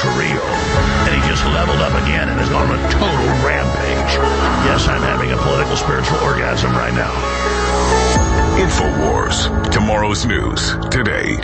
real. And he just leveled up again and has gone on a total rampage. Yes, I'm having a political spiritual orgasm right now. InfoWars. Tomorrow's news today.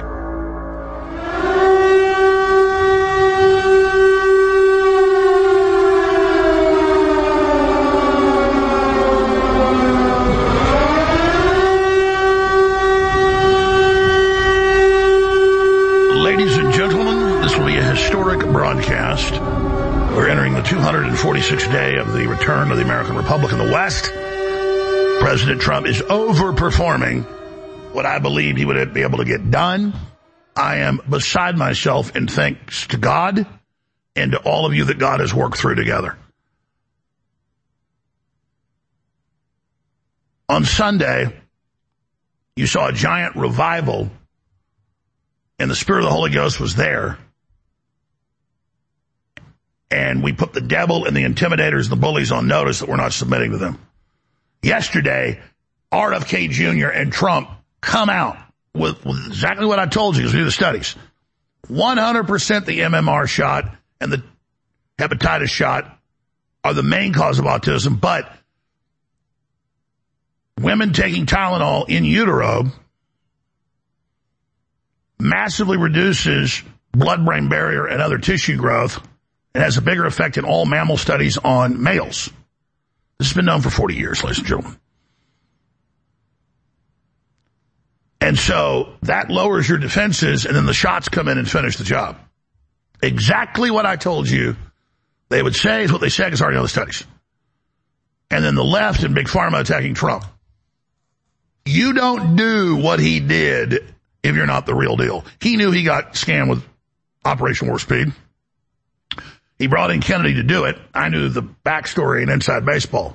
Ladies and gentlemen, this will be a historic broadcast. We're entering the 246th day of the return of the American Republic in the West. President Trump is overperforming what I believed he would be able to get done. I am beside myself in thanks to God and to all of you that God has worked through together. On Sunday, you saw a giant revival, and the Spirit of the Holy Ghost was there. And we put the devil and the intimidators and the bullies on notice that we're not submitting to them. Yesterday, RFK Jr. and Trump come out with exactly what I told you, because we do the studies. 100% the MMR shot and the hepatitis shot are the main cause of autism, but women taking Tylenol in utero massively reduces blood-brain barrier and other tissue growth. It has a bigger effect in all mammal studies on males. This has been known for 40 years, ladies and gentlemen. And so that lowers your defenses, and then the shots come in and finish the job. Exactly what I told you they would say is what they said, because I already know the studies. And then the left and Big Pharma attacking Trump. You don't do what he did if you're not the real deal. He knew he got scammed with Operation Warp Speed. He brought in Kennedy to do it. I knew the backstory and inside baseball.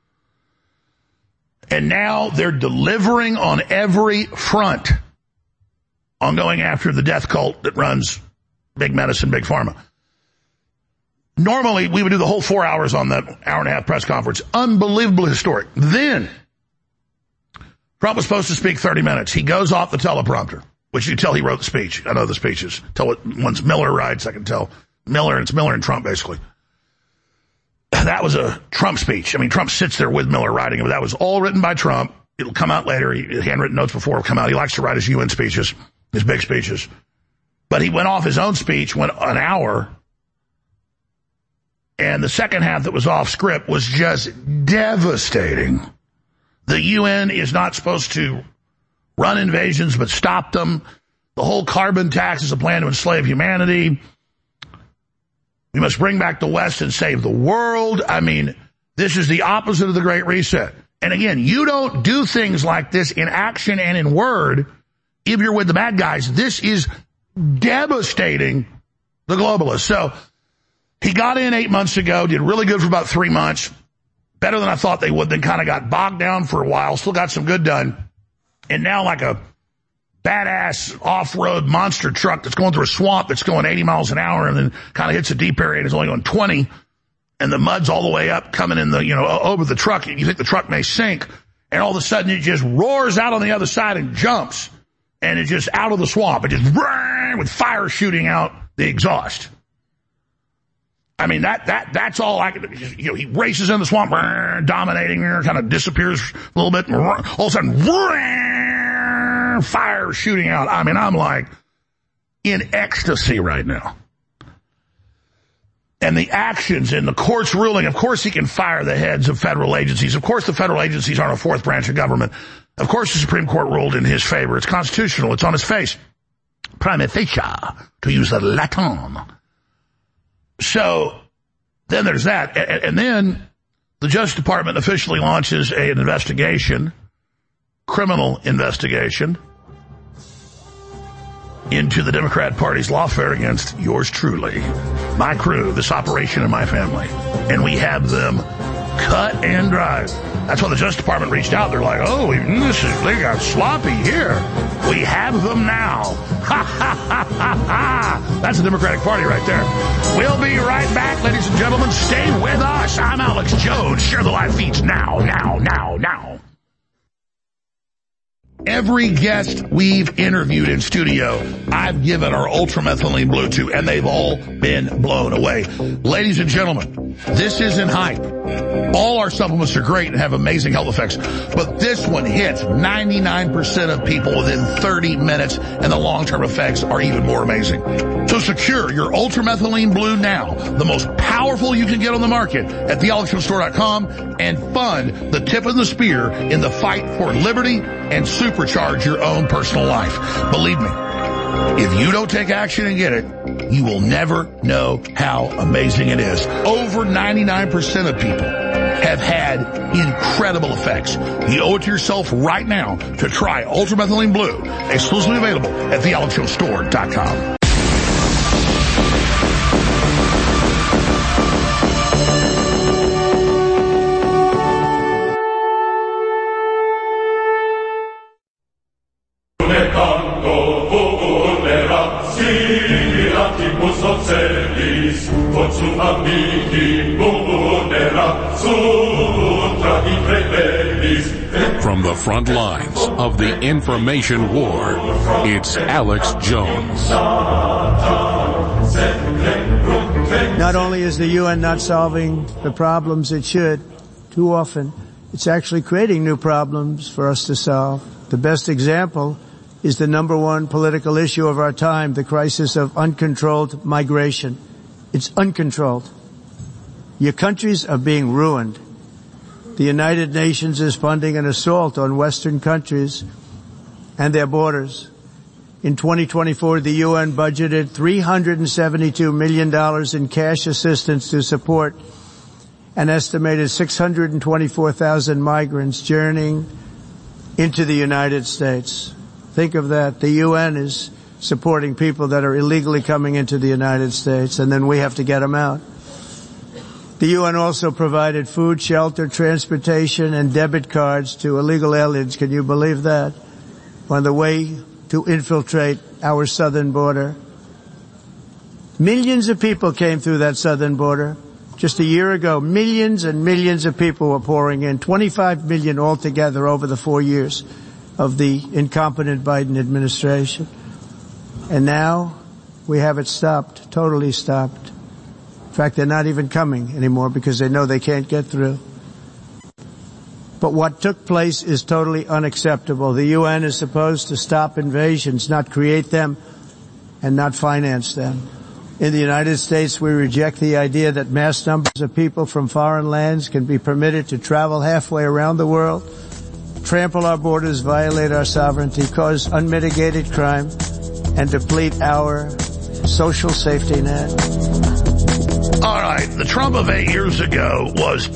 And now they're delivering on every front on going after the death cult that runs Big Medicine, Big Pharma. Normally, we would do the whole 4 hours on that hour-and-a-half press conference. Unbelievably historic. Then, Trump was supposed to speak 30 minutes. He goes off the teleprompter, which you can tell he wrote the speech. I know the speeches. Tell it once Miller writes, I can tell. Miller, it's Miller and Trump, basically. That was a Trump speech. I mean, Trump sits there with Miller writing it, but that was all written by Trump. It'll come out later. Handwritten notes before it'll come out. He likes to write his UN speeches, his big speeches. But he went off his own speech, went an hour, and the second half that was off script was just devastating. The UN is not supposed to run invasions, but stop them. The whole carbon tax is a plan to enslave humanity. We must bring back the West and save the world. I mean, this is the opposite of the Great Reset. And again, you don't do things like this in action and in word if you're with the bad guys. This is devastating the globalists. So he got in 8 months ago, did really good for about 3 months, better than I thought they would, then kind of got bogged down for a while, still got some good done. And now like a badass off-road monster truck that's going through a swamp that's going 80 miles an hour and then kind of hits a deep area and is only going 20, and the mud's all the way up coming in the, over the truck, and you think the truck may sink, and all of a sudden it just roars out on the other side and jumps, and it's just out of the swamp. It just with fire shooting out the exhaust. I mean, that's all I can, he races in the swamp, dominating, kind of disappears a little bit, and all of a sudden, fire shooting out. I mean, I'm like in ecstasy right now. And the actions in the court's ruling, of course he can fire the heads of federal agencies. Of course the federal agencies aren't a fourth branch of government. Of course the Supreme Court ruled in his favor. It's constitutional. It's on his face. Prima facie, to use the Latin. So then there's that. And then the Justice Department officially launches an investigation, criminal investigation, into the Democrat Party's lawfare against yours truly, my crew, this operation, and my family. And we have them cut and dry. That's why the Justice Department reached out. They're like, oh, they got sloppy here. We have them now. Ha, ha, ha, ha, ha. That's the Democratic Party right there. We'll be right back, ladies and gentlemen. Stay with us. I'm Alex Jones. Share the live feeds now. Every guest we've interviewed in studio, I've given our ultramethylene blue to, and they've all been blown away. Ladies and gentlemen, this isn't hype. All our supplements are great and have amazing health effects, but this one hits 99% of people within 30 minutes, and the long-term effects are even more amazing. So secure your ultramethylene blue now, the most powerful you can get on the market at thealexshowstore.com, and fund the tip of the spear in the fight for liberty and supercharge your own personal life. Believe me, if you don't take action and get it, you will never know how amazing it is. Over 99% of people have had incredible effects. You owe it to yourself right now to try Ultramethylene Blue, exclusively available at thealexshowstore.com. From the front lines of the information war, it's Alex Jones. Not only is the UN not solving the problems it should, too often, it's actually creating new problems for us to solve. The best example is the number one political issue of our time, the crisis of uncontrolled migration. It's uncontrolled. Your countries are being ruined. The United Nations is funding an assault on Western countries and their borders. In 2024, the UN budgeted $372 million in cash assistance to support an estimated 624,000 migrants journeying into the United States. Think of that. The UN is supporting people that are illegally coming into the United States, and then we have to get them out. The UN also provided food, shelter, transportation, and debit cards to illegal aliens. Can you believe that? On the way to infiltrate our southern border. Millions of people came through that southern border. Just a year ago, millions and millions of people were pouring in. 25 million altogether over the 4 years of the incompetent Biden administration. And now we have it stopped, totally stopped. In fact, they're not even coming anymore because they know they can't get through. But what took place is totally unacceptable. The UN is supposed to stop invasions, not create them and not finance them. In the United States, we reject the idea that mass numbers of people from foreign lands can be permitted to travel halfway around the world, trample our borders, violate our sovereignty, cause unmitigated crime, and deplete our social safety net. All right, the Trump of 8 years ago was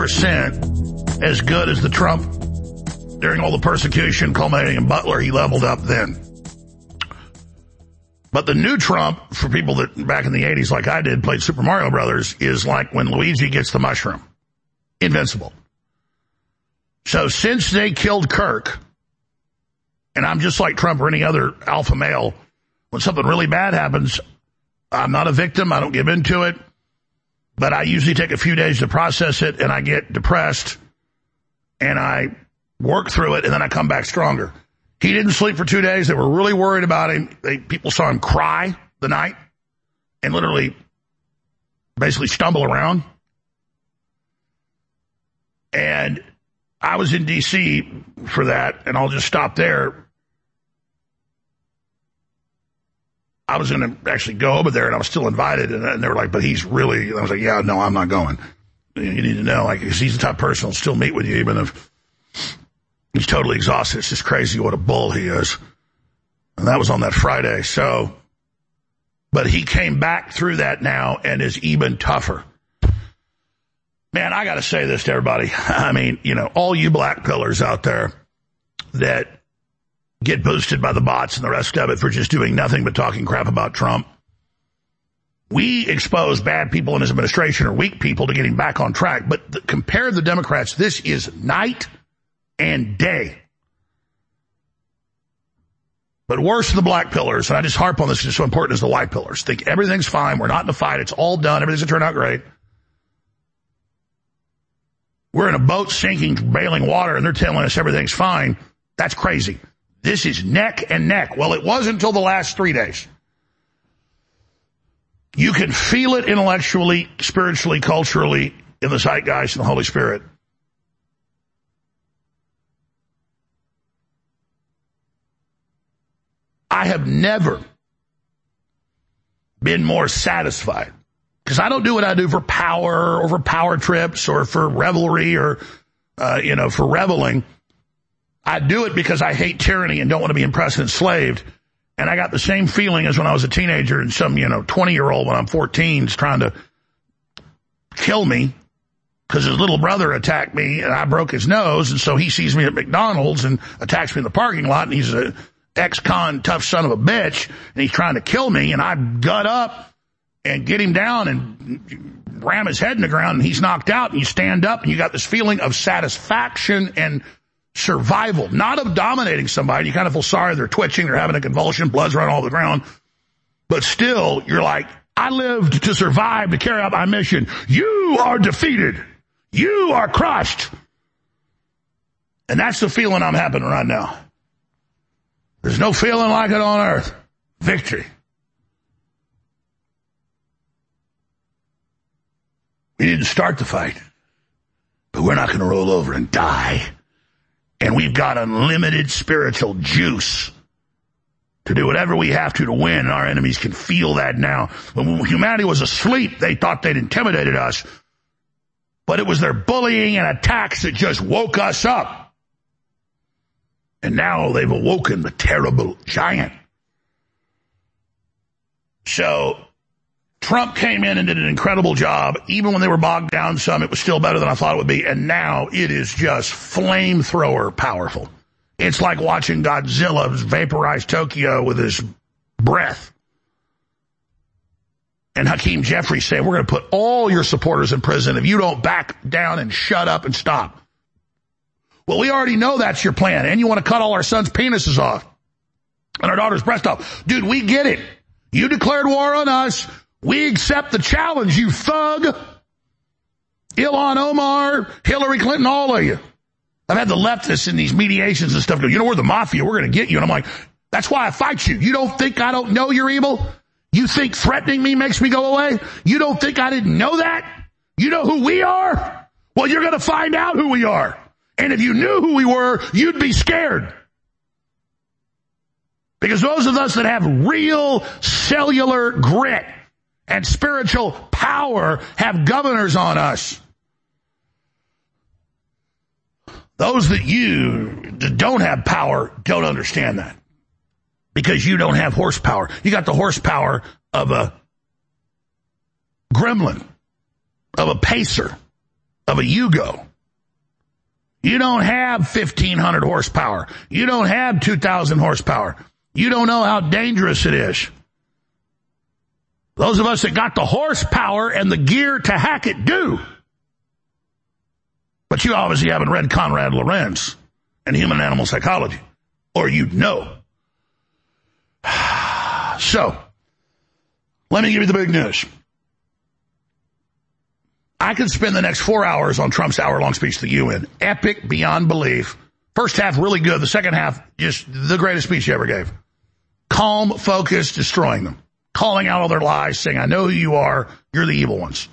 10% as good as the Trump during all the persecution culminating in Butler. He leveled up then. But the new Trump, for people that back in the 80s like I did played Super Mario Brothers, is like when Luigi gets the mushroom. Invincible. So since they killed Kirk, and I'm just like Trump or any other alpha male, when something really bad happens, I'm not a victim, I don't give into it, but I usually take a few days to process it, and I get depressed, and I work through it, and then I come back stronger. He didn't sleep for 2 days. They were really worried about him. People saw him cry the night and literally basically stumble around. And I was in D.C. for that, and I'll just stop there. I was going to actually go over there, and I was still invited, and they were like, but he's really, and I was like, yeah, no, I'm not going. You need to know, like, 'cause he's the type of person who'll still meet with you, even if he's totally exhausted. It's just crazy what a bull he is. And that was on that Friday, so, but he came back through that now and is even tougher. Man, I got to say this to everybody. I mean, you know, all you black pillars out there that get boosted by the bots and the rest of it for just doing nothing but talking crap about Trump. We expose bad people in his administration or weak people to getting back on track. But compare the Democrats. This is night and day. But worse than the black pillars, and I just harp on this because it's so important, is the white pillars. Think everything's fine. We're not in a fight. It's all done. Everything's going to turn out great. We're in a boat sinking, bailing water, and they're telling us everything's fine. That's crazy. This is neck and neck. Well, it was until the last 3 days. You can feel it intellectually, spiritually, culturally, in the zeitgeist and the Holy Spirit. I have never been more satisfied, because I don't do what I do for power or for power trips or for revelry or, for reveling. I do it because I hate tyranny and don't want to be oppressed and enslaved. And I got the same feeling as when I was a teenager and some, 20-year-old when I'm 14 is trying to kill me because his little brother attacked me and I broke his nose. And so he sees me at McDonald's and attacks me in the parking lot, and he's a ex-con tough son of a bitch, and he's trying to kill me, and I gut up and get him down and ram his head in the ground, and he's knocked out, and you stand up and you got this feeling of satisfaction and survival, not of dominating somebody. You kind of feel sorry, they're twitching, they're having a convulsion, blood's running all over the ground. But still, you're like, I lived to survive, to carry out my mission. You are defeated. You are crushed. And that's the feeling I'm having right now. There's no feeling like it on earth. Victory. We didn't start the fight, but we're not going to roll over and die. And we've got unlimited spiritual juice to do whatever we have to win, and our enemies can feel that now. When humanity was asleep, they thought they'd intimidated us, but it was their bullying and attacks that just woke us up. And now they've awoken the terrible giant. So Trump came in and did an incredible job. Even when they were bogged down some, it was still better than I thought it would be. And now it is just flamethrower powerful. It's like watching Godzilla vaporize Tokyo with his breath. And Hakeem Jeffries said, we're going to put all your supporters in prison if you don't back down and shut up and stop. Well, we already know that's your plan, and you want to cut all our sons' penises off and our daughters' breasts off. Dude, we get it. You declared war on us. We accept the challenge, you thug. Ilhan Omar, Hillary Clinton, all of you. I've had the leftists in these mediations and stuff go, we're the mafia, we're going to get you. And I'm like, that's why I fight you. You don't think I don't know you're evil? You think threatening me makes me go away? You don't think I didn't know that? You know who we are? Well, you're going to find out who we are. And if you knew who we were, you'd be scared. Because those of us that have real cellular grit and spiritual power have governors on us. Those that don't have power don't understand that. Because you don't have horsepower. You got the horsepower of a gremlin, of a pacer, of a Yugo. You don't have 1,500 horsepower. You don't have 2,000 horsepower. You don't know how dangerous it is. Those of us that got the horsepower and the gear to hack it do. But you obviously haven't read Conrad Lorenz and Human and Animal Psychology, or you'd know. So, let me give you the big news. I could spend the next 4 hours on Trump's hour-long speech to the UN. Epic beyond belief. First half, really good. The second half, just the greatest speech he ever gave. Calm, focused, destroying them. Calling out all their lies, saying, I know who you are. You're the evil ones.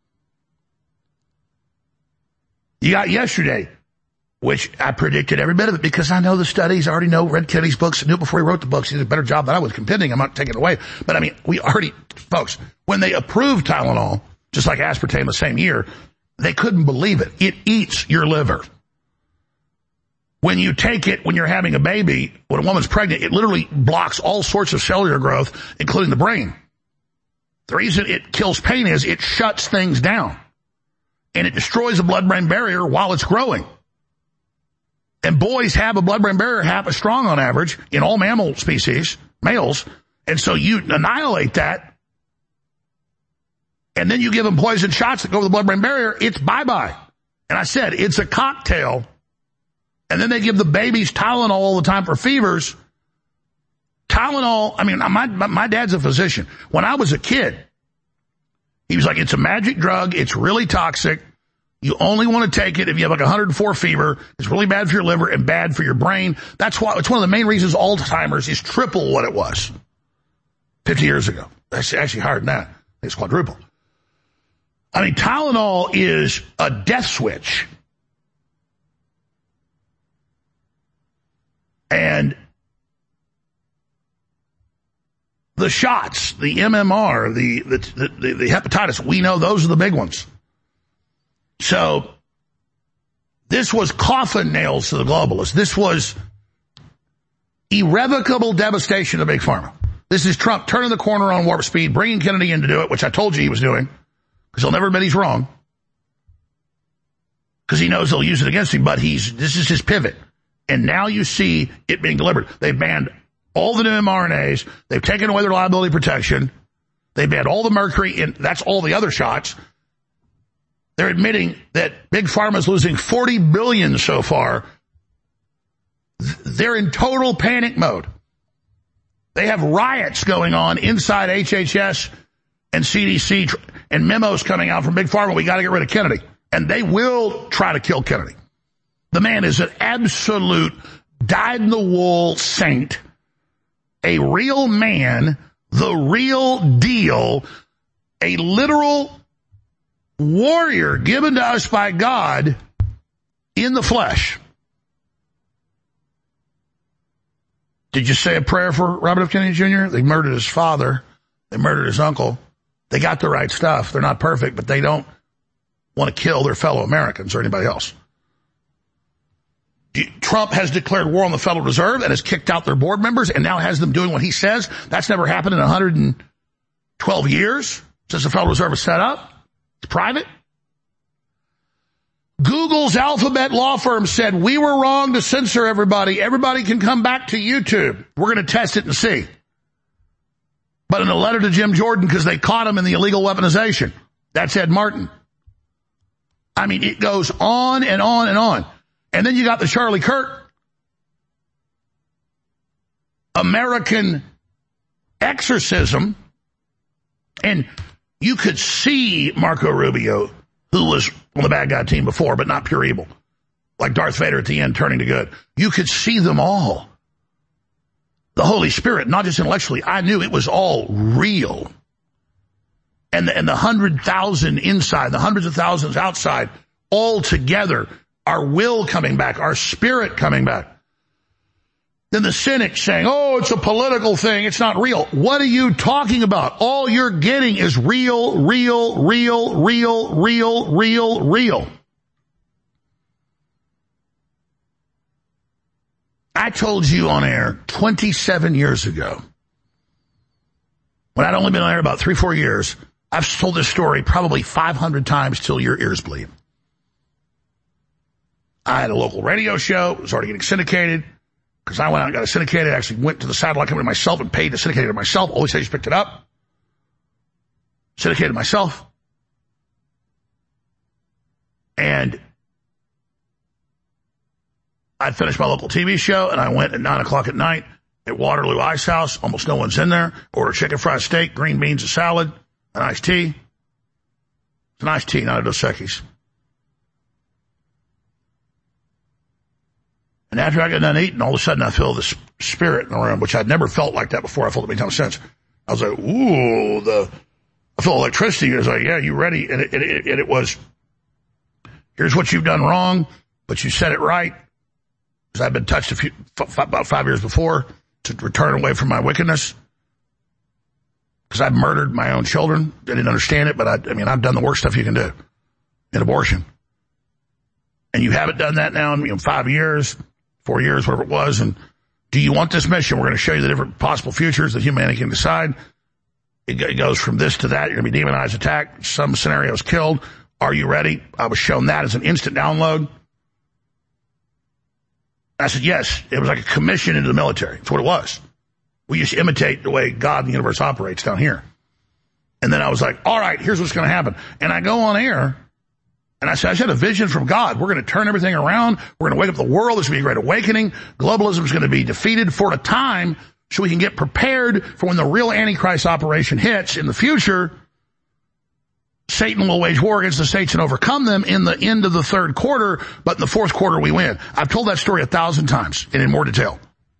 You got yesterday, which I predicted every bit of it because I know the studies. I already know, read Kennedy's books, knew before he wrote the books. He did a better job than I was contending. I'm not taking it away. But I mean, folks, when they approved Tylenol, just like aspartame the same year, they couldn't believe it. It eats your liver. When you take it when you're having a baby, when a woman's pregnant, it literally blocks all sorts of cellular growth, including the brain. The reason it kills pain is it shuts things down. And it destroys the blood-brain barrier while it's growing. And boys have a blood-brain barrier half as strong on average in all mammal species, males. And so you annihilate that. And then you give them poison shots that go over the blood-brain barrier. It's bye-bye. And I said, it's a cocktail. And then they give the babies Tylenol all the time for fevers. Tylenol, I mean, my dad's a physician. When I was a kid, he was like, it's a magic drug. It's really toxic. You only want to take it if you have like 104 fever. It's really bad for your liver and bad for your brain. That's why it's one of the main reasons Alzheimer's is triple what it was 50 years ago. That's actually higher than that. It's quadruple. I mean, Tylenol is a death switch. And the shots, the MMR, the hepatitis, we know those are the big ones. So this was coffin nails to the globalists. This was irrevocable devastation to Big Pharma. This is Trump turning the corner on warp speed, bringing Kennedy in to do it, which I told you he was doing, because he'll never admit he's wrong, because he knows they'll use it against him, but this is his pivot. And now you see it being delivered. They've banned all the new mRNAs. They've taken away their liability protection. They banned all the mercury, and that's all the other shots. They're admitting that Big Pharma is losing $40 billion so far. They're in total panic mode. They have riots going on inside HHS and CDC and memos coming out from Big Pharma. We got to get rid of Kennedy. And they will try to kill Kennedy. The man is an absolute dyed-in-the-wool saint, a real man, the real deal, a literal warrior given to us by God in the flesh. Did you say a prayer for Robert F. Kennedy Jr.? They murdered his father. They murdered his uncle. They got the right stuff. They're not perfect, but they don't want to kill their fellow Americans or anybody else. Trump has declared war on the Federal Reserve and has kicked out their board members and now has them doing what he says. That's never happened in 112 years since the Federal Reserve was set up. It's private. Google's Alphabet law firm said, we were wrong to censor everybody. Everybody can come back to YouTube. We're going to test it and see. But in a letter to Jim Jordan, because they caught him in the illegal weaponization. That's Ed Martin. I mean, it goes on and on and on. And then you got the Charlie Kirk American exorcism. And you could see Marco Rubio, who was on the bad guy team before, but not pure evil, like Darth Vader at the end turning to good. You could see them all. The Holy Spirit, not just intellectually. I knew it was all real. And the 100,000 inside, the hundreds of thousands outside, all together, our will coming back, our spirit coming back. Then the cynics saying, oh, it's a political thing, it's not real. What are you talking about? All you're getting is real, real, real, real, real, real, real. I told you on air 27 years ago, when I'd only been on air about 3-4 years, I've told this story probably 500 times till your ears bleed. I had a local radio show. It was already getting syndicated. Because I went out and got it syndicated. I actually went to the satellite company myself and paid to syndicate it myself. Always Hedges picked it up. Syndicated myself. And I'd finished my local TV show, and I went at 9 o'clock at night at Waterloo Ice House. Almost no one's in there. Ordered chicken fried steak, green beans, a salad, an iced tea. It's an iced tea, not a Dos Equis. And after I got done eating, all of a sudden I feel this spirit in the room, which I'd never felt like that before. I felt it many times since. I was like, ooh, I feel electricity. It was like, yeah, you ready? And it was, here's what you've done wrong, but you said it right. Because I've been touched about 5 years before to return away from my wickedness. Because I've murdered my own children. I didn't understand it, but I've done the worst stuff you can do in abortion. And you haven't done that now in 5 years. 4 years, whatever it was, and do you want this mission? We're going to show you the different possible futures that humanity can decide. It goes from this to that. You're going to be demonized, attacked, some scenarios killed. Are you ready? I was shown that as an instant download. I said, yes. It was like a commission into the military. That's what it was. We used to imitate the way God and the universe operates down here. And then I was like, all right, here's what's going to happen. And I go on air, and I said, I just had a vision from God. We're going to turn everything around. We're going to wake up the world. There's going to be a great awakening. Globalism is going to be defeated for a time so we can get prepared for when the real Antichrist operation hits in the future Satan will wage war against the saints and overcome them in the end of the third quarter, but in the fourth quarter we win. I've told that story 1,000 times and in more detail.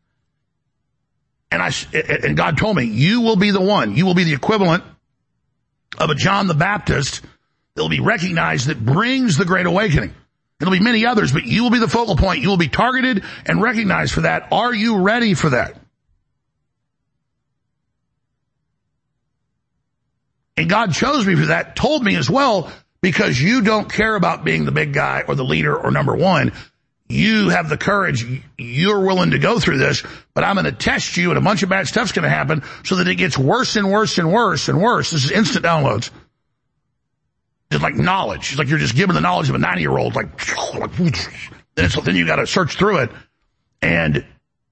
And God told me, you will be the one. You will be the equivalent of a John the Baptist that will be recognized that brings the Great Awakening. There'll be many others, but you will be the focal point. You will be targeted and recognized for that. Are you ready for that? And God chose me for that, told me as well, because you don't care about being the big guy or the leader or number one. You have the courage. You're willing to go through this, but I'm going to test you and a bunch of bad stuff's going to happen so that it gets worse and worse and worse and worse. This is instant downloads. It's like knowledge. It's like you're just given the knowledge of a 90-year-old. Then you got to search through it. And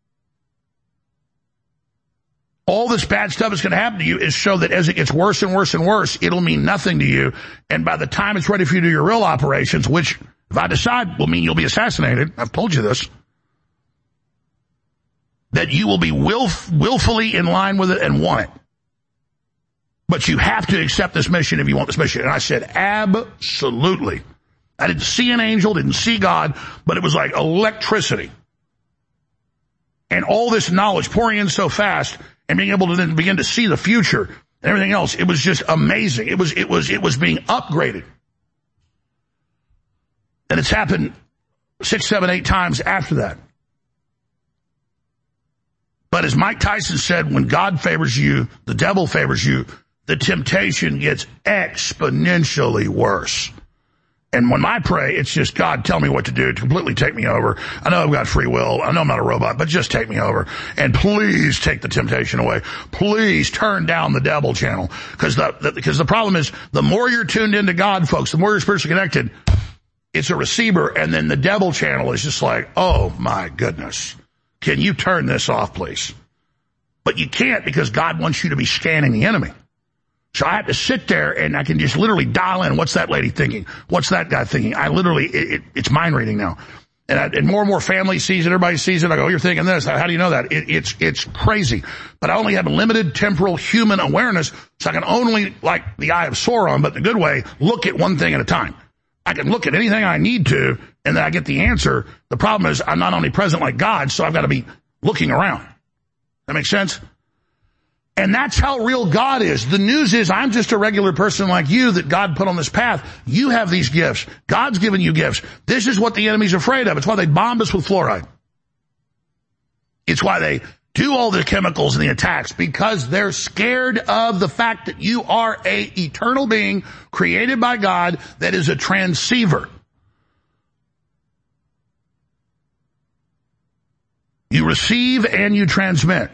all this bad stuff is going to happen to you is so that as it gets worse and worse and worse, it'll mean nothing to you. And by the time it's ready for you to do your real operations, which if I decide will mean you'll be assassinated, I've told you this, that you will be willfully in line with it and want it. But you have to accept this mission if you want this mission. And I said, absolutely. I didn't see an angel, didn't see God, but it was like electricity. And all this knowledge pouring in so fast and being able to then begin to see the future and everything else, it was just amazing. It was being upgraded. And it's happened 6, 7, 8 times after that. But as Mike Tyson said, when God favors you, the devil favors you, the temptation gets exponentially worse. And when I pray, it's just, God, tell me what to do to completely take me over. I know I've got free will. I know I'm not a robot, but just take me over. And please take the temptation away. Please turn down the devil channel. Because the problem is, the more you're tuned into God, folks, the more you're spiritually connected, it's a receiver. And then the devil channel is just like, oh my goodness. Can you turn this off, please? But you can't, because God wants you to be scanning the enemy. So I have to sit there and I can just literally dial in. What's that lady thinking? What's that guy thinking? I literally, it's mind reading now. And more and more family sees it. Everybody sees it. I go, you're thinking this. How do you know that? It's crazy. But I only have limited temporal human awareness. So I can only, like the Eye of Sauron, but in a good way, look at one thing at a time. I can look at anything I need to and then I get the answer. The problem is I'm not only present like God, so I've got to be looking around. That makes sense? And that's how real God is. The news is I'm just a regular person like you that God put on this path. You have these gifts. God's given you gifts. This is what the enemy's afraid of. It's why they bomb us with fluoride. It's why they do all the chemicals and the attacks, because they're scared of the fact that you are a eternal being created by God that is a transceiver. You receive and you transmit.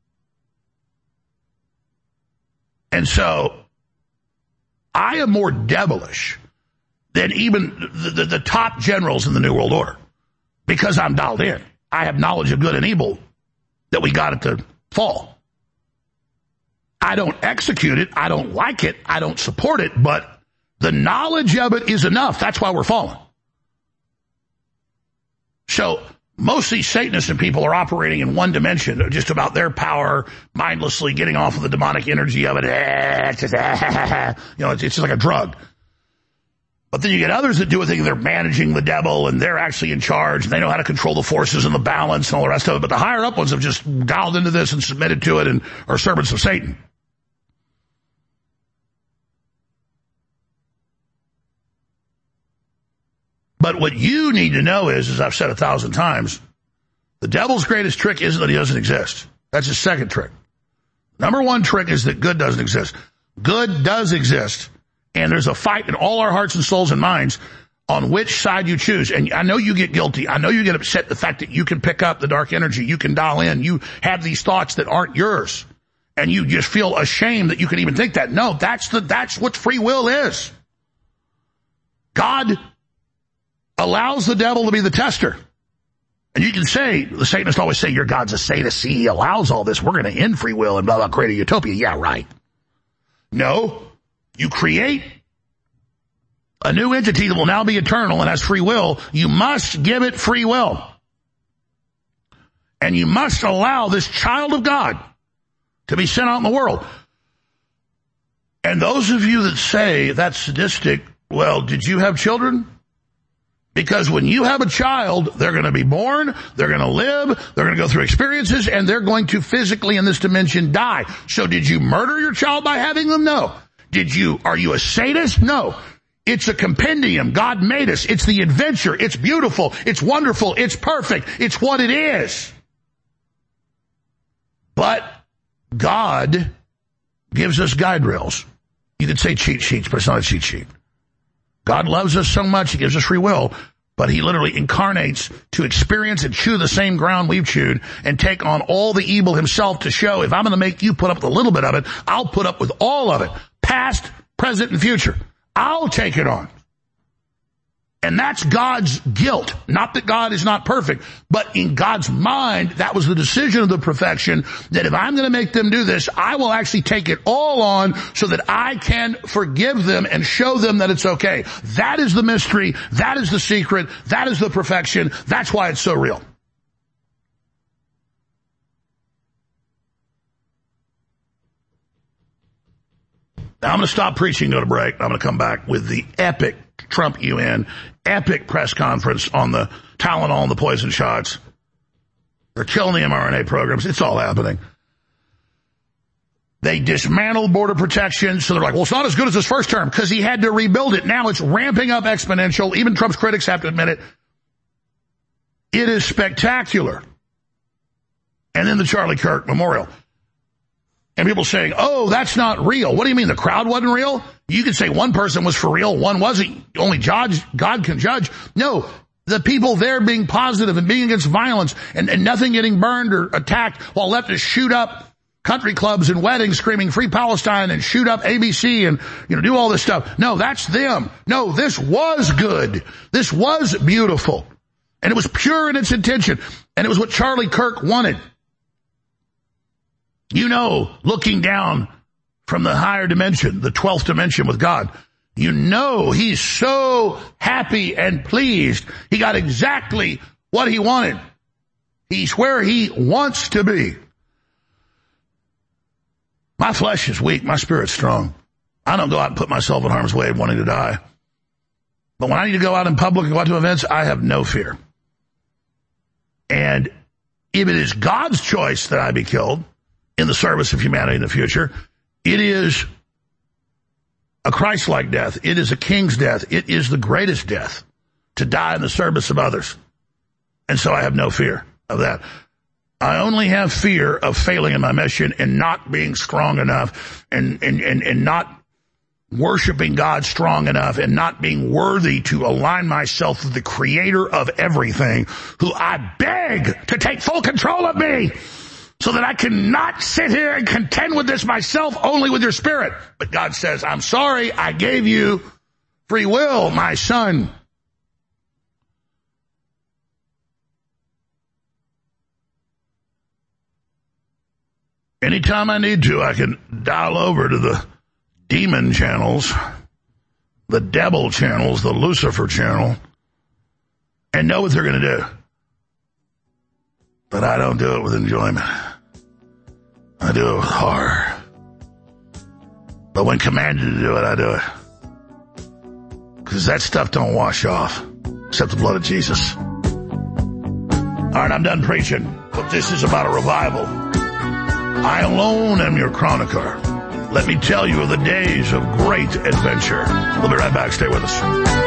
And so I am more devilish than even the top generals in the New World Order, because I'm dialed in. I have knowledge of good and evil that we got at the fall. I don't execute it. I don't like it. I don't support it. But the knowledge of it is enough. That's why we're fallen. So most of these Satanists and people are operating in one dimension, just about their power, mindlessly getting off of the demonic energy of it. It's just like a drug. But then you get others that do it thinking they're managing the devil and they're actually in charge and they know how to control the forces and the balance and all the rest of it. But the higher up ones have just dialed into this and submitted to it and are servants of Satan. But what you need to know is, as I've said 1,000 times, the devil's greatest trick isn't that he doesn't exist. That's his second trick. Number one trick is that good doesn't exist. Good does exist. And there's a fight in all our hearts and souls and minds on which side you choose. And I know you get guilty. I know you get upset at the fact that you can pick up the dark energy. You can dial in. You have these thoughts that aren't yours. And you just feel ashamed that you can even think that. No, that's what free will is. God allows the devil to be the tester. And you can say, the Satanists always say, your God's a sadist. He allows all this. We're going to end free will and blah, blah, create a utopia. Yeah, right. No, you create a new entity that will now be eternal and has free will. You must give it free will. And you must allow this child of God to be sent out in the world. And those of you that say that's sadistic, well, did you have children? Because when you have a child, they're going to be born, they're going to live, they're going to go through experiences, and they're going to physically in this dimension die. So did you murder your child by having them? No. Are you a sadist? No. It's a compendium. God made us. It's the adventure. It's beautiful. It's wonderful. It's perfect. It's what it is. But God gives us guide rails. You could say cheat sheets, but it's not a cheat sheet. God loves us so much, he gives us free will, but he literally incarnates to experience and chew the same ground we've chewed and take on all the evil himself to show, if I'm going to make you put up with a little bit of it, I'll put up with all of it, past, present, and future. I'll take it on. And that's God's guilt. Not that God is not perfect, but in God's mind, that was the decision of the perfection, that if I'm going to make them do this, I will actually take it all on so that I can forgive them and show them that it's okay. That is the mystery. That is the secret. That is the perfection. That's why it's so real. Now I'm going to stop preaching, go to break. I'm going to come back with the epic Trump UN, epic press conference on the Tylenol and the poison shots. They're killing the mRNA programs. It's all happening. They dismantled border protection, so they're like, well, it's not as good as his first term, because he had to rebuild it. Now it's ramping up exponential. Even Trump's critics have to admit it. It is spectacular. And then the Charlie Kirk Memorial. And people saying, oh, that's not real. What do you mean, the crowd wasn't real? You could say one person was for real, one wasn't. Only God can judge. No, the people there being positive and being against violence and nothing getting burned or attacked while leftists shoot up country clubs and weddings screaming Free Palestine and shoot up ABC and, do all this stuff. No, that's them. No, this was good. This was beautiful. And it was pure in its intention. And it was what Charlie Kirk wanted. Looking down from the higher dimension, the 12th dimension with God, he's so happy and pleased. He got exactly what he wanted. He's where he wants to be. My flesh is weak. My spirit's strong. I don't go out and put myself in harm's way wanting to die. But when I need to go out in public and go out to events, I have no fear. And if it is God's choice that I be killed in the service of humanity in the future, it is a Christ-like death. It is a king's death. It is the greatest death, to die in the service of others. And so I have no fear of that. I only have fear of failing in my mission and not being strong enough and not worshiping God strong enough and not being worthy to align myself with the creator of everything, who I beg to take full control of me, so that I cannot sit here and contend with this myself, only with your spirit. But God says, I'm sorry, I gave you free will, my son. Anytime I need to, I can dial over to the demon channels, the devil channels, the Lucifer channel, and know what they're going to do. But I don't do it with enjoyment. I do it with horror. But when commanded to do it, I do it. Because that stuff don't wash off, except the blood of Jesus. All right, I'm done preaching, but this is about a revival. I alone am your chronicler. Let me tell you of the days of great adventure. We'll be right back. Stay with us.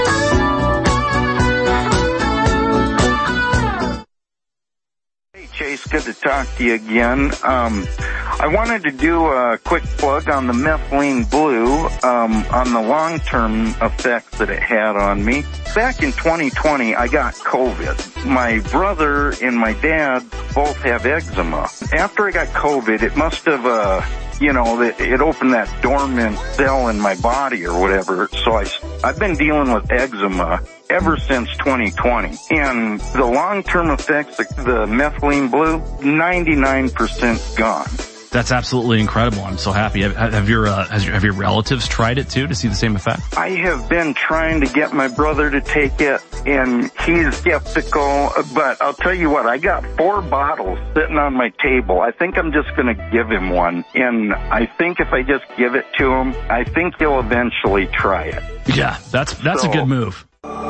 Chase, good to talk to you again. I wanted to do a quick plug on the methylene blue, on the long-term effects that it had on me. Back in 2020, I got COVID. My brother and my dad both have eczema. After I got COVID, it must have, it opened that dormant cell in my body or whatever. So I've been dealing with eczema ever since 2020. And the long-term effects, the methylene blue, 99% gone. That's absolutely incredible. I'm so happy. Have your relatives tried it too to see the same effect? I have been trying to get my brother to take it, and he's skeptical, but I'll tell you what, I got 4 bottles sitting on my table. I think I'm just going to give him one, and I think if I just give it to him, I think he'll eventually try it. Yeah, that's a good move.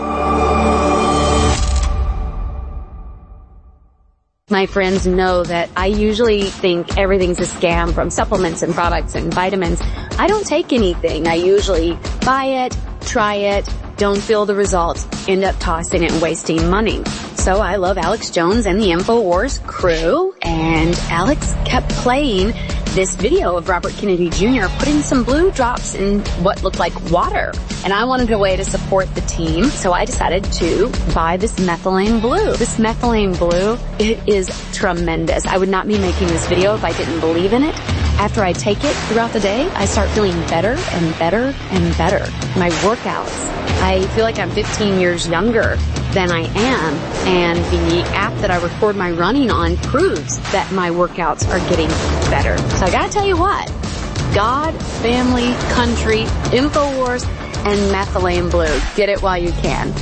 My friends know that I usually think everything's a scam, from supplements and products and vitamins. I don't take anything. I usually buy it, try it, don't feel the results, end up tossing it and wasting money. So I love Alex Jones and the InfoWars crew, and Alex kept playing this video of Robert Kennedy Jr. putting some blue drops in what looked like water. And I wanted a way to support the team, so I decided to buy this methylene blue. This methylene blue, it is tremendous. I would not be making this video if I didn't believe in it. After I take it throughout the day, I start feeling better and better and better. My workouts, I feel like I'm 15 years younger than I am, and the app that I record my running on proves that my workouts are getting better. So I gotta tell you what, God, family, country, InfoWars, and methylene blue. Get it while you can.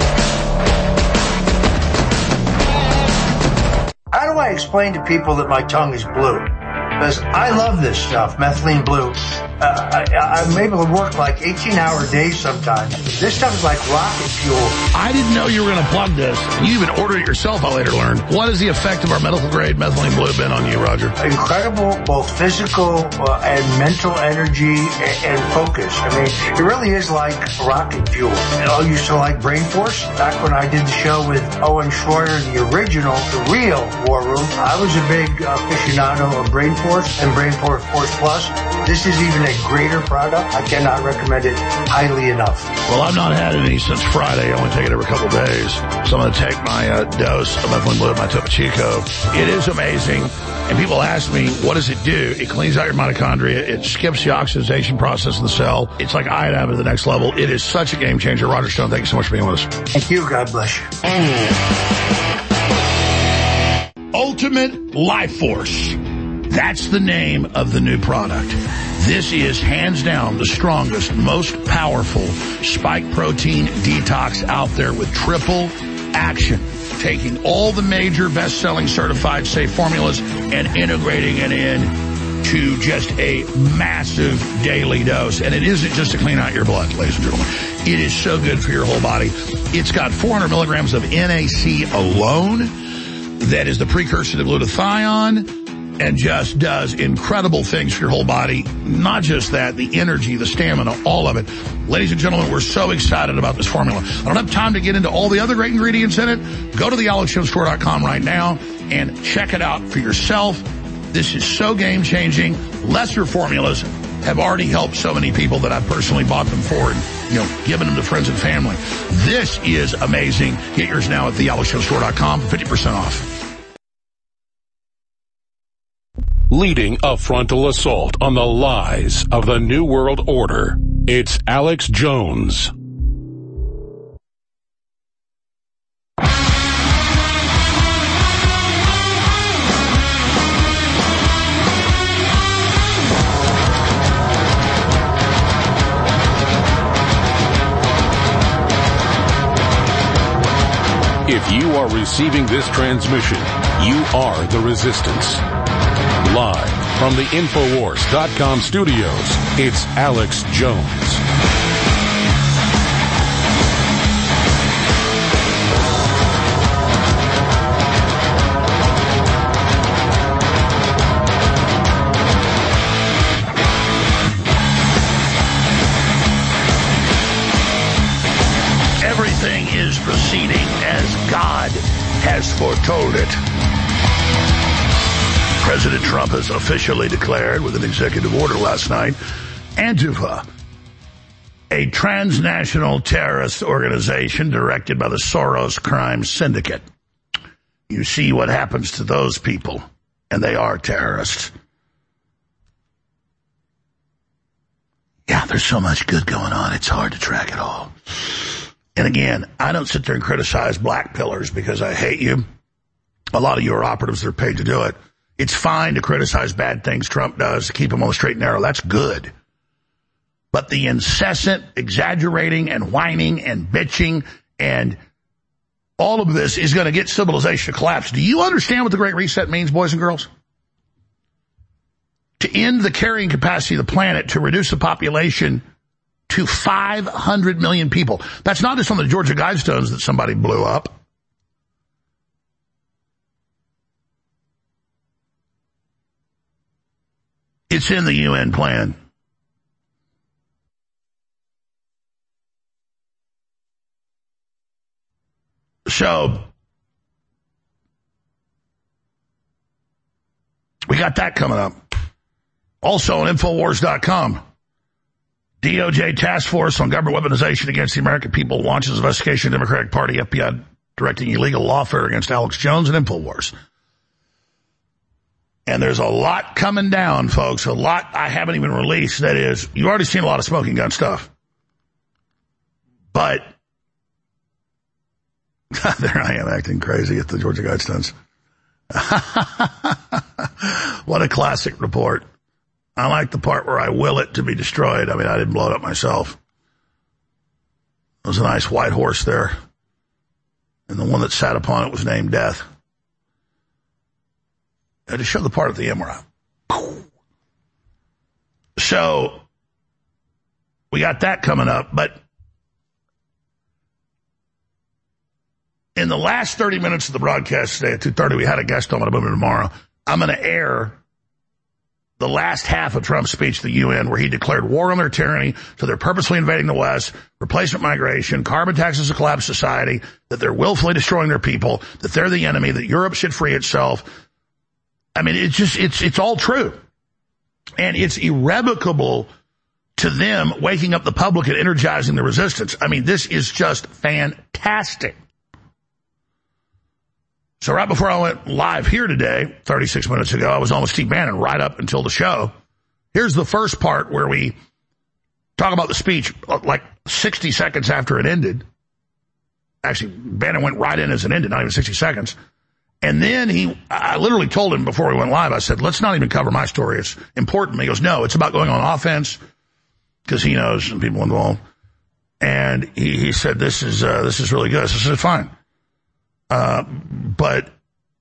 How do I explain to people that my tongue is blue? Because I love this stuff, methylene blue. I'm able to work like 18-hour days sometimes. This stuff is like rocket fuel. I didn't know you were going to plug this. You even ordered it yourself, I later learned. What is the effect of our medical-grade methylene blue been on you, Roger? Incredible, both physical and mental energy and focus. I mean, it really is like rocket fuel. I used to like Brain Force. Back when I did the show with Owen Schroyer, the original, the real War Room, I was a big aficionado of Brain Force and Brain Force Plus. This is even a greater product. I cannot recommend it highly enough. Well, I've not had any since Friday. I only take it every couple of days. So I'm going to take my dose of methylene blue, my Topo Chico. It is amazing. And people ask me, what does it do? It cleans out your mitochondria. It skips the oxidation process in the cell. It's like iodine at the next level. It is such a game changer. Roger Stone, thank you so much for being with us. Thank you. God bless you. Ultimate Life Force. That's the name of the new product. This is hands down the strongest, most powerful spike protein detox out there with triple action. Taking all the major best-selling certified safe formulas and integrating it in to just a massive daily dose. And it isn't just to clean out your blood, ladies and gentlemen. It is so good for your whole body. It's got 400 milligrams of NAC alone. That is the precursor to glutathione. And just does incredible things for your whole body. Not just that, the energy, the stamina, all of it. Ladies and gentlemen, we're so excited about this formula. I don't have time to get into all the other great ingredients in it. Go to the AlexJonesStore.com right now and check it out for yourself. This is so game-changing. Lesser formulas have already helped so many people that I've personally bought them for and, given them to friends and family. This is amazing. Get yours now at the AlexJonesStore.com for 50% off. Leading a frontal assault on the lies of the New World Order, it's Alex Jones. If you are receiving this transmission, you are the resistance. Live from the Infowars.com studios, it's Alex Jones. Everything is proceeding as God has foretold it. President Trump has officially declared with an executive order last night, Antifa, a transnational terrorist organization directed by the Soros crime syndicate. You see what happens to those people, and they are terrorists. Yeah, there's so much good going on, it's hard to track it all. And again, I don't sit there and criticize black pillars because I hate you. A lot of you are operatives that are paid to do it. It's fine to criticize bad things Trump does to keep him on the straight and narrow. That's good. But the incessant exaggerating and whining and bitching and all of this is going to get civilization to collapse. Do you understand what the Great Reset means, boys and girls? To end the carrying capacity of the planet, to reduce the population to 500 million people. That's not just on the Georgia Guidestones that somebody blew up. It's in the UN plan. So, we got that coming up. Also on Infowars.com, DOJ task force on government weaponization against the American people launches investigation of the Democratic Party, FBI directing illegal lawfare against Alex Jones and Infowars. And there's a lot coming down, folks, a lot I haven't even released. That is, you've already seen a lot of smoking gun stuff. But there I am acting crazy at the Georgia Guidestones. What a classic report. I like the part where I will it to be destroyed. I mean, I didn't blow it up myself. There was a nice white horse there. And the one that sat upon it was named Death. I had to show the part at the end where So, we got that coming up, but in the last 30 minutes of the broadcast today at 2:30, we had a guest on. I'm going to move it tomorrow. I'm going to air the last half of Trump's speech to the UN where he declared war on their tyranny, so they're purposely invading the West, replacement migration, carbon taxes to collapse society, that they're willfully destroying their people, that they're the enemy, that Europe should free itself. I mean, it's all true. And it's irrevocable to them waking up the public and energizing the resistance. I mean, this is just fantastic. So right before I went live here today, 36 minutes ago, I was on with Steve Bannon right up until the show. Here's the first part where we talk about the speech like 60 seconds after it ended. Actually, Bannon went right in as it ended, not even 60 seconds. And then I literally told him before we went live, I said, let's not even cover my story. It's important. He goes, no, it's about going on offense because he knows some people involved. And he said, this is really good. So I said, fine. But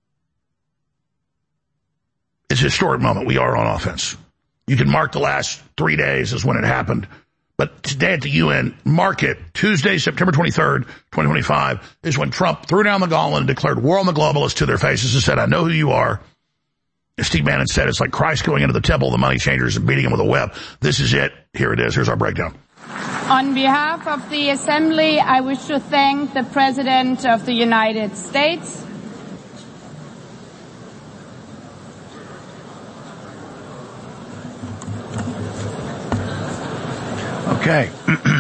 it's a historic moment. We are on offense. You can mark the last 3 days as when it happened. But today at the UN, mark it. Tuesday, September 23rd, 2025, is when Trump threw down the gauntlet and declared war on the globalists to their faces and said, I know who you are. As Steve Bannon said, it's like Christ going into the temple of the money changers and beating them with a whip. This is it. Here it is. Here's our breakdown. On behalf of the Assembly, I wish to thank the President of the United States. Okay.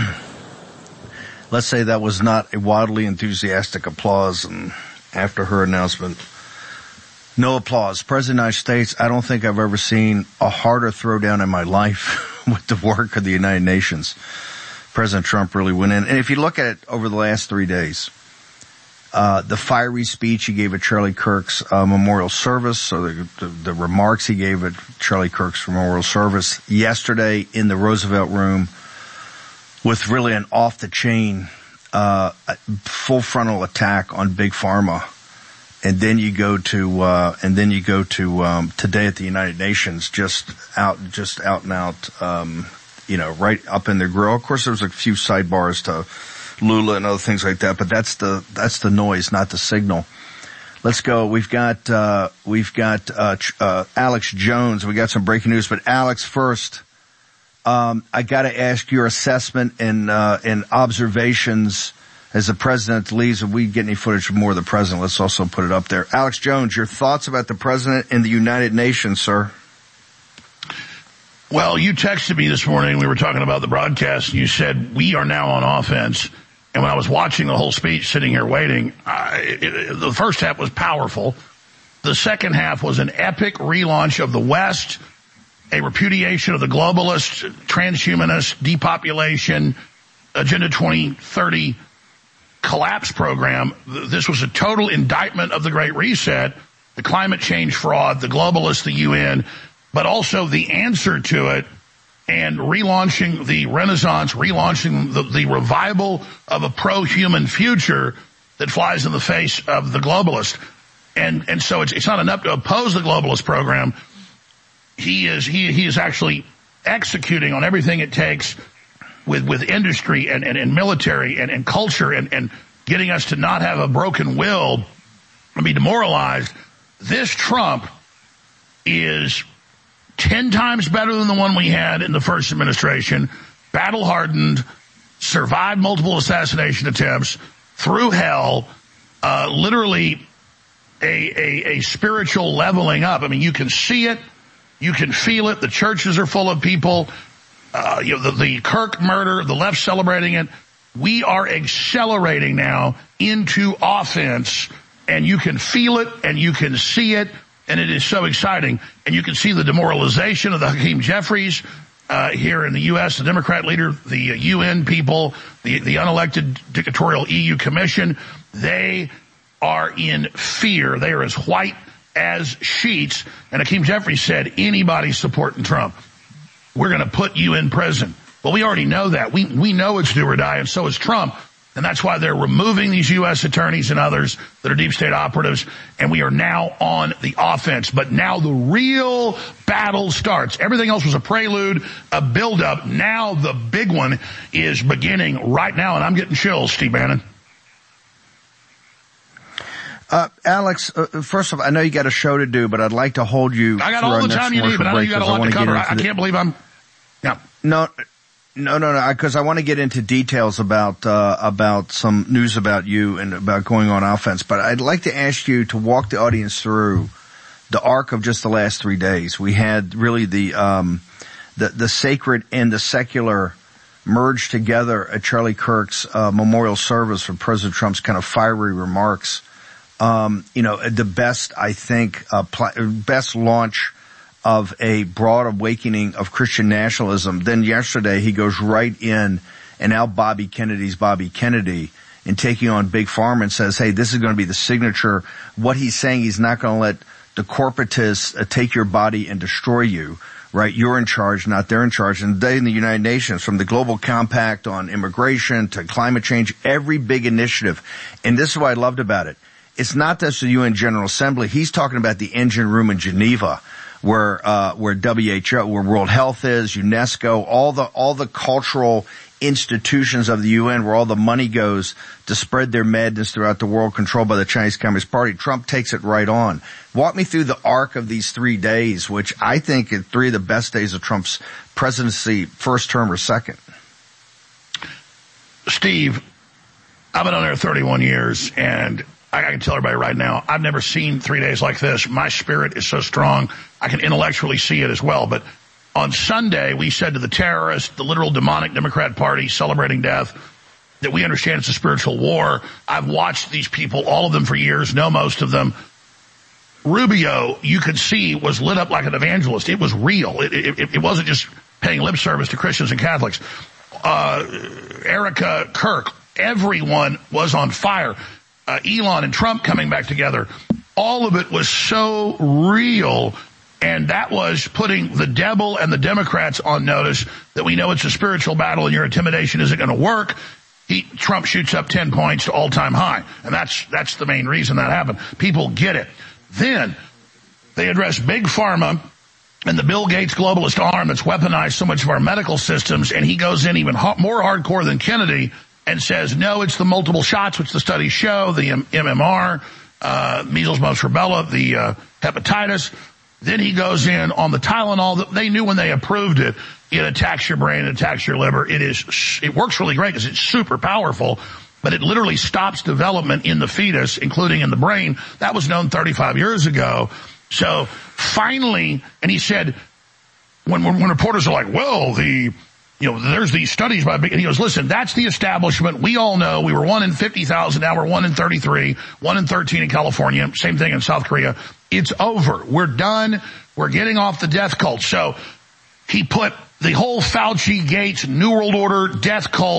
Let's say that was not a wildly enthusiastic applause, and after her announcement, no applause. President of the United States, I don't think I've ever seen a harder throwdown in my life with the work of the United Nations. President Trump really went in. And if you look at it over the last 3 days, the fiery speech he gave at Charlie Kirk's memorial service, or the remarks he gave at Charlie Kirk's memorial service yesterday in the Roosevelt Room, with really an off-the-chain, full frontal attack on Big Pharma, and then you go to today at the United Nations, just out and out, right up in their grill. Of course, there's a few sidebars to Lula and other things like that, but that's the noise, not the signal. Let's go. We've got Alex Jones. We got some breaking news, but Alex, first, I got to ask your assessment and observations as the president leaves. If we get any footage of more of the president, let's also put it up there. Alex Jones, your thoughts about the president and the United Nations, sir? Well, you texted me this morning. We were talking about the broadcast, and you said we are now on offense. And when I was watching the whole speech, sitting here waiting, the first half was powerful. The second half was an epic relaunch of the West, a repudiation of the globalist, transhumanist, depopulation, Agenda 2030 collapse program. This was a total indictment of the Great Reset, the climate change fraud, the globalists, the UN, but also the answer to it, and relaunching the Renaissance, relaunching the revival of a pro-human future that flies in the face of the globalist. And so it's not enough to oppose the globalist program. He is actually executing on everything it takes with industry and military and culture and getting us to not have a broken will and be demoralized. This Trump is 10 times better than the one we had in the first administration, battle-hardened, survived multiple assassination attempts, through hell, literally a spiritual leveling up. I mean, you can see it, you can feel it. The churches are full of people. The Kirk murder, the left celebrating it. We are accelerating now into offense, and you can feel it and you can see it, and it is so exciting. And you can see the demoralization of the Hakeem Jeffries here in the U.S., the Democrat leader, the UN people, the unelected dictatorial EU Commission. They are in fear. They are as white as sheets. And Hakeem Jeffries said, anybody supporting Trump, we're going to put you in prison. Well, we already know that. We know it's do or die, and so is Trump. And that's why they're removing these U.S. attorneys and others that are deep state operatives, and we are now on the offense. But now the real battle starts. Everything else was a prelude, a buildup. Now the big one is beginning right now, and I'm getting chills, Steve Bannon. Alex, first of all, I know you got a show to do, but I'd like to hold you. I got all the time you need, but I know you got a lot to cover. I can't believe I'm. Yeah. No, because I want to get into details about some news about you and about going on offense. But I'd like to ask you to walk the audience through the arc of just the last 3 days. We had really the sacred and the secular merged together at Charlie Kirk's memorial service for President Trump's kind of fiery remarks. The best, I think, best launch of a broad awakening of Christian nationalism. Then yesterday he goes right in and out Bobby Kennedy's Bobby Kennedy and taking on Big Pharma and says, hey, this is going to be the signature. What he's saying, he's not going to let the corporatists take your body and destroy you, right? You're in charge, not they're in charge. And they in the United Nations, from the Global Compact on immigration to climate change, every big initiative. And this is what I loved about it. It's not just the UN General Assembly. He's talking about the engine room in Geneva, where WHO, where World Health is, UNESCO, all the cultural institutions of the UN, where all the money goes to spread their madness throughout the world, controlled by the Chinese Communist Party. Trump takes it right on. Walk me through the arc of these 3 days, which I think are 3 of the best days of Trump's presidency, first term or second. Steve, I've been on there 31 years, and I can tell everybody right now, I've never seen 3 days like this. My spirit is so strong, I can intellectually see it as well. But on Sunday, we said to the terrorists, the literal demonic Democrat Party celebrating death, that we understand it's a spiritual war. I've watched these people, all of them for years, know most of them. Rubio, you could see, was lit up like an evangelist. It was real. It wasn't just paying lip service to Christians and Catholics. Erica Kirk, everyone was on fire. Elon and Trump coming back together. All of it was so real, and that was putting the devil and the Democrats on notice that we know it's a spiritual battle and your intimidation isn't going to work. Trump shoots up 10 points to all-time high, and that's the main reason that happened. People get it. Then they address Big Pharma and the Bill Gates globalist arm that's weaponized so much of our medical systems, and he goes in even more hardcore than Kennedy and says, no, it's the multiple shots, which the studies show, the MMR, measles, mumps, rubella, the hepatitis. Then he goes in on the Tylenol that they knew when they approved it. It attacks your brain, it attacks your liver. It works really great because it's super powerful, but it literally stops development in the fetus, including in the brain. That was known 35 years ago. So finally, and he said, when reporters are like, well, there's these studies by Big, and he goes, listen, that's the establishment. We all know we were 1 in 50,000. Now we're 1 in 33, 1 in 13 in California. Same thing in South Korea. It's over. We're done. We're getting off the death cult. So he put the whole Fauci, Gates, New World Order, death cult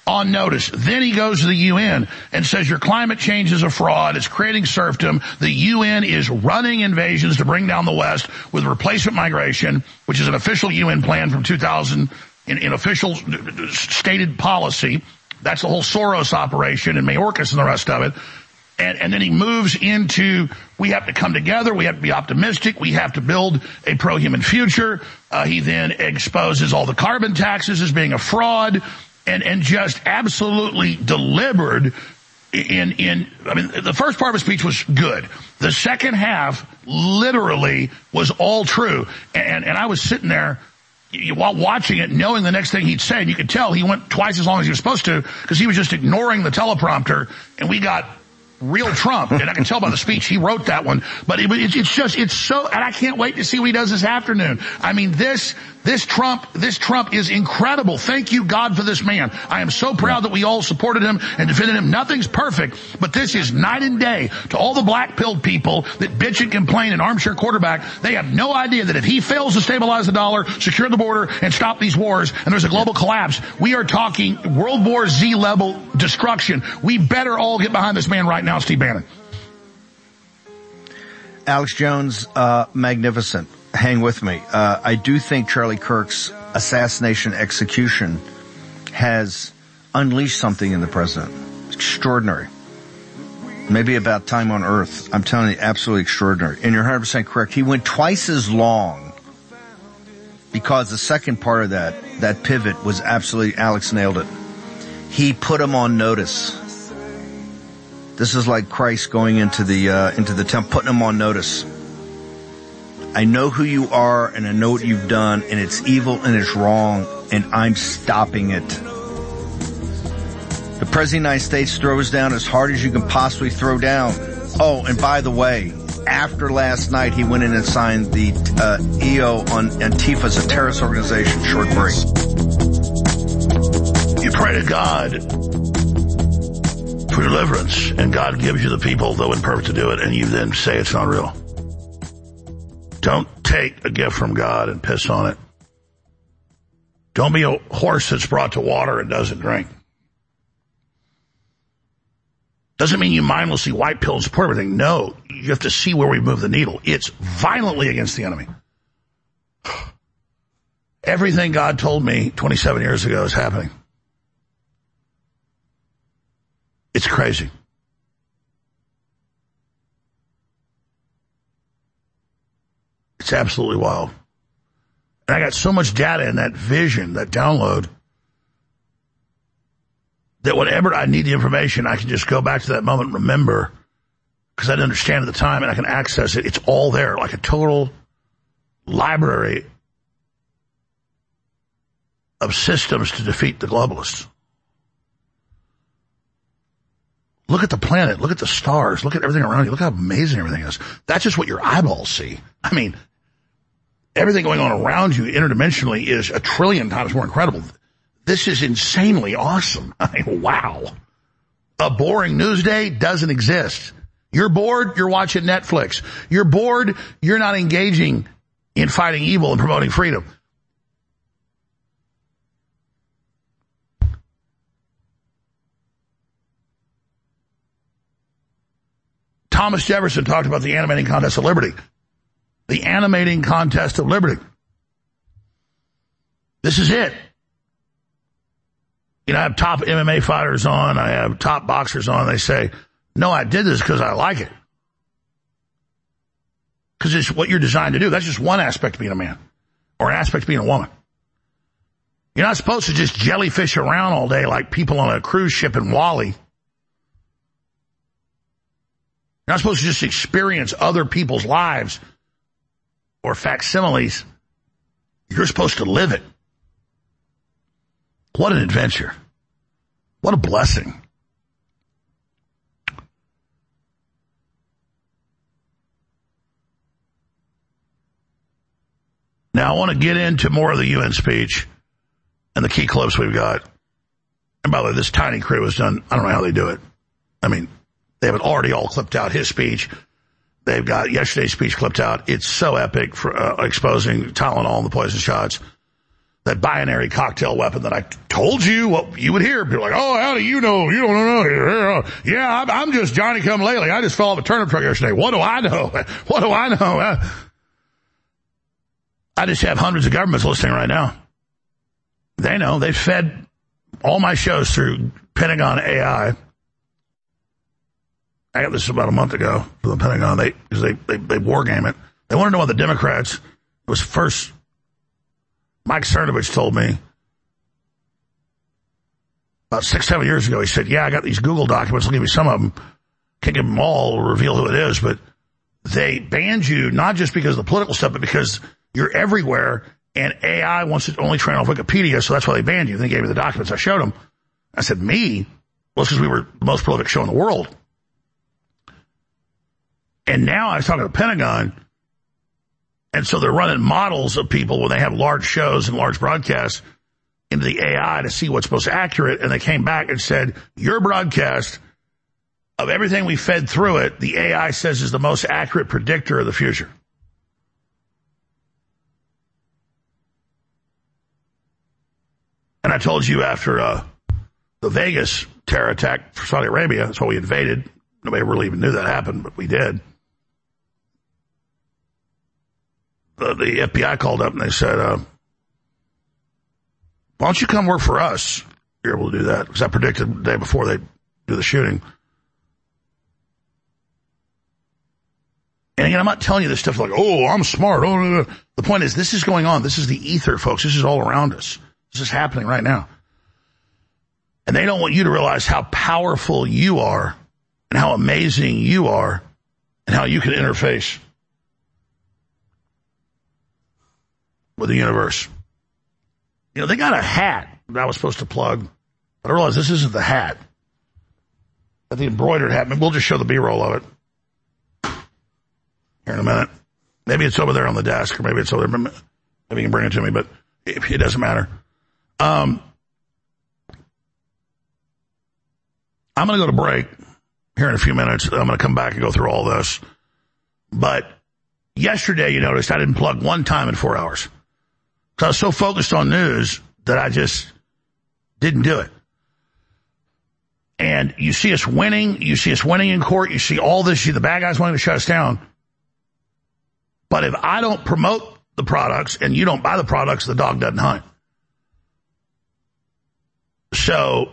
on notice. Then he goes to the UN and says your climate change is a fraud. It's creating serfdom. The UN is running invasions to bring down the West with replacement migration, which is an official UN plan from 2000 in official stated policy. That's the whole Soros operation and Mayorkas and the rest of it. And then he moves into, we have to come together, we have to be optimistic, we have to build a pro-human future. He then exposes all the carbon taxes as being a fraud and just absolutely delivered the first part of his speech was good. The second half literally was all true. And I was sitting there while watching it, knowing the next thing he'd say, and you could tell he went twice as long as he was supposed to because he was just ignoring the teleprompter, and we got real Trump, and I can tell by the speech he wrote that one. But it's so, and I can't wait to see what he does this afternoon. I mean, this Trump is incredible. Thank you, God, for this man. I am so proud that we all supported him and defended him. Nothing's perfect, but this is night and day to all the black-pilled people that bitch and complain and armchair quarterback. They have no idea that if he fails to stabilize the dollar, secure the border, and stop these wars, and there's a global collapse, we are talking World War Z level destruction. We better all get behind this man right now, Steve Bannon. Alex Jones, magnificent. Hang with me. I do think Charlie Kirk's assassination execution has unleashed something in the president. Extraordinary. Maybe about time on earth. I'm telling you, absolutely extraordinary. And you're 100% correct. He went twice as long because the second part of that pivot was absolutely, Alex nailed it. He put him on notice. This is like Christ going into the temple, putting him on notice. I know who you are, and I know what you've done, and it's evil and it's wrong, and I'm stopping it. The President of the United States throws down as hard as you can possibly throw down. Oh, and by the way, after last night, he went in and signed the EO on Antifa as a terrorist organization. Short break. You pray to God for deliverance, and God gives you the people, though imperfect, to do it, and you then say it's not real. Don't take a gift from God and piss on it. Don't be a horse that's brought to water and doesn't drink. Doesn't mean you mindlessly white pill and support everything. No, you have to see where we move the needle. It's violently against the enemy. Everything God told me 27 years ago is happening. It's crazy. It's absolutely wild. And I got so much data in that vision, that download, that whenever I need the information, I can just go back to that moment and remember, because I didn't understand at the time, and I can access it. It's all there, like a total library of systems to defeat the globalists. Look at the planet. Look at the stars. Look at everything around you. Look how amazing everything is. That's just what your eyeballs see. I mean, everything going on around you interdimensionally is a trillion times more incredible. This is insanely awesome. I mean, wow. A boring news day doesn't exist. You're bored, you're watching Netflix. You're bored, you're not engaging in fighting evil and promoting freedom. Thomas Jefferson talked about the animating contest of liberty. The animating contest of liberty. This is it. You know, I have top MMA fighters on. I have top boxers on. They say, no, I did this because I like it. Because it's what you're designed to do. That's just one aspect of being a man. Or an aspect of being a woman. You're not supposed to just jellyfish around all day like people on a cruise ship in Wally. You're not supposed to just experience other people's lives or facsimiles. You're supposed to live it. What an adventure. What a blessing. Now, I want to get into more of the UN speech and the key clips we've got. And by the way, this tiny crew has done, I don't know how they do it. I mean, they have it already all clipped out, his speech. They've got yesterday's speech clipped out. It's so epic for exposing Tylenol and the poison shots. that binary cocktail weapon that I told you what you would hear. People are like, oh, how do you know? You don't know. Yeah, I'm just Johnny come lately. I just fell off a turnip truck yesterday. What do I know? What do I know? I just have hundreds of governments listening right now. They know. They fed all my shows through Pentagon AI. I got this about a month ago for the Pentagon. They war game it. They want to know what the Democrats. It was first. Mike Cernovich told me about 6-7 years ago. He said, "Yeah, I got these Google documents. I'll give you some of them. Can't give them all. Or reveal who it is, but they banned you not just because of the political stuff, but because you're everywhere." And AI wants to only train off Wikipedia, so that's why they banned you. Then they gave me the documents. I showed them. I said, me? Well, it's because we were the most prolific show in the world. And now I was talking to the Pentagon, and so they're running models of people when they have large shows and large broadcasts into the AI to see what's most accurate, and they came back and said, your broadcast, of everything we fed through it, the AI says is the most accurate predictor of the future. And I told you after the Vegas terror attack for Saudi Arabia, that's why we invaded. Nobody really even knew that happened, but we did. The FBI called up and they said, why don't you come work for us? You're able to do that. Because I predicted the day before they do the shooting. And again, I'm not telling you this stuff like, oh, I'm smart. Oh, no, no. The point is, this is going on. This is the ether, folks. This is all around us. This is happening right now. And they don't want you to realize how powerful you are and how amazing you are and how you can interface with the universe. You know, they got a hat that I was supposed to plug, but I realized this isn't the hat. But the embroidered hat, we'll just show the B-roll of it here in a minute. Maybe it's over there on the desk, or maybe it's over there. Maybe you can bring it to me, but it doesn't matter. I'm going to go to break here in a few minutes. I'm going to come back and go through all this. But yesterday, you noticed I didn't plug one time in 4 hours. So I was so focused on news that I just didn't do it. And you see us winning. You see us winning in court. You see all this. You see the bad guys wanting to shut us down. But if I don't promote the products and you don't buy the products, the dog doesn't hunt. So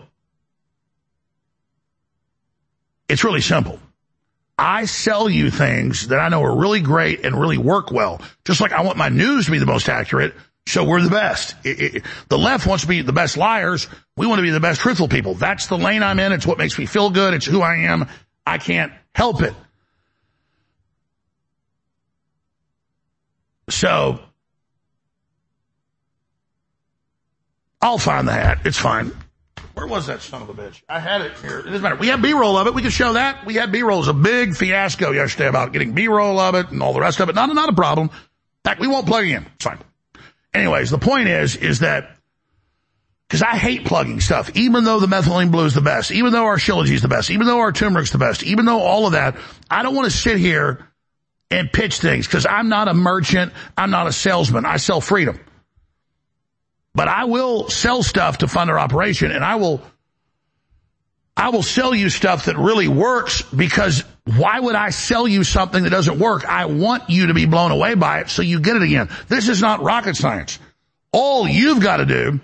it's really simple. I sell you things that I know are really great and really work well. Just like I want my news to be the most accurate, so we're the best. The left wants to be the best liars. We want to be the best truthful people. That's the lane I'm in. It's what makes me feel good. It's who I am. I can't help it. So I'll find the hat. It's fine. Where was that son of a bitch? I had it here. It doesn't matter. We have B-roll of it. We can show that. We had B-roll. It was a big fiasco yesterday about getting B-roll of it and all the rest of it. Not a problem. In fact, we won't plug it in. It's fine. Anyways, the point is that because I hate plugging stuff, even though the methylene blue is the best, even though our Shilajit is the best, even though our turmeric's the best, even though all of that, I don't want to sit here and pitch things because I'm not a merchant. I'm not a salesman. I sell freedom. But I will sell stuff to fund our operation, and I will sell you stuff that really works, because why would I sell you something that doesn't work? I want you to be blown away by it so you get it again. This is not rocket science. All you've got to do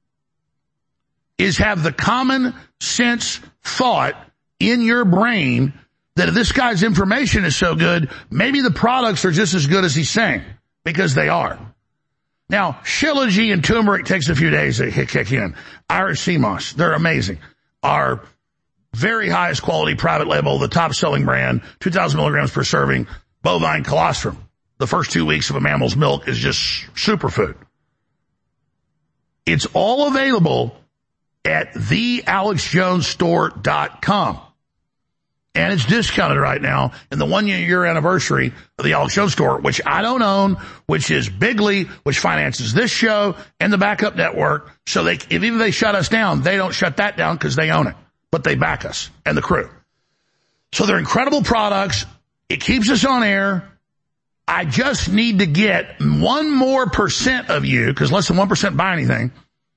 is have the common sense thought in your brain that if this guy's information is so good, maybe the products are just as good as he's saying, because they are. Now, Shilajit and turmeric takes a few days to kick in. Irish sea moss, they're amazing. Our very highest quality private label, the top selling brand, 2,000 milligrams per serving, bovine colostrum. The first 2 weeks of a mammal's milk is just superfood. It's all available at thealexjonesstore.com. And it's discounted right now in the 1 year anniversary of the Alex Jones Store, which I don't own, which is Bigly, which finances this show and the backup network. So if even they shut us down, they don't shut that down because they own it, but they back us and the crew. So they're incredible products. It keeps us on air. I just need to get 1% more of you, because less than 1% buy anything,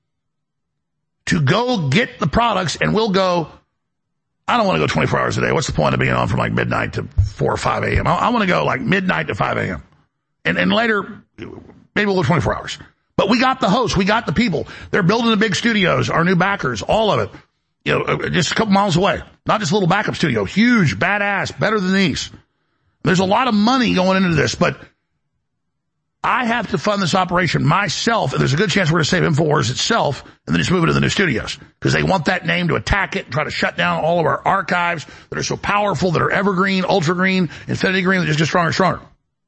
to go get the products, and we'll go. I don't want to go 24 hours a day. What's the point of being on from like midnight to 4 or 5 a.m.? I want to go like midnight to 5 a.m. And later, maybe we'll go 24 hours. But we got the hosts. We got the people. They're building the big studios, our new backers, all of it. You know, just a couple miles away. Not just a little backup studio. Huge, badass, better than these. There's a lot of money going into this, but I have to fund this operation myself, and there's a good chance we're going to save InfoWars itself and then just move it to the new studios because they want that name to attack it and try to shut down all of our archives that are so powerful, that are evergreen, ultra green, infinity green, that just get stronger and stronger.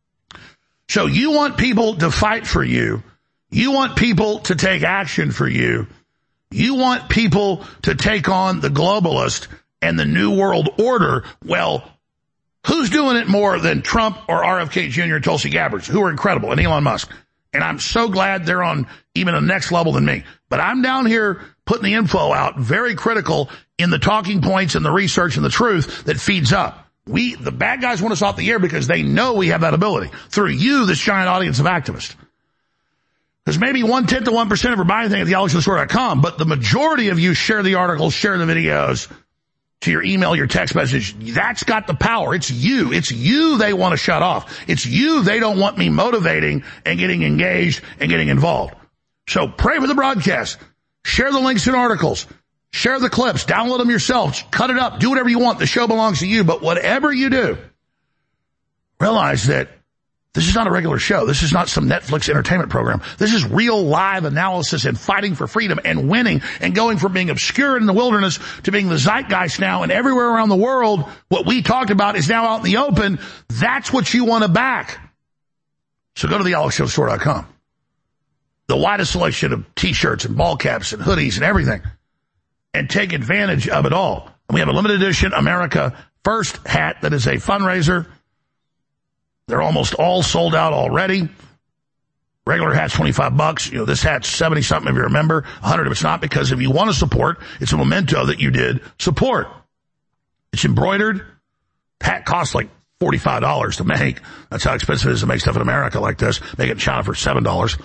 So you want people to fight for you. You want people to take action for you. You want people to take on the globalist and the New World Order. Well, who's doing it more than Trump or RFK Jr. and Tulsi Gabbard, who are incredible, and Elon Musk? And I'm so glad they're on even a next level than me. But I'm down here putting the info out, very critical in the talking points and the research and the truth that feeds up. The bad guys want us off the air because they know we have that ability through you, this giant audience of activists. Because maybe 1/10 to 1% ever buy anything at thealexjohnstore.com, but the majority of you share the articles, share the videos to your email, your text message. That's got the power. It's you. It's you they want to shut off. It's you they don't want me motivating and getting engaged and getting involved. So pray for the broadcast. Share the links and articles. Share the clips. Download them yourself. Cut it up. Do whatever you want. The show belongs to you. But whatever you do, realize that this is not a regular show. This is not some Netflix entertainment program. This is real live analysis and fighting for freedom and winning and going from being obscure in the wilderness to being the zeitgeist now, and everywhere around the world, what we talked about is now out in the open. That's what you want to back. So go to thealexjohnstore.com. The widest selection of t-shirts and ball caps and hoodies and everything, and take advantage of it all. And we have a limited edition America First hat that is a fundraiser. They're almost all sold out already. Regular hat's $25. You know, this hat's 70-something if you remember. 100 if it's not, because if you want to support, it's a memento that you did support. It's embroidered. Hat costs like $45 to make. That's how expensive it is to make stuff in America like this. Make it in China for $7.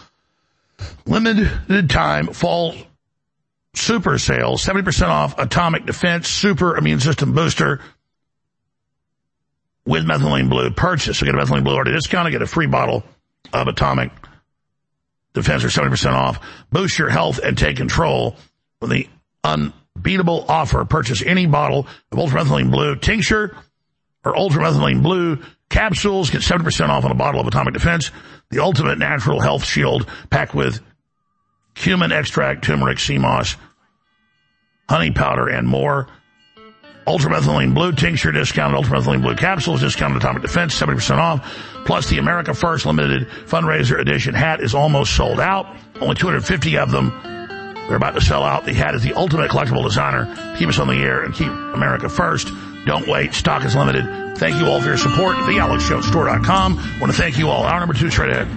Limited time fall super sale. 70% off Atomic Defense Super Immune System Booster with methylene blue purchase. So get a methylene blue already discounted, get a free bottle of Atomic Defense for 70% off. Boost your health and take control with the unbeatable offer. Purchase any bottle of ultramethylene blue tincture or ultramethylene blue capsules. Get 70% off on a bottle of Atomic Defense, the ultimate natural health shield packed with cumin extract, turmeric, sea moss, honey powder, and more. Ultramethylene blue tincture discounted, ultramethylene blue capsules discounted, Atomic Defense 70% off, plus the America First limited fundraiser edition hat is almost sold out. Only 250 of them. They're about to sell out. The hat is the ultimate collectible designer. Keep us on the air and keep America first. Don't wait. Stock is limited. Thank you all for your support. TheAlexJonesStore.com. Want to thank you all. Hour number 2 straight ahead.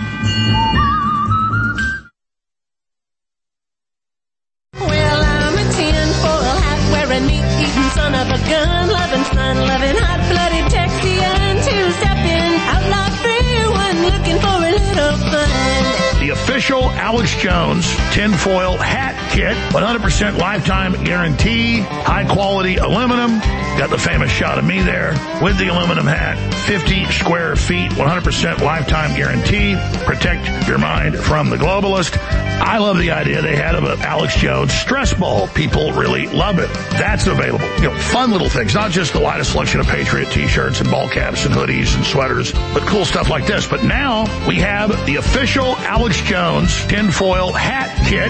Son of a gun, loving fun, loving hot-blooded Texian, two-stepping, outlaw free one, looking for a little fun. The official Alex Jones tinfoil hat kit, 100% lifetime guarantee, high-quality aluminum. Got the famous shot of me there with the aluminum hat, 50 square feet, 100% lifetime guarantee. Protect your mind from the globalist. I love the idea they had of an Alex Jones stress ball. People really love it. That's available. You know, fun little things, not just the widest selection of Patriot t-shirts and ball caps and hoodies and sweaters, but cool stuff like this. But now we have the official Alex Jones tinfoil hat kit.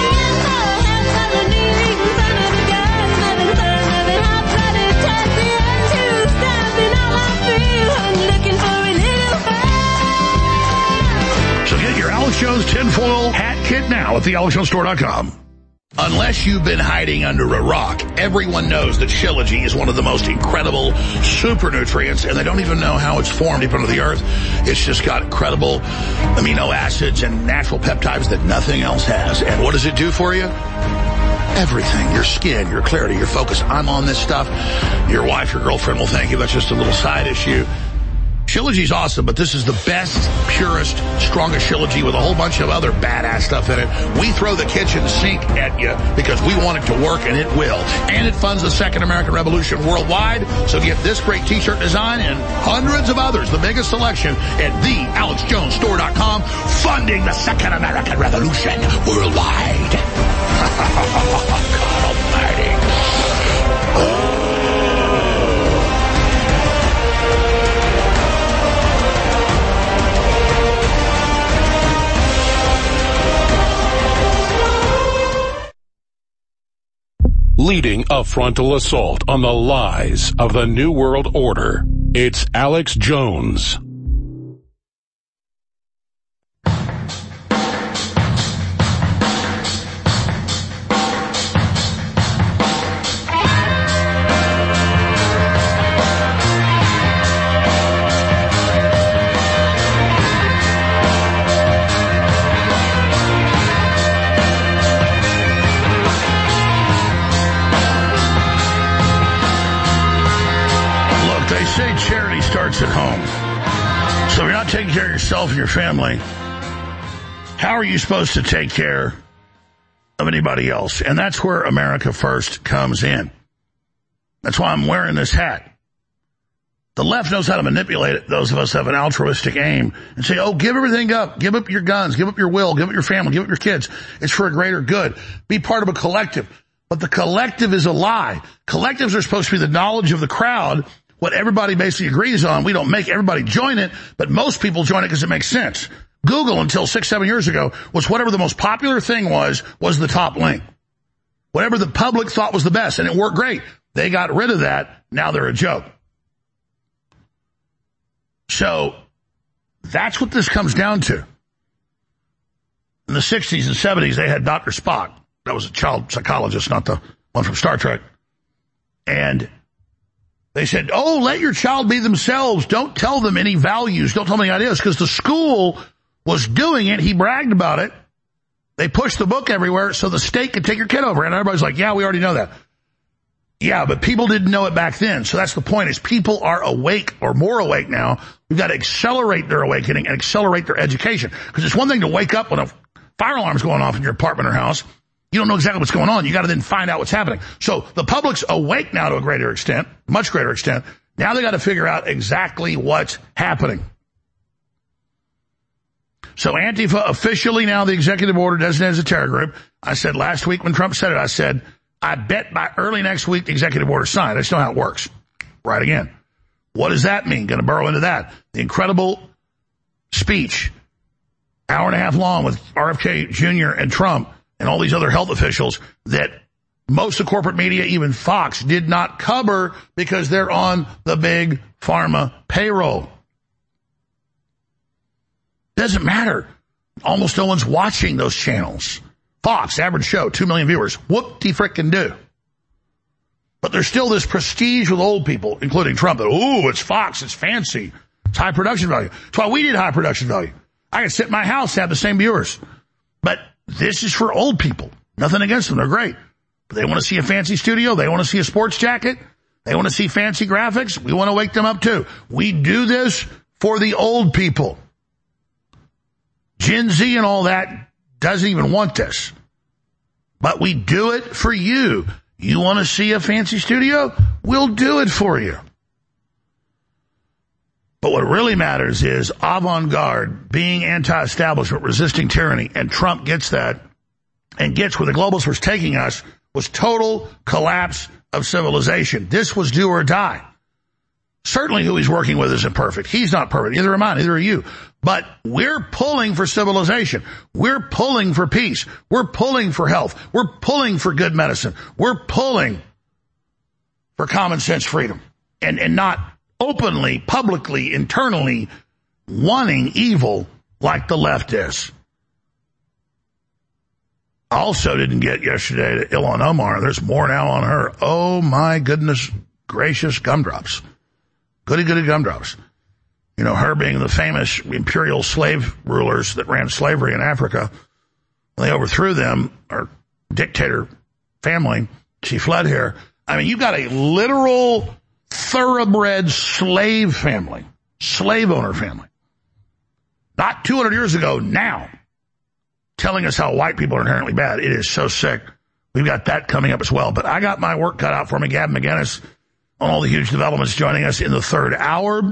So get your Alex Jones tinfoil hat kit now at thealexjonesstore.com. Unless you've been hiding under a rock, everyone knows that Shilajit is one of the most incredible super nutrients, and they don't even know how it's formed deep under the earth. It's just got incredible amino acids and natural peptides that nothing else has. And what does it do for you? Everything. Your skin, your clarity, your focus. I'm on this stuff. Your wife, your girlfriend will thank you. That's just a little side issue. Shilajit's awesome, but this is the best, purest, strongest Shilajit with a whole bunch of other badass stuff in it. We throw the kitchen sink at you because we want it to work, and it will. And it funds the Second American Revolution worldwide. So get this great t-shirt design and hundreds of others, the biggest selection at thealexjonesstore.com, funding the Second American Revolution worldwide. God almighty. Leading a frontal assault on the lies of the New World Order, it's Alex Jones. Charity starts at home. So if you're not taking care of yourself and your family, how are you supposed to take care of anybody else? And that's where America First comes in. That's why I'm wearing this hat. The left knows how to manipulate it. Those of us have an altruistic aim and say, oh, give everything up. Give up your guns. Give up your will. Give up your family. Give up your kids. It's for a greater good. Be part of a collective. But the collective is a lie. Collectives are supposed to be the knowledge of the crowd, what everybody basically agrees on. We don't make everybody join it, but most people join it because it makes sense. Google, until 6-7 years ago, was whatever the most popular thing was the top link. Whatever the public thought was the best, and it worked great. They got rid of that. Now they're a joke. So that's what this comes down to. In the 60s and 70s, they had Dr. Spock. That was a child psychologist, not the one from Star Trek. And they said, oh, let your child be themselves. Don't tell them any values. Don't tell them any ideas. Because the school was doing it. He bragged about it. They pushed the book everywhere so the state could take your kid over. And everybody's like, yeah, we already know that. Yeah, but people didn't know it back then. So that's the point, is people are awake or more awake now. We've got to accelerate their awakening and accelerate their education. Because it's one thing to wake up when a fire alarm's going off in your apartment or house. You don't know exactly what's going on. You got to then find out what's happening. So the public's awake now to a greater extent, much greater extent. Now they got to figure out exactly what's happening. So Antifa officially now the executive order designated as a terror group. I said last week when Trump said it, I said, I bet by early next week the executive order is signed. I just know how it works. Right again. What does that mean? Going to burrow into that. The incredible speech, hour and a half long with RFK Jr. and Trump and all these other health officials that most of corporate media, even Fox, did not cover because they're on the big pharma payroll. Doesn't matter. Almost no one's watching those channels. Fox, average show, 2 million viewers. Whoop-de-frickin' do. But there's still this prestige with old people, including Trump, that, ooh, it's Fox, it's fancy, it's high production value. That's why we did high production value. I can sit in my house and have the same viewers. But this is for old people. Nothing against them. They're great. But they want to see a fancy studio. They want to see a sports jacket. They want to see fancy graphics. We want to wake them up too. We do this for the old people. Gen Z and all that doesn't even want this. But we do it for you. You want to see a fancy studio? We'll do it for you. But what really matters is avant-garde, being anti-establishment, resisting tyranny, and Trump gets that and gets where the globalists were taking us was total collapse of civilization. This was do or die. Certainly who he's working with isn't perfect. He's not perfect. Neither am I. Neither are you. But we're pulling for civilization. We're pulling for peace. We're pulling for health. We're pulling for good medicine. We're pulling for common sense freedom. And not openly, publicly, internally wanting evil like the left is. I also didn't get yesterday to Ilhan Omar. There's more now on her. Oh my goodness gracious gumdrops. Goody gumdrops. You know, her being the famous imperial slave rulers that ran slavery in Africa. When they overthrew them, or dictator family, she fled here. I mean, you've got a literal thoroughbred slave family slave owner family. Not 200 years ago, now, telling us how white people are inherently bad. It is so sick. We've got that coming up as well. But I got my work cut out for me. Gavin McInnes on all the huge developments joining us in the third hour.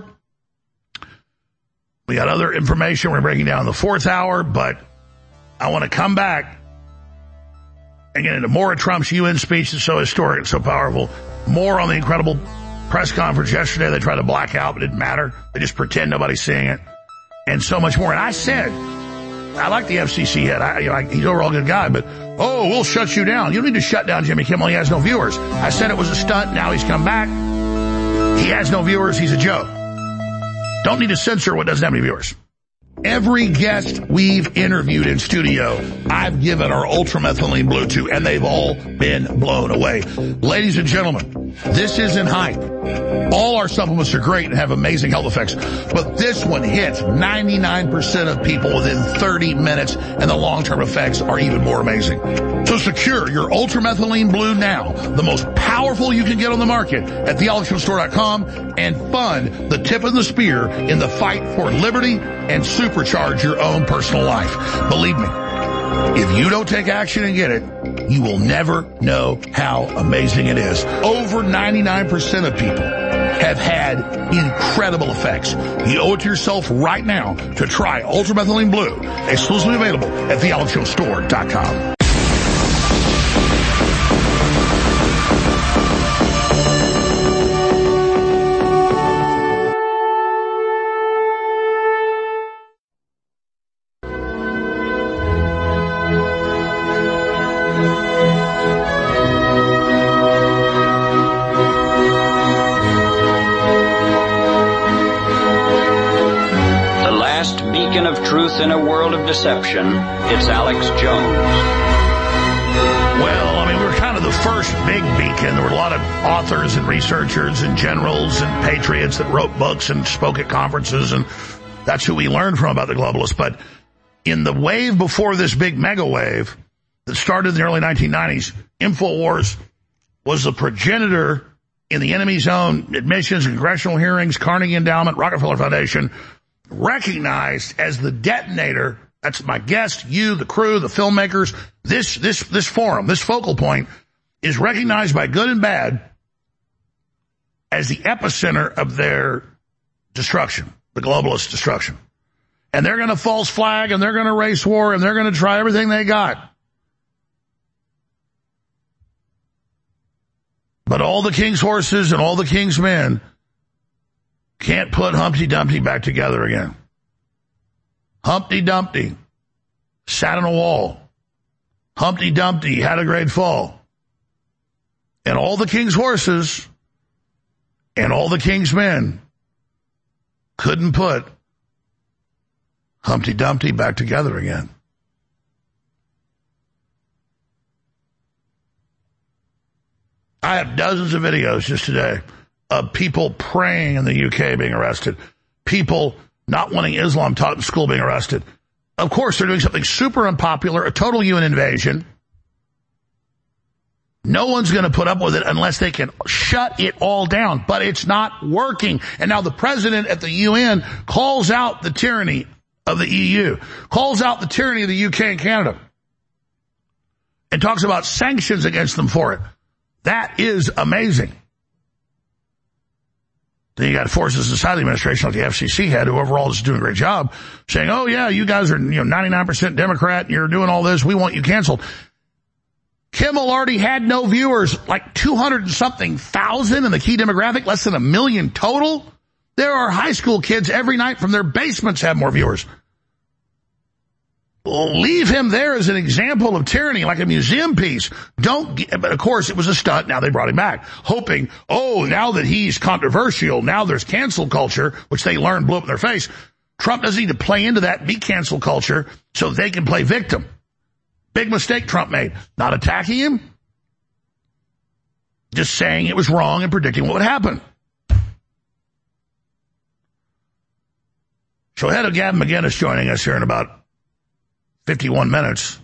We got other information we're breaking down in the fourth hour, but I want to come back and get into more of Trump's UN speech that's so historic and so powerful. More on the incredible press conference yesterday they tried to black out, but it didn't matter. They just pretend nobody's seeing it. And so much more. And I said, I like the FCC head. He's overall a good guy, but, we'll shut you down. You don't need to shut down Jimmy Kimmel. He has no viewers. I said it was a stunt. Now he's come back. He has no viewers. He's a joke. Don't need to censor what doesn't have any viewers. Every guest we've interviewed in studio, I've given our ultramethylene blue to, and they've all been blown away. Ladies and gentlemen, this isn't hype. All our supplements are great and have amazing health effects, but this one hits 99% of people within 30 minutes, and the long-term effects are even more amazing. So secure your ultramethylene blue now, the most powerful you can get on the market at thealexjonesstore.com, and fund the tip of the spear in the fight for liberty and supercharge your own personal life. Believe me, if you don't take action and get it, you will never know how amazing it is. Over 99% of people have had incredible effects. You owe it to yourself right now to try Ultramethylene Blue, exclusively available at thealexjonesstore.com. In a world of deception, it's Alex Jones. Well, we were kind of the first big beacon. There were a lot of authors and researchers and generals and patriots that wrote books and spoke at conferences, and that's who we learned from about the globalists. But in the wave before this big mega wave that started in the early 1990s, InfoWars was the progenitor in the enemy zone, admissions, congressional hearings, Carnegie Endowment, Rockefeller Foundation, recognized as the detonator. That's my guest, you, the crew, the filmmakers. This forum, this focal point is recognized by good and bad as the epicenter of their destruction, the globalist destruction. And they're going to false flag, and they're going to race war, and they're going to try everything they got. But all the king's horses and all the king's men can't put Humpty Dumpty back together again. Humpty Dumpty sat on a wall. Humpty Dumpty had a great fall. And all the king's horses and all the king's men couldn't put Humpty Dumpty back together again. I have dozens of videos just today of people praying in the UK being arrested, people not wanting Islam taught in school being arrested. Of course, they're doing something super unpopular, a total UN invasion. No one's going to put up with it unless they can shut it all down, but it's not working. And now the president at the UN calls out the tyranny of the EU, calls out the tyranny of the UK and Canada, and talks about sanctions against them for it. That is amazing. Then you got Forces Society Administration, like the FCC head, who overall is doing a great job, saying, oh yeah, you guys are 99% Democrat, and you're doing all this, we want you canceled. Kimmel already had no viewers, like 200 and something thousand in the key demographic, less than 1 million total. There are high school kids every night from their basements have more viewers. Leave him there as an example of tyranny, like a museum piece. But of course it was a stunt. Now they brought him back, hoping, now that he's controversial, now there's cancel culture, which they learned blew up in their face. Trump doesn't need to play into that, be cancel culture, so they can play victim. Big mistake Trump made. Not attacking him, just saying it was wrong and predicting what would happen. So ahead of Gavin McInnes joining us here in about 51 minutes.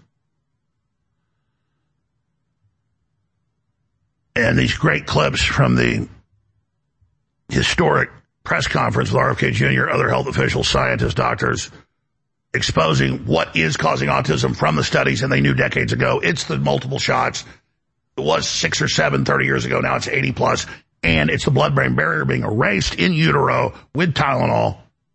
And these great clips from the historic press conference with RFK Jr., other health officials, scientists, doctors, exposing what is causing autism from the studies, and they knew decades ago. It's the multiple shots. It was 6 or 7 30 years ago. Now it's 80 plus. And it's the blood-brain barrier being erased in utero with Tylenol.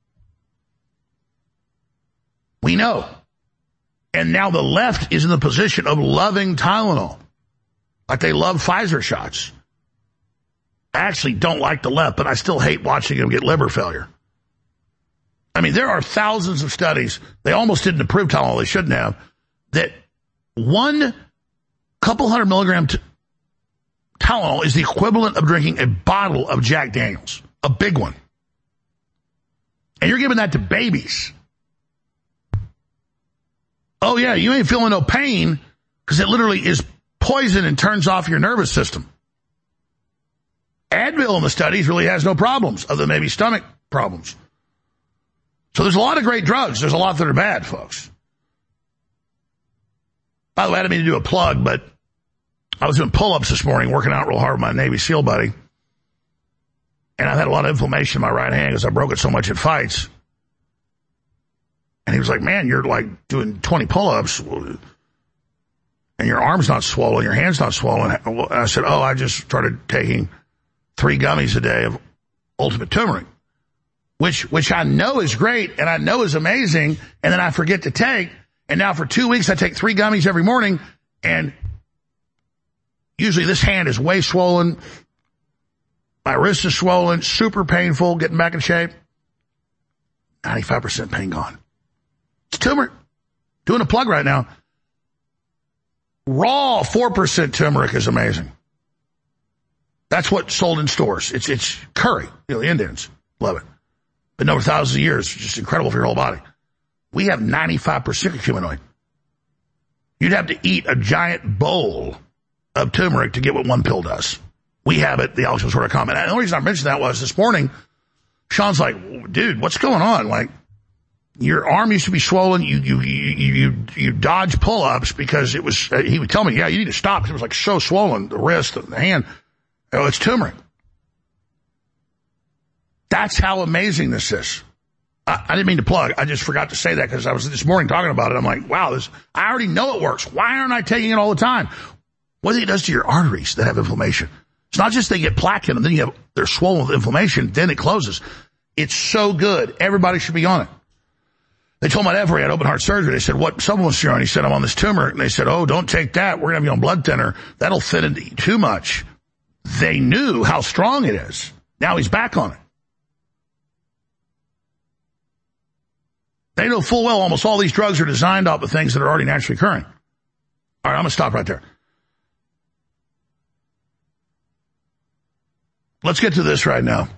We know. And now the left is in the position of loving Tylenol, like they love Pfizer shots. I actually don't like the left, but I still hate watching them get liver failure. I mean, there are thousands of studies. They almost didn't approve Tylenol. They shouldn't have. That one couple 100 milligram Tylenol is the equivalent of drinking a bottle of Jack Daniels, a big one. And you're giving that to babies. Oh, yeah, you ain't feeling no pain because it literally is poison and turns off your nervous system. Advil in the studies really has no problems other than maybe stomach problems. So there's a lot of great drugs. There's a lot that are bad, folks. By the way, I didn't mean to do a plug, but I was doing pull-ups this morning, working out real hard with my Navy SEAL buddy. And I've had a lot of inflammation in my right hand because I broke it so much at fights. And he was like, man, you're like doing 20 pull-ups and your arm's not swollen, your hand's not swollen. And I said, I just started taking 3 gummies a day of Ultimate Turmeric, which I know is great and I know is amazing, and then I forget to take. And now for 2 weeks, I take 3 gummies every morning, and usually this hand is way swollen. My wrist is swollen, super painful, getting back in shape. 95% pain gone. It's turmeric. Doing a plug right now. Raw 4% turmeric is amazing. That's what's sold in stores. It's curry. The Indians love it. Been over thousands of years. It's just incredible for your whole body. We have 95% curcuminoid. You'd have to eat a giant bowl of turmeric to get what one pill does. We have it, the AlexJonesWord.com. And the only reason I mentioned that was this morning, Sean's like, dude, what's going on? Like, your arm used to be swollen. You dodge pull-ups because it was, he would tell me, yeah, you need to stop because it was like so swollen, the wrist, the hand. Oh, it's turmeric. That's how amazing this is. I didn't mean to plug. I just forgot to say that because I was this morning talking about it. I'm like, wow, I already know it works. Why aren't I taking it all the time? What it does to your arteries that have inflammation. It's not just they get plaque in them, then they're swollen with inflammation, then it closes. It's so good. Everybody should be on it. They told my dad before he had open heart surgery, they said, what supplements are you on? He said, I'm on this turmeric. And they said, oh, don't take that. We're going to have you on blood thinner. That'll fit into you too much. They knew how strong it is. Now he's back on it. They know full well almost all these drugs are designed off of things that are already naturally occurring. All right, I'm going to stop right there. Let's get to this right now.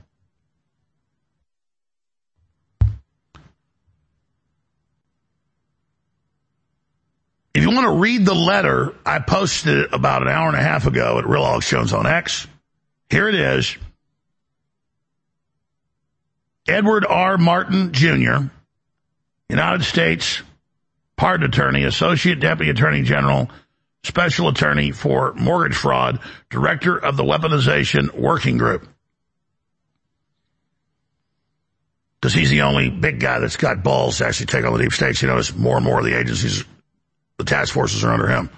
If you want to read the letter, I posted it about an hour and a half ago at Real Alex Jones on X. Here it is. Edward R. Martin, Jr., United States Pardon Attorney, Associate Deputy Attorney General, Special Attorney for Mortgage Fraud, Director of the Weaponization Working Group. Because he's the only big guy that's got balls to actually take on the deep states. You notice more and more of the agencies, the task forces are under him.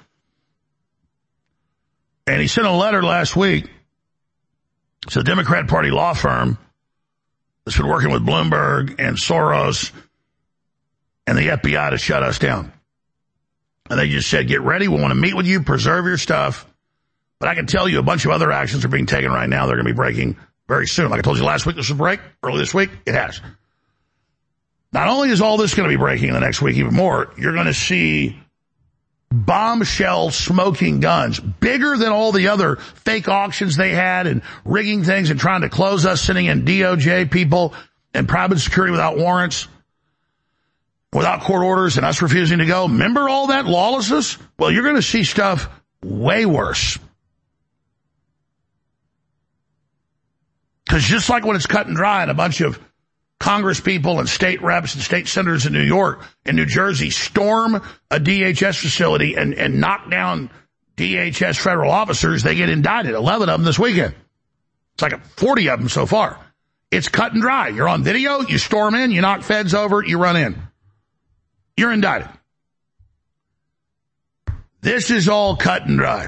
And he sent a letter last week to the Democrat Party law firm that's been working with Bloomberg and Soros and the FBI to shut us down. And they just said, get ready. We want to meet with you, preserve your stuff. But I can tell you a bunch of other actions are being taken right now. They're going to be breaking very soon. Like I told you last week, this would break. Early this week, it has. Not only is all this going to be breaking in the next week even more, you're going to see bombshell smoking guns, bigger than all the other fake auctions they had and rigging things and trying to close us, sending in DOJ people and private security without warrants, without court orders, and us refusing to go. Remember all that lawlessness? Well, you're going to see stuff way worse. Because just like when it's cut and dry and a bunch of Congress people and state reps and state senators in New York and New Jersey storm a DHS facility and knock down DHS federal officers, they get indicted. 11 of them this weekend. It's like 40 of them so far. It's cut and dry. You're on video, you storm in, you knock feds over, you run in. You're indicted. This is all cut and dry.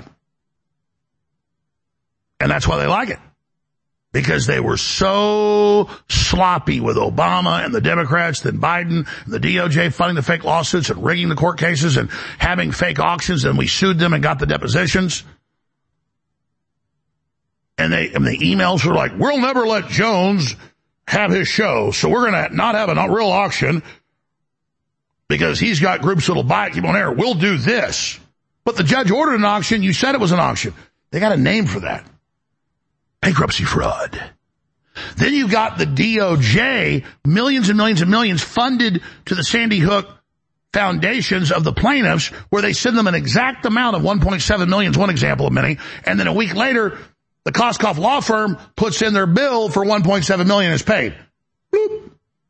And that's why they like it. Because they were so sloppy with Obama and the Democrats, then Biden, and the DOJ funding the fake lawsuits and rigging the court cases and having fake auctions, and we sued them and got the depositions. And the emails were like, we'll never let Jones have his show, so we're going to not have a real auction because he's got groups that'll buy it, keep on air. We'll do this. But the judge ordered an auction. You said it was an auction. They got a name for that. Bankruptcy fraud. Then you got the DOJ, millions and millions and millions funded to the Sandy Hook foundations of the plaintiffs, where they send them an exact amount of 1.7 million is one example of many. And then a week later, the Koskoff law firm puts in their bill for 1.7 million is paid. Bloop.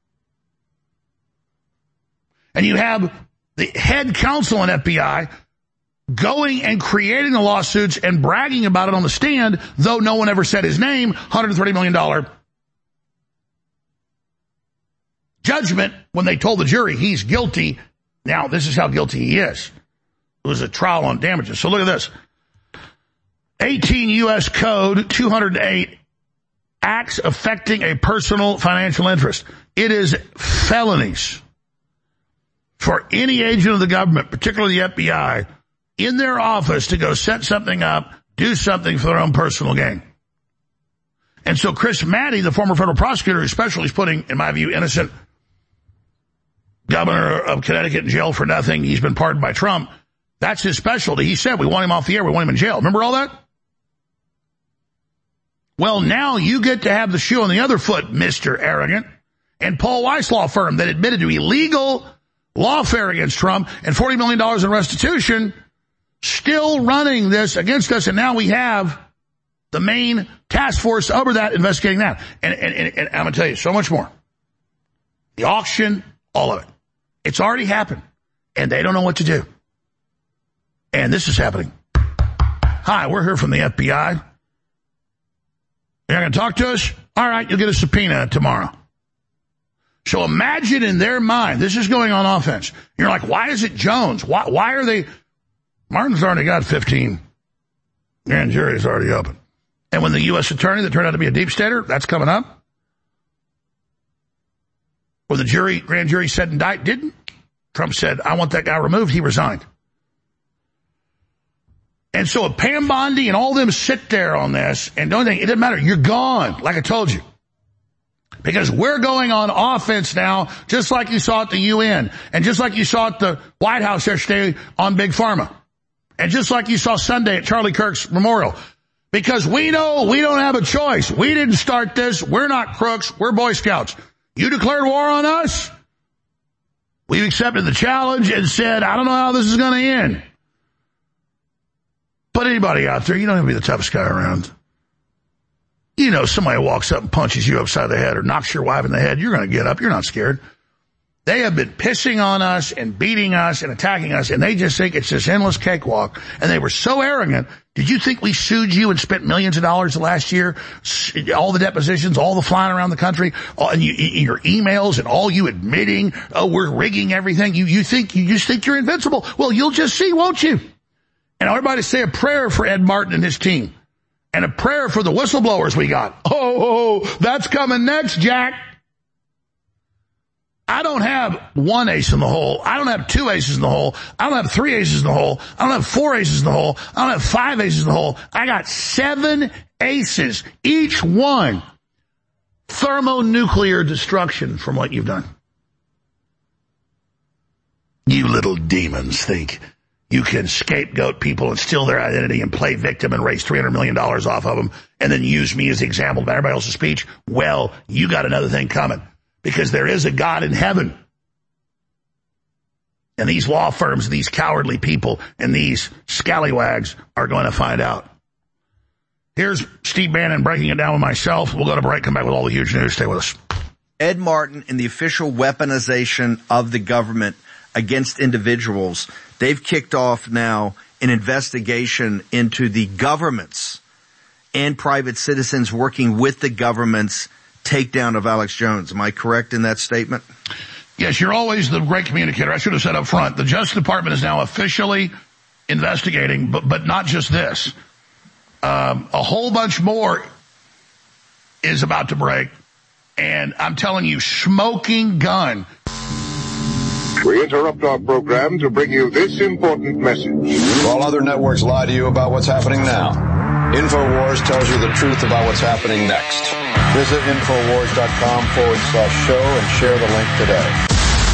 And you have the head counsel in FBI going and creating the lawsuits and bragging about it on the stand, though no one ever said his name, $130 million judgment when they told the jury he's guilty. Now, this is how guilty he is. It was a trial on damages. So look at this. 18 U.S. Code 208, acts affecting a personal financial interest. It is felonies for any agent of the government, particularly the FBI, in their office to go set something up, do something for their own personal gain. And so Chris Maddy, the former federal prosecutor, especially is putting, in my view, innocent governor of Connecticut in jail for nothing. He's been pardoned by Trump. That's his specialty. He said, we want him off the air. We want him in jail. Remember all that? Well, now you get to have the shoe on the other foot, Mr. Arrogant. And Paul Weiss law firm that admitted to illegal lawfare against Trump and $40 million in restitution, still running this against us. And now we have the main task force over that investigating that. And I'm going to tell you so much more. The auction, all of it. It's already happened. And they don't know what to do. And this is happening. Hi, we're here from the FBI. You're not going to talk to us? All right, you'll get a subpoena tomorrow. So imagine in their mind, this is going on offense. You're like, why is it Jones? Why are they? Martin's already got 15. Grand jury's already open. And when the U.S. attorney that turned out to be a deep stater, that's coming up. When the grand jury said indict, didn't. Trump said, I want that guy removed. He resigned. And so if Pam Bondi and all them sit there on this and don't think, it doesn't matter, you're gone, like I told you. Because we're going on offense now, just like you saw at the UN, and just like you saw at the White House yesterday on Big Pharma, and just like you saw Sunday at Charlie Kirk's memorial. Because we know we don't have a choice. We didn't start this. We're not crooks. We're Boy Scouts. You declared war on us. We've accepted the challenge and said, I don't know how this is going to end. But anybody out there, you don't have to be the toughest guy around. You know, somebody walks up and punches you upside the head or knocks your wife in the head, you're going to get up. You're not scared. They have been pissing on us and beating us and attacking us, and they just think it's this endless cakewalk. And they were so arrogant. Did you think we sued you and spent millions of dollars the last year? All the depositions, all the flying around the country, and your emails and all you admitting, oh, we're rigging everything. You just think you're invincible. Well, you'll just see, won't you? And everybody say a prayer for Ed Martin and his team. And a prayer for the whistleblowers we got. Oh, that's coming next, Jack. I don't have one ace in the hole. I don't have two aces in the hole. I don't have three aces in the hole. I don't have four aces in the hole. I don't have five aces in the hole. I got 7 aces. Each one thermonuclear destruction from what you've done. You little demons think you can scapegoat people and steal their identity and play victim and raise $300 million off of them and then use me as the example of everybody else's speech. Well, you got another thing coming. Because there is a God in heaven. And these law firms, these cowardly people, and these scallywags are going to find out. Here's Steve Bannon breaking it down with myself. We'll go to break, come back with all the huge news. Stay with us. Ed Martin and the official weaponization of the government against individuals, they've kicked off now an investigation into the governments and private citizens working with the governments takedown of Alex Jones. Am I correct in that statement? Yes, you're always the great communicator. I should have said up front, the Justice Department is now officially investigating, but not just this. A whole bunch more is about to break, and I'm telling you, smoking gun. We interrupt our program to bring you this important message. While other networks lie to you about what's happening now, InfoWars tells you the truth about what's happening next. Visit Infowars.com/show and share the link today.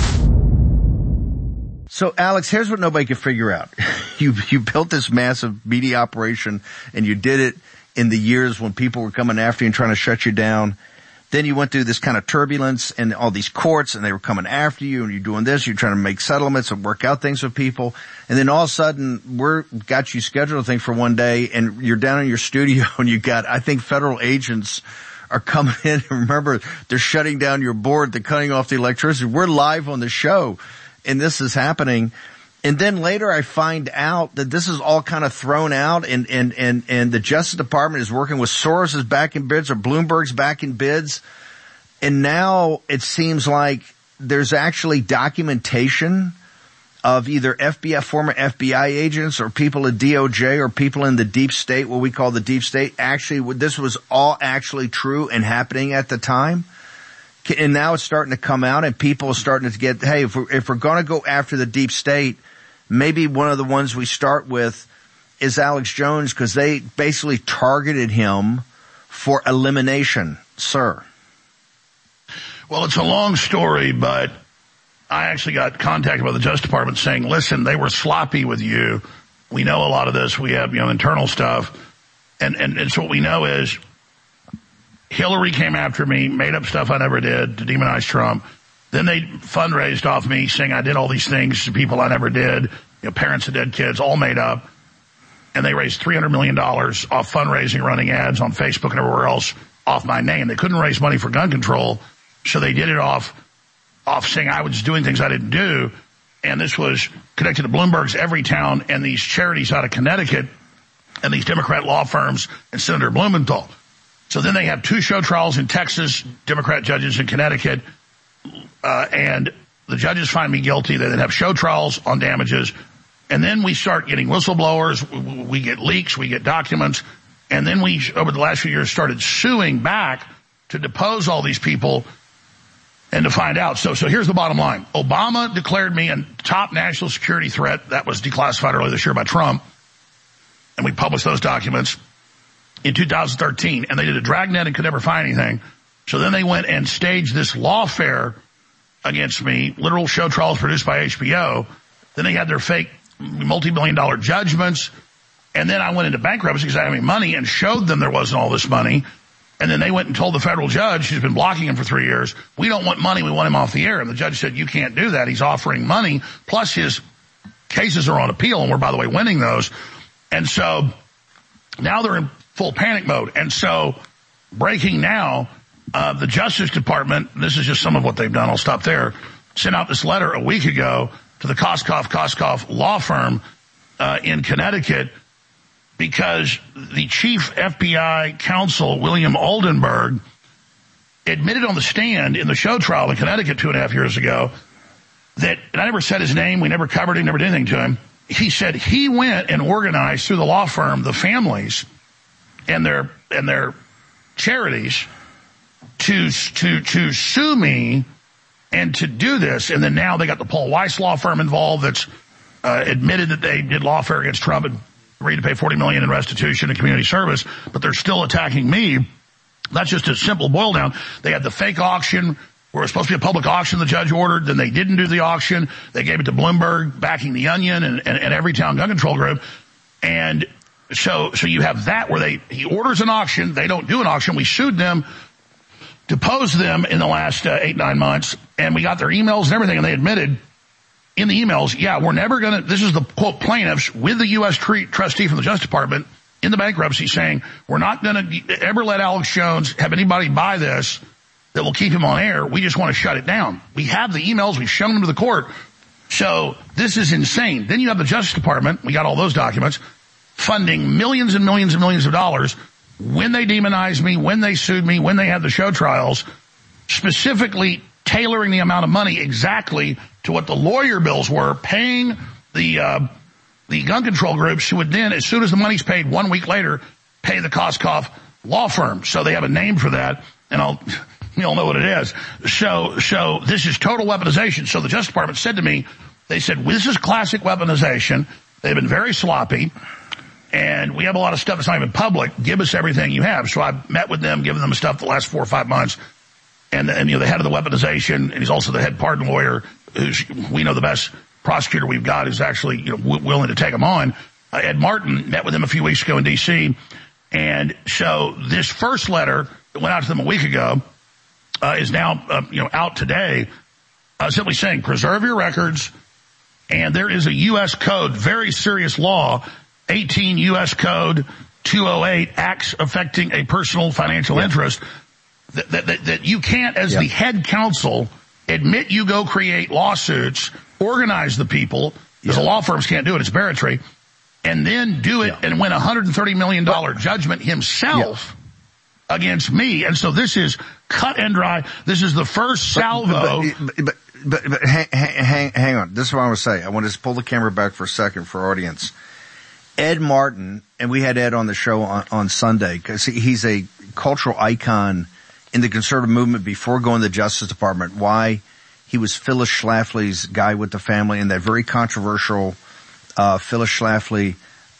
So, Alex, here's what nobody could figure out. You built this massive media operation, and you did it in the years when people were coming after you and trying to shut you down. Then you went through this kind of turbulence and all these courts, and they were coming after you, and you're doing this, you're trying to make settlements and work out things with people. And then all of a sudden, got you scheduled a thing for one day, and you're down in your studio, and you got, I think, federal agents are coming in. And remember, they're shutting down your board, they're cutting off the electricity. We're live on the show, and this is happening. And then later I find out that this is all kind of thrown out, and the Justice Department is working with Soros' back in bids or Bloomberg's back in bids. And now it seems like there's actually documentation of either former FBI agents or people at DOJ or people in the deep state, what we call the deep state. Actually, this was all actually true and happening at the time. And now it's starting to come out, and people are starting to get, hey, if we're going to go after the deep state, maybe one of the ones we start with is Alex Jones, because they basically targeted him for elimination, sir. Well, it's a long story, but I actually got contacted by the Justice Department saying, listen, they were sloppy with you. We know a lot of this. We have, internal stuff. And so what we know is Hillary came after me, made up stuff I never did to demonize Trump. Then they fundraised off me saying I did all these things to people I never did, parents of dead kids, all made up. And they raised $300 million off fundraising, running ads on Facebook and everywhere else off my name. They couldn't raise money for gun control, so they did it off saying I was doing things I didn't do. And this was connected to Bloomberg's Everytown and these charities out of Connecticut and these Democrat law firms and Senator Blumenthal. So then they have 2 show trials in Texas, Democrat judges in Connecticut, and the judges find me guilty. They then have show trials on damages. And then we start getting whistleblowers. We get leaks. We get documents. And then we, over the last few years, started suing back to depose all these people and to find out. So here's the bottom line. Obama declared me a top national security threat. That was declassified earlier this year by Trump. And we published those documents in 2013. And they did a dragnet and could never find anything. So then they went and staged this lawfare against me, literal show trials produced by HBO. Then they had their fake multi-million-dollar judgments. And then I went into bankruptcy because I didn't have any money and showed them there wasn't all this money. And then they went and told the federal judge, who's been blocking him for 3 years, we don't want money, we want him off the air. And the judge said, you can't do that. He's offering money, plus his cases are on appeal, and we're, by the way, winning those. And so now they're in full panic mode. And so breaking now, the Justice Department, this is just some of what they've done, I'll stop there, sent out this letter a week ago to the Koskoff law firm in Connecticut, because the chief FBI counsel, William Oldenburg, admitted on the stand in the show trial in Connecticut 2.5 years ago that, and I never said his name, we never covered him, never did anything to him. He said he went and organized through the law firm the families and their charities to sue me and to do this. And then now they got the Paul Weiss law firm involved that's admitted that they did lawfare against Trump and agreed to pay $40 million in restitution and community service, but they're still attacking me. That's just a simple boil down. They had the fake auction where it was supposed to be a public auction the judge ordered. Then they didn't do the auction. They gave it to Bloomberg, backing the Onion and Everytown Gun Control Group. And so you have that where he orders an auction. They don't do an auction. We sued them, deposed them in the last 8-9 months, and we got their emails and everything, and they admitted in the emails, yeah, we're never going to, this is the quote plaintiffs with the U.S. trustee from the Justice Department in the bankruptcy saying, we're not going to ever let Alex Jones have anybody buy this that will keep him on air. We just want to shut it down. We have the emails. We've shown them to the court. So this is insane. Then you have the Justice Department. We got all those documents funding millions and millions and millions of dollars when they demonized me, when they sued me, when they had the show trials, specifically tailoring the amount of money exactly to what the lawyer bills were, paying the gun control groups who would then, as soon as the money's paid 1 week later, pay the Koskoff law firm. So they have a name for that, and you'll know what it is. So this is total weaponization. So the Justice Department said to me, they said, this is classic weaponization. They've been very sloppy, and we have a lot of stuff that's not even public. Give us everything you have. So I met with them, given them stuff the last 4 or 5 months. And the head of the weaponization, and he's also the head pardon lawyer, who's, we know, the best prosecutor we've got, is actually, willing to take him on. Ed Martin, met with him a few weeks ago in D.C. And so this first letter that went out to them a week ago, is now, out today, simply saying, preserve your records. And there is a U.S. code, very serious law, 18 U.S. Code 208, acts affecting a personal financial interest, that you can't, as the head counsel, admit you go create lawsuits, organize the people, because the law firms can't do it, it's Barratry, and then do it and win $130 million judgment himself against me. And so this is cut and dry. This is the first salvo. But hang on. This is what I want to say. I want to just pull the camera back for a second for our audience. Ed Martin, and we had Ed on the show on Sunday, because he's a cultural icon in the conservative movement before going to the Justice Department. Why he was Phyllis Schlafly's guy with the family, and that very controversial Phyllis Schlafly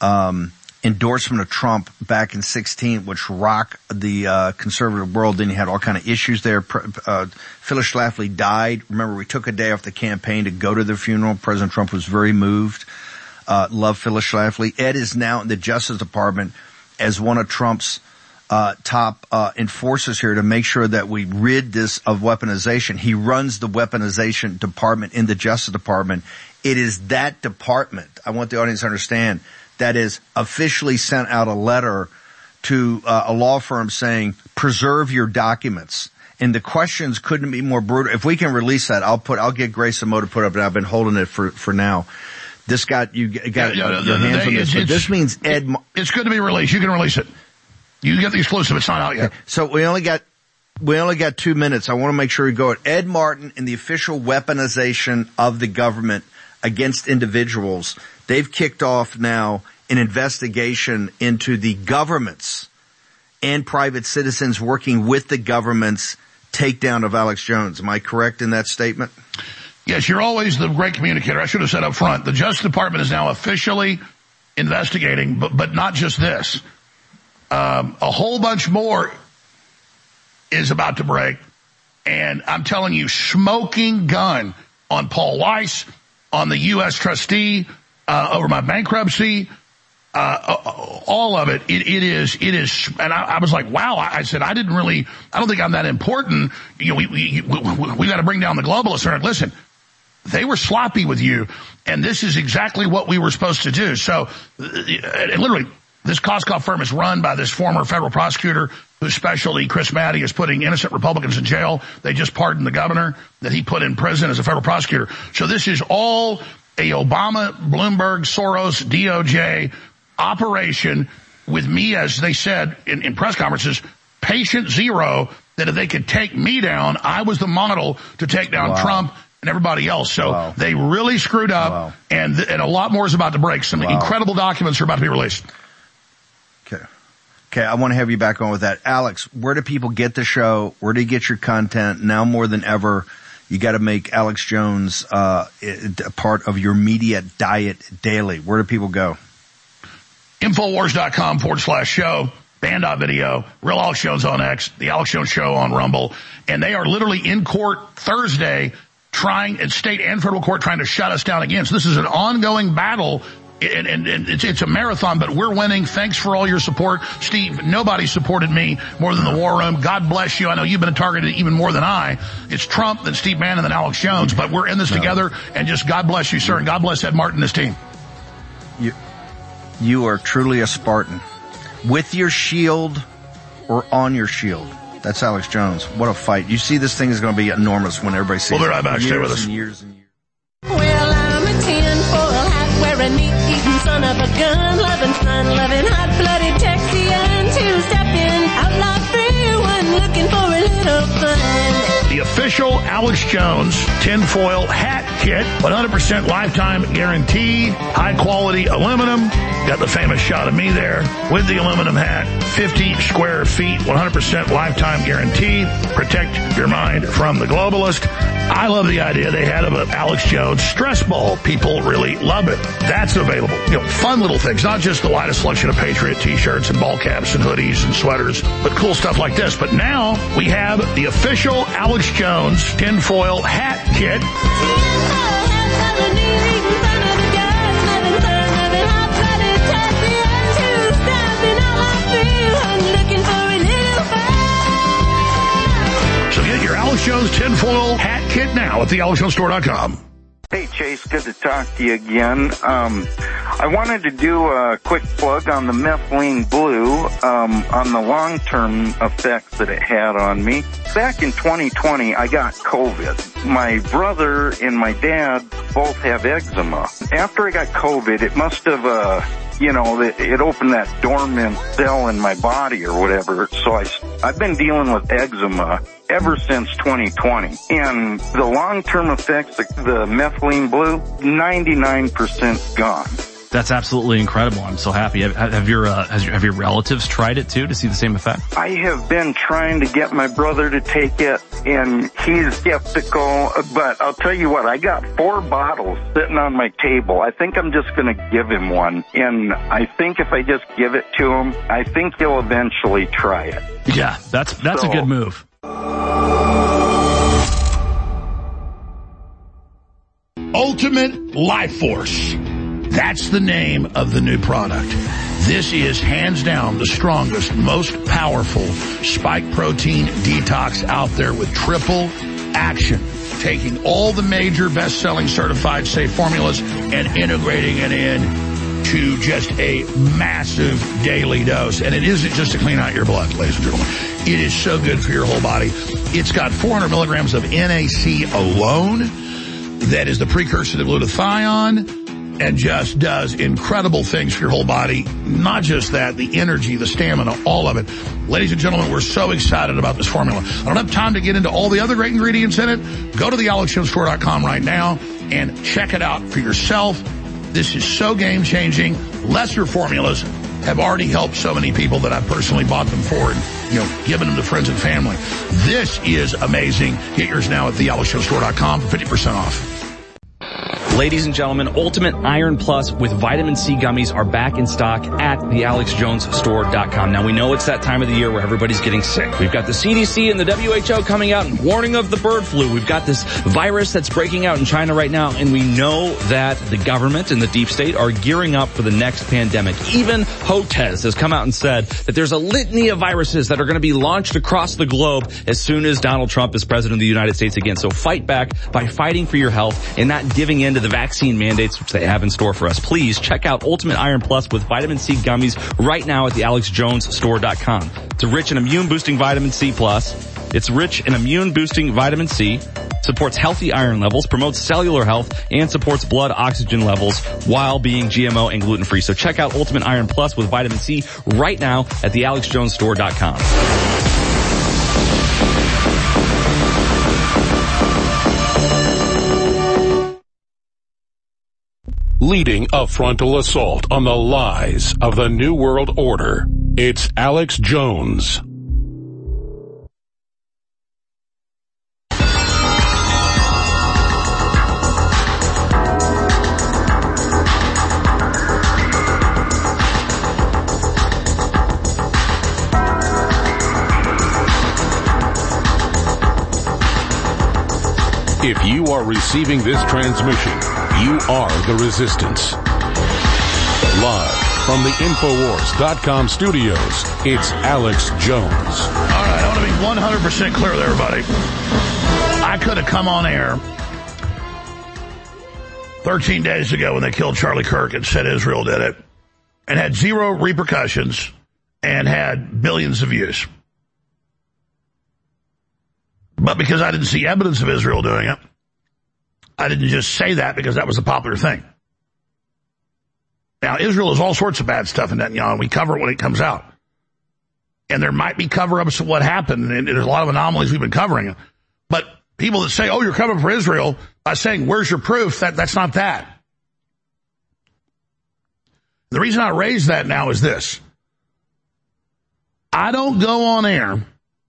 endorsement of Trump back in 2016, which rocked the conservative world. Then you had all kind of issues there. Phyllis Schlafly died. Remember, we took a day off the campaign to go to the funeral. President Trump was very moved. Loved Phyllis Schlafly. Ed is now in the Justice Department as one of Trump's top enforcers here to make sure that we rid this of weaponization. He runs the weaponization department in the Justice Department. It is that department, I want the audience to understand, that is officially sent out a letter to a law firm saying, preserve your documents. And the questions couldn't be more brutal. If we can release that, I'll get Grace Mo to put up, and I've been holding it for now. This got your hands on this. But this means Ed. It's good to be released. You can release it. You get the exclusive. It's not out yet. Okay. So we only got 2 minutes. I want to make sure we go at Ed Martin and the official weaponization of the government against individuals. They've kicked off now an investigation into the governments and private citizens working with the government's takedown of Alex Jones. Am I correct in that statement? Yes, you're always the great communicator. I should have said up front, the Justice Department is now officially investigating, but not just this. A whole bunch more is about to break. And I'm telling you, smoking gun on Paul Weiss, on the U.S. trustee, over my bankruptcy, all of it. It is, and I was like, wow. I said, I don't think I'm that important. We got to bring down the globalists. They're like, listen, they were sloppy with you, and this is exactly what we were supposed to do. So, literally, this Koskoff firm is run by this former federal prosecutor whose specialty, Chris Maddy, is putting innocent Republicans in jail. They just pardoned the governor that he put in prison as a federal prosecutor. So this is all a Obama, Bloomberg, Soros, DOJ operation with me, as they said in press conferences, patient zero, that if they could take me down, I was the model to take down Trump and everybody else. So they really screwed up, and a lot more is about to break. Some incredible documents are about to be released. Okay, I want to have you back on with that. Alex, where do people get the show? Where do you get your content? Now more than ever, you got to make Alex Jones a part of your media diet daily. Where do people go? Infowars.com/show, Band.video, Real Alex Jones on X, The Alex Jones Show on Rumble. And they are literally in court Thursday trying, at state and federal court, trying to shut us down again. So this is an ongoing battle. And it's a marathon, but we're winning. Thanks for all your support. Steve, nobody supported me more than the War Room. God bless you. I know you've been targeted even more than I. It's Trump, then Steve Bannon, then Alex Jones, but we're in this together, and just God bless you, sir, and God bless Ed Martin and his team. You are truly a Spartan. With your shield or on your shield. That's Alex Jones. What a fight. You see, this thing is going to be enormous when everybody sees it. Well, they're right back. Stay with us. Years and years. Well, I'm a tin-foil hat wearing meat-eating son of a gun, loving, fun-loving, hot-blooded Texian. and two-stepping, outlaw free one looking for a little fun. The official Alex Jones tinfoil hat kit, 100% lifetime guarantee, high-quality aluminum. Got the famous shot of me there with the aluminum hat. 50 square feet, 100% lifetime guarantee. Protect your mind from the globalist. I love the idea they had of an Alex Jones stress ball. People really love it. That's available. Fun little things, not just the lightest selection of Patriot t-shirts and ball caps and hoodies and sweaters, but cool stuff like this. But now we have the official Alex Jones tinfoil hat kit. So get your Alex Jones tinfoil hat kit now at thealexjonesstore.com. Hey, Chase, good to talk to you again. I wanted to do a quick plug on the methylene blue, on the long-term effects that it had on me. Back in 2020, I got COVID. My brother and my dad both have eczema. After I got COVID, it must have, it opened that dormant cell in my body or whatever. So I've been dealing with eczema ever since 2020. And the long-term effects, the methylene blue, 99% gone. That's absolutely incredible. I'm so happy. Have your relatives tried it too to see the same effect? I have been trying to get my brother to take it, and he's skeptical. But I'll tell you what, I got 4 bottles sitting on my table. I think I'm just going to give him one, and I think if I just give it to him, I think he'll eventually try it. Yeah, that's a good move. Ultimate Life Force. That's the name of the new product. This is hands down the strongest, most powerful spike protein detox out there with triple action. Taking all the major best-selling certified safe formulas and integrating it in to just a massive daily dose. And it isn't just to clean out your blood, ladies and gentlemen. It is so good for your whole body. It's got 400 milligrams of NAC alone. That is the precursor to glutathione. And just does incredible things for your whole body. Not just that, the energy, the stamina, all of it. Ladies and gentlemen, we're so excited about this formula. I don't have time to get into all the other great ingredients in it. Go to thealexjonesstore.com right now and check it out for yourself. This is so game-changing. Lesser formulas have already helped so many people that I've personally bought them for and, given them to friends and family. This is amazing. Get yours now at thealexjonesstore.com for 50% off. Ladies and gentlemen, Ultimate Iron Plus with vitamin C gummies are back in stock at thealexjonesstore.com. Now, we know it's that time of the year where everybody's getting sick. We've got the CDC and the WHO coming out and warning of the bird flu. We've got this virus that's breaking out in China right now, and we know that the government and the deep state are gearing up for the next pandemic. Even HOTES has come out and said that there's a litany of viruses that are going to be launched across the globe as soon as Donald Trump is president of the United States again. So fight back by fighting for your health and not giving in to the vaccine mandates which they have in store for us. Please check out Ultimate Iron Plus with vitamin C gummies right now at thealexjonesstore.com. It's a rich and immune-boosting vitamin C plus. It's rich in immune-boosting vitamin C, supports healthy iron levels, promotes cellular health, and supports blood oxygen levels while being GMO and gluten-free. So check out Ultimate Iron Plus with vitamin C right now at thealexjonesstore.com. Leading a frontal assault on the lies of the New World Order, it's Alex Jones. If you are receiving this transmission, you are the Resistance. Live from the Infowars.com studios, it's Alex Jones. All right, I want to be 100% clear with everybody. I could have come on air 13 days ago when they killed Charlie Kirk and said Israel did it, and had zero repercussions and had billions of views. But because I didn't see evidence of Israel doing it, I didn't just say that because that was a popular thing. Now, Israel is all sorts of bad stuff in Netanyahu, and we cover it when it comes out. And there might be cover-ups of what happened, and there's a lot of anomalies we've been covering. But people that say, oh, you're covering for Israel by saying, where's your proof? That's not that. The reason I raise that now is this. I don't go on air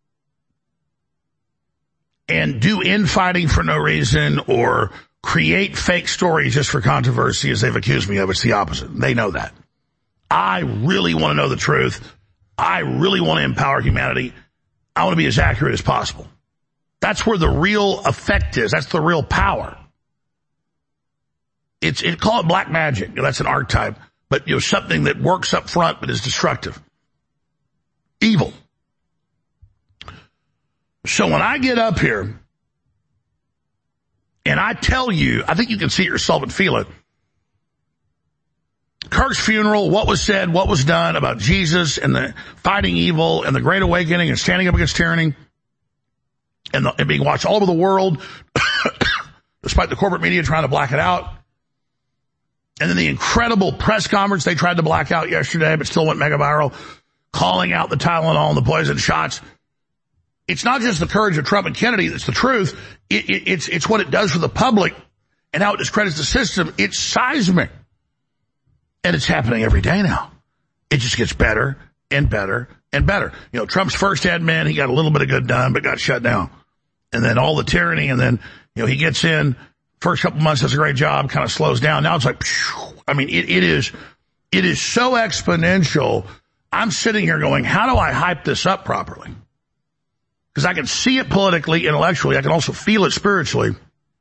and do infighting for no reason or create fake stories just for controversy as they've accused me of. It's the opposite. They know that. I really want to know the truth. I really want to empower humanity. I want to be as accurate as possible. That's where the real effect is. That's the real power. Call it black magic. That's an archetype. But, something that works up front but is destructive. Evil. So when I get up here and I tell you, I think you can see it yourself and feel it. Kirk's funeral, what was said, what was done about Jesus and the fighting evil and the Great Awakening and standing up against tyranny and being watched all over the world, despite the corporate media trying to black it out. And then the incredible press conference they tried to black out yesterday, but still went mega viral, calling out the Tylenol and the poison shots. It's not just the courage of Trump and Kennedy that's the truth. It's what it does for the public and how it discredits the system. It's seismic. And it's happening every day now. It just gets better and better and better. Trump's first admin, he got a little bit of good done, but got shut down. And then all the tyranny, and then, he gets in, first couple months does a great job, kind of slows down. Now it's like, it is so exponential. I'm sitting here going, how do I hype this up properly? Because I can see it politically, intellectually. I can also feel it spiritually.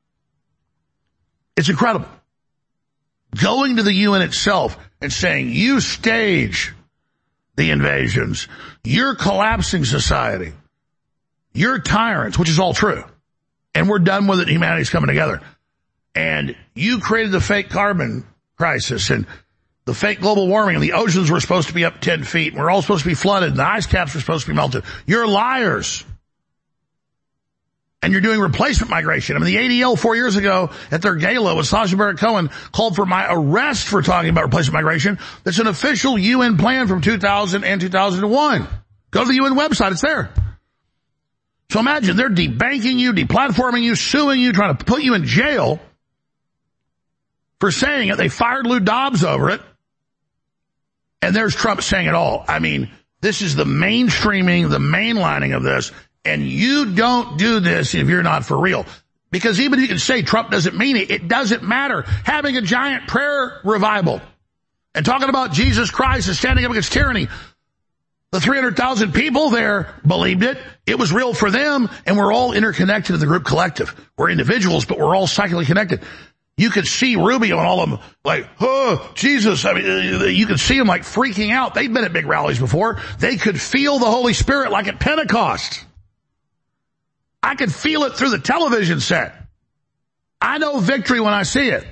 It's incredible. Going to the UN itself and saying, you stage the invasions. You're collapsing society. You're tyrants, which is all true. And we're done with it. Humanity's coming together. And you created the fake carbon crisis and the fake global warming, and the oceans were supposed to be up 10 feet. And we're all supposed to be flooded, and the ice caps were supposed to be melted. You're liars. And you're doing replacement migration. The ADL 4 years ago at their gala with Sacha Baron Cohen called for my arrest for talking about replacement migration. That's an official UN plan from 2000 and 2001. Go to the UN website. It's there. So imagine they're debanking you, deplatforming you, suing you, trying to put you in jail for saying it. They fired Lou Dobbs over it. And there's Trump saying it all. This is the mainstreaming, the mainlining of this. And you don't do this if you're not for real. Because even if you can say Trump doesn't mean it, it doesn't matter. Having a giant prayer revival and talking about Jesus Christ and standing up against tyranny, the 300,000 people there believed it. It was real for them, and we're all interconnected in the group collective. We're individuals, but we're all psychically connected. You could see Rubio and all of them like, oh, Jesus. You could see them like freaking out. They'd been at big rallies before. They could feel the Holy Spirit like at Pentecost. I could feel it through the television set. I know victory when I see it.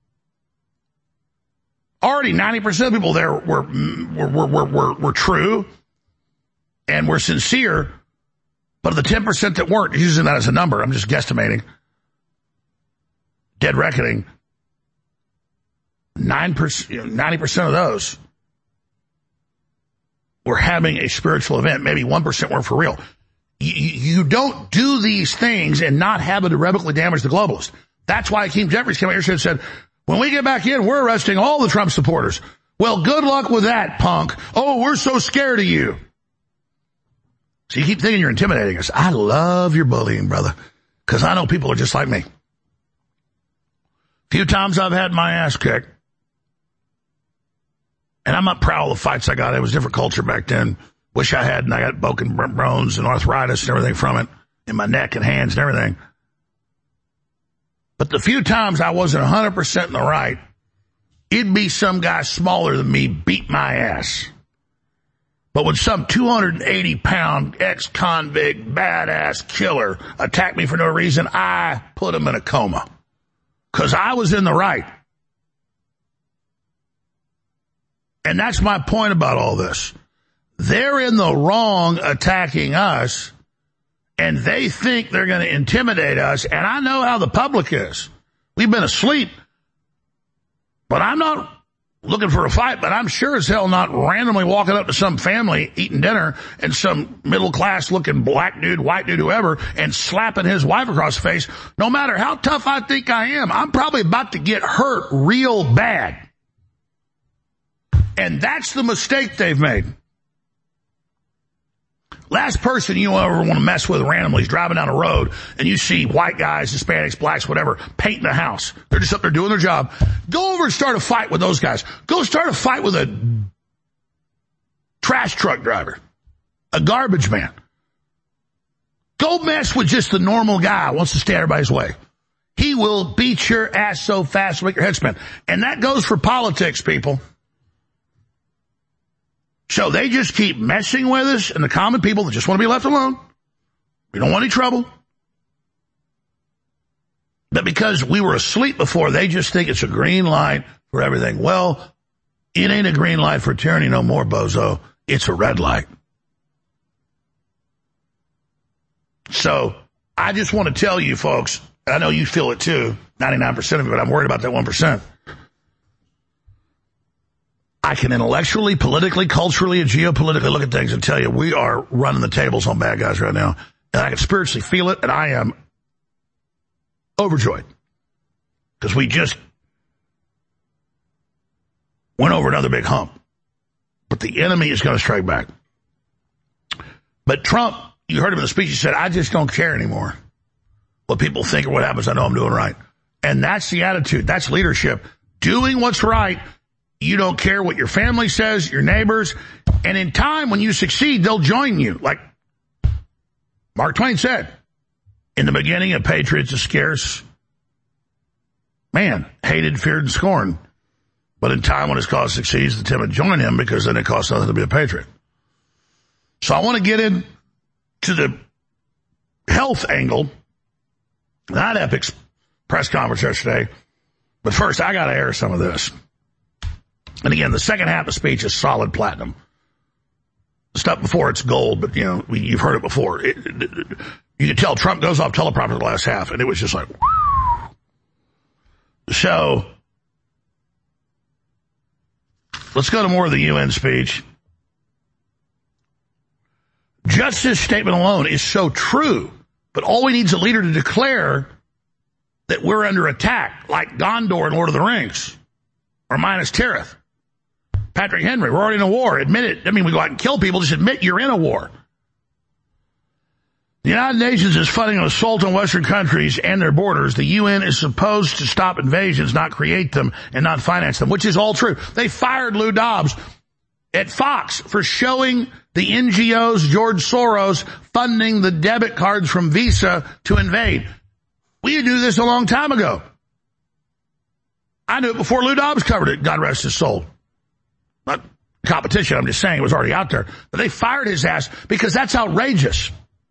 Already 90% of people there were true and were sincere, but of the 10% that weren't, using that as a number, I'm just guesstimating, dead reckoning, 90% of those were having a spiritual event. Maybe 1% weren't for real. You don't do these things and not have it irrevocably damage the globalists. That's why Hakeem Jeffries came out here and said, when we get back in, we're arresting all the Trump supporters. Well, good luck with that, punk. Oh, we're so scared of you. So you keep thinking you're intimidating us. I love your bullying, brother, because I know people are just like me. A few times I've had my ass kicked, and I'm not proud of the fights I got. It was a different culture back then. Wish I had, and I got broken bones and arthritis and everything from it in my neck and hands and everything. But the few times I wasn't 100% in the right, it'd be some guy smaller than me beat my ass. But when some 280-pound ex-convict, badass killer attacked me for no reason, I put him in a coma. Because I was in the right. And that's my point about all this. They're in the wrong attacking us, and they think they're going to intimidate us, and I know how the public is. We've been asleep, but I'm not looking for a fight, but I'm sure as hell not randomly walking up to some family eating dinner and some middle-class looking black dude, white dude, whoever, and slapping his wife across the face. No matter how tough I think I am, I'm probably about to get hurt real bad. And that's the mistake they've made. Last person you ever want to mess with randomly is driving down a road and you see white guys, Hispanics, blacks, whatever, painting a house. They're just up there doing their job. Go over and start a fight with those guys. Go start a fight with a trash truck driver, a garbage man. Go mess with just the normal guy who wants to stay everybody's way. He will beat your ass so fast it'll make your head spin. And that goes for politics, people. So they just keep messing with us and the common people that just want to be left alone. We don't want any trouble. But because we were asleep before, they just think it's a green light for everything. Well, it ain't a green light for tyranny no more, bozo. It's a red light. So I just want to tell you folks, I know you feel it too, 99% of it, but I'm worried about that 1%. I can intellectually, politically, culturally, and geopolitically look at things and tell you we are running the tables on bad guys right now. And I can spiritually feel it, and I am overjoyed. Because we just went over another big hump. But the enemy is going to strike back. But Trump, you heard him in the speech, he said, I just don't care anymore what people think or what happens. I know I'm doing right. And that's the attitude. That's leadership. Doing what's right. You don't care what your family says, your neighbors. And in time, when you succeed, they'll join you. Like Mark Twain said, in the beginning, a patriot's a scarce man, hated, feared, and scorned. But in time, when his cause succeeds, the timid join him because then it costs nothing to be a patriot. So I want to get into the health angle. Not Epic's press conference yesterday. But first, I got to air some of this. And again, the second half of the speech is solid platinum. The stuff before it's gold, but you know, you've heard it before. You could tell Trump goes off teleprompter the last half, and it was just like, so let's go to more of the UN speech. Just this statement alone is so true, but all we need is a leader to declare that we're under attack, like Gondor in Lord of the Rings, or Minas Tirith. Patrick Henry, we're already in a war. Admit it. I mean, we go out and kill people. Just admit you're in a war. The United Nations is funding an assault on Western countries and their borders. The UN is supposed to stop invasions, not create them, and not finance them, which is all true. They fired Lou Dobbs at Fox for showing the NGOs, George Soros, funding the debit cards from Visa to invade. We knew this a long time ago. I knew it before Lou Dobbs covered it, God rest his soul. Not competition, I'm just saying it was already out there. But they fired his ass because that's outrageous.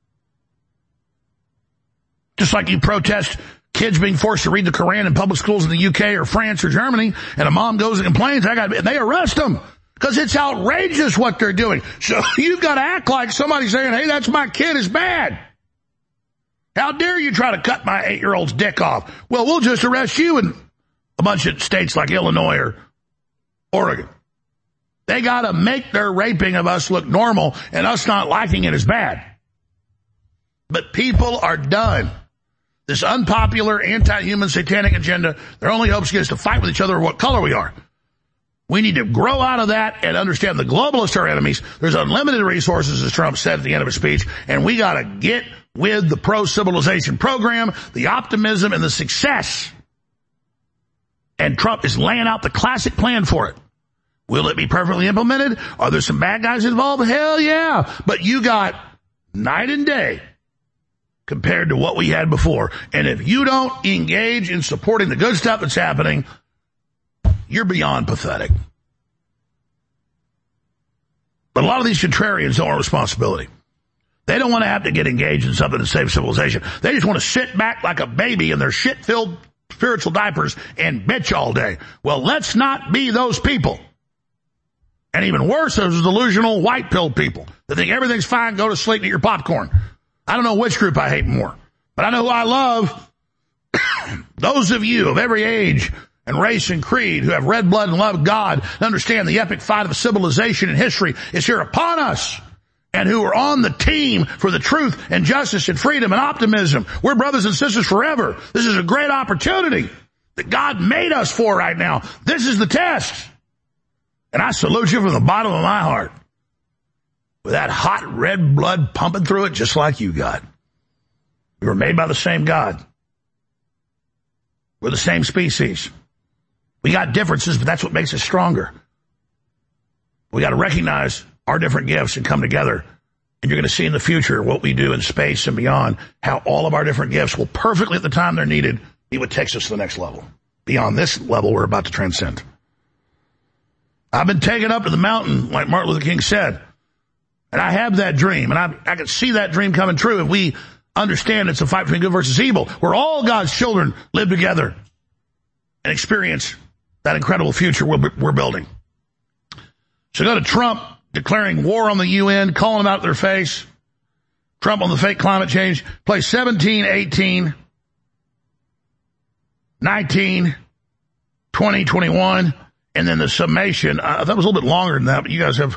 Just like you protest kids being forced to read the Quran in public schools in the UK or France or Germany, and a mom goes and complains, they arrest them because it's outrageous what they're doing. So you've got to act like somebody saying, hey, that's my kid is bad. How dare you try to cut my 8-year-old's dick off? Well, we'll just arrest you in a bunch of states like Illinois or Oregon. They got to make their raping of us look normal, and us not liking it is bad. But people are done. This unpopular, anti-human, satanic agenda, their only hope is to fight with each other what color we are. We need to grow out of that and understand the globalists are enemies. There's unlimited resources, as Trump said at the end of his speech, and we got to get with the pro-civilization program, the optimism, and the success. And Trump is laying out the classic plan for it. Will it be perfectly implemented? Are there some bad guys involved? Hell yeah. But you got night and day compared to what we had before. And if you don't engage in supporting the good stuff that's happening, you're beyond pathetic. But a lot of these contrarians don't want responsibility. They don't want to have to get engaged in something to save civilization. They just want to sit back like a baby in their shit-filled spiritual diapers and bitch all day. Well, let's not be those people. And even worse, those delusional white pill people that think everything's fine, go to sleep and eat your popcorn. I don't know which group I hate more, but I know who I love. Those of you of every age and race and creed, who have red blood and love God, and understand the epic fight of civilization and history is here upon us, and who are on the team for the truth and justice and freedom and optimism. We're brothers and sisters forever. This is a great opportunity that God made us for right now. This is the test. And I salute you from the bottom of my heart, with that hot red blood pumping through it just like you got. We were made by the same God. We're the same species. We got differences, but that's what makes us stronger. We got to recognize our different gifts and come together. And you're going to see in the future what we do in space and beyond, how all of our different gifts will perfectly at the time they're needed be what takes us to the next level. Beyond this level we're about to transcend. I've been taken up to the mountain, like Martin Luther King said. And I have that dream, and I can see that dream coming true if we understand it's a fight between good versus evil, where all God's children live together and experience that incredible future we're building. So go to Trump declaring war on the UN, calling them out to their face. Trump on the fake climate change. Play 17, 18, 19, 20, 21, and then the summation. I thought it was a little bit longer than that, but you guys have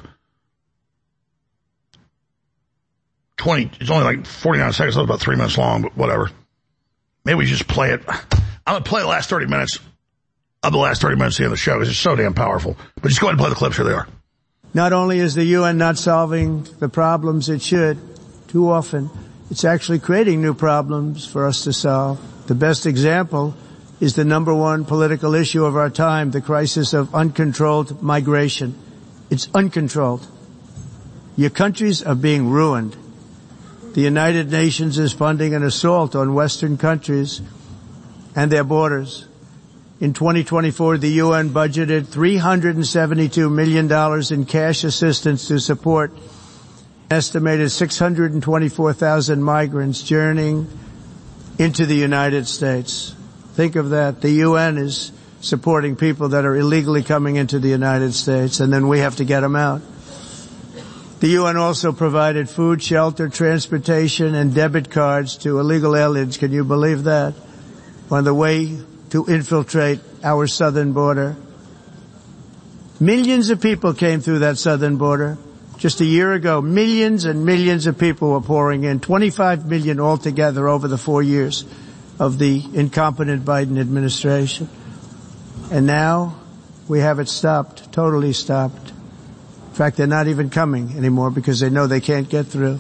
20. It's only like 49 seconds. So it's about 3 minutes long, but whatever. Maybe we just play it. I'm going to play the last 30 minutes of the last 30 minutes of the end of the show. It's just so damn powerful. But just go ahead and play the clips. Here they are. Not only is the UN not solving the problems it should, too often, it's actually creating new problems for us to solve. The best example is the number one political issue of our time, the crisis of uncontrolled migration. It's uncontrolled. Your countries are being ruined. The United Nations is funding an assault on Western countries and their borders. In 2024, the UN budgeted $372 million in cash assistance to support an estimated 624,000 migrants journeying into the United States. Think of that. The UN is supporting people that are illegally coming into the United States, and then we have to get them out. The UN also provided food, shelter, transportation, and debit cards to illegal aliens. Can you believe that? On the way to infiltrate our southern border. Millions of people came through that southern border. Just a year ago, millions and millions of people were pouring in. 25 million altogether over the 4 years of the incompetent Biden administration. And now we have it stopped, totally stopped. In fact, they're not even coming anymore because they know they can't get through.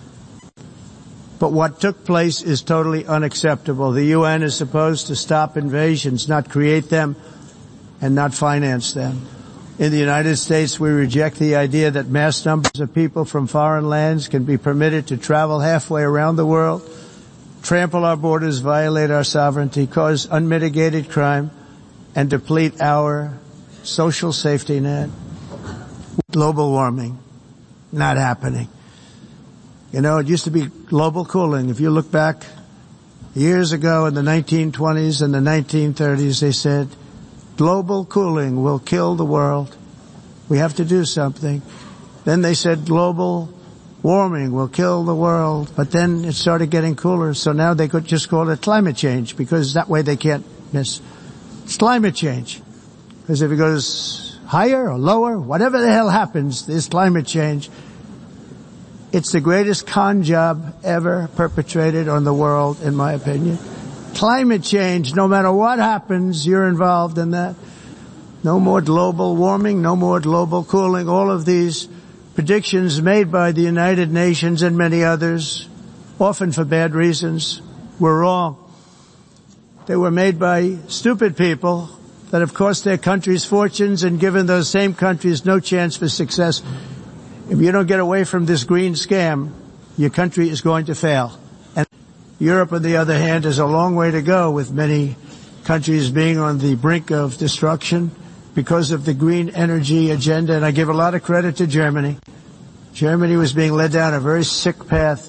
But what took place is totally unacceptable. The UN is supposed to stop invasions, not create them and not finance them. In the United States, we reject the idea that mass numbers of people from foreign lands can be permitted to travel halfway around the world, trample our borders, violate our sovereignty, cause unmitigated crime, and deplete our social safety net. Global warming, not happening. You know, it used to be global cooling. If you look back years ago in the 1920s and the 1930s, they said, global cooling will kill the world. We have to do something. Then they said global warming will kill the world. But then it started getting cooler, so now they could just call it climate change, because that way they can't miss. It's climate change. Because if it goes higher or lower, whatever the hell happens, there's climate change. It's the greatest con job ever perpetrated on the world, in my opinion. Climate change, no matter what happens, you're involved in that. No more global warming, no more global cooling. All of these predictions made by the United Nations and many others, often for bad reasons, were wrong. They were made by stupid people that have cost their countries fortunes and given those same countries no chance for success. If you don't get away from this green scam, your country is going to fail. And Europe, on the other hand, has a long way to go, with many countries being on the brink of destruction because of the green energy agenda. And I give a lot of credit to Germany. Germany was being led down a very sick path,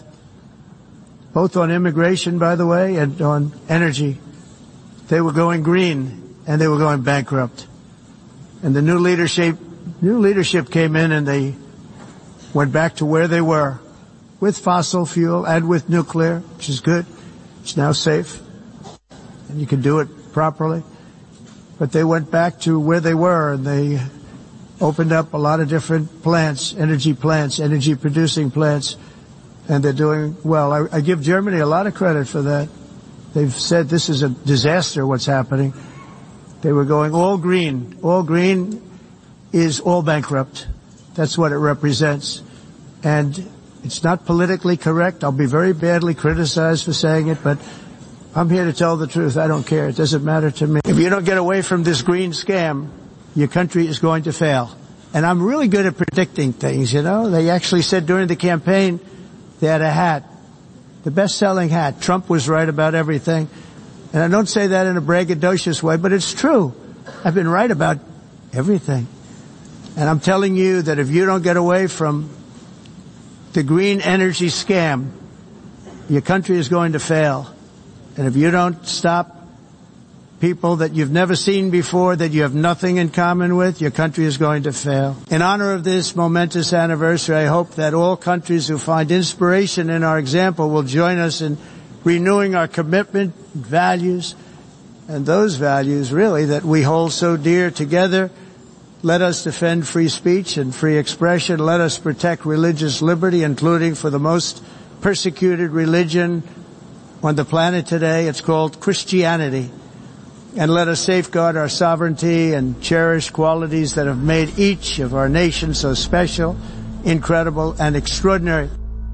both on immigration, by the way, and on energy. They were going green, and they were going bankrupt. And the new leadership came in, and they went back to where they were, with fossil fuel and with nuclear, which is good. It's now safe, and you can do it properly. but they went back to where they were, and they opened up a lot of different plants, energy producing plants, and they're doing well. I give Germany a lot of credit for that. They've said this is a disaster, what's happening. They were going all green. All green is all bankrupt. That's what it represents. And it's not politically correct. I'll be very badly criticized for saying it, but I'm here to tell the truth. I don't care. It doesn't matter to me. If you don't get away from this green scam, your country is going to fail. And I'm really good at predicting things, you know. They actually said during the campaign they had a hat, the best-selling hat. Trump was right about everything. And I don't say that in a braggadocious way, but it's true. I've been right about everything. And I'm telling you that if you don't get away from the green energy scam, your country is going to fail. And if you don't stop people that you've never seen before, that you have nothing in common with, your country is going to fail. In honor of this momentous anniversary, I hope that all countries who find inspiration in our example will join us in renewing our commitment, values, and those values really that we hold so dear together. Let us defend free speech and free expression. Let us protect religious liberty, including for the most persecuted religion on the planet today. It's called Christianity. And let us safeguard our sovereignty and cherish qualities that have made each of our nations so special, incredible, and extraordinary.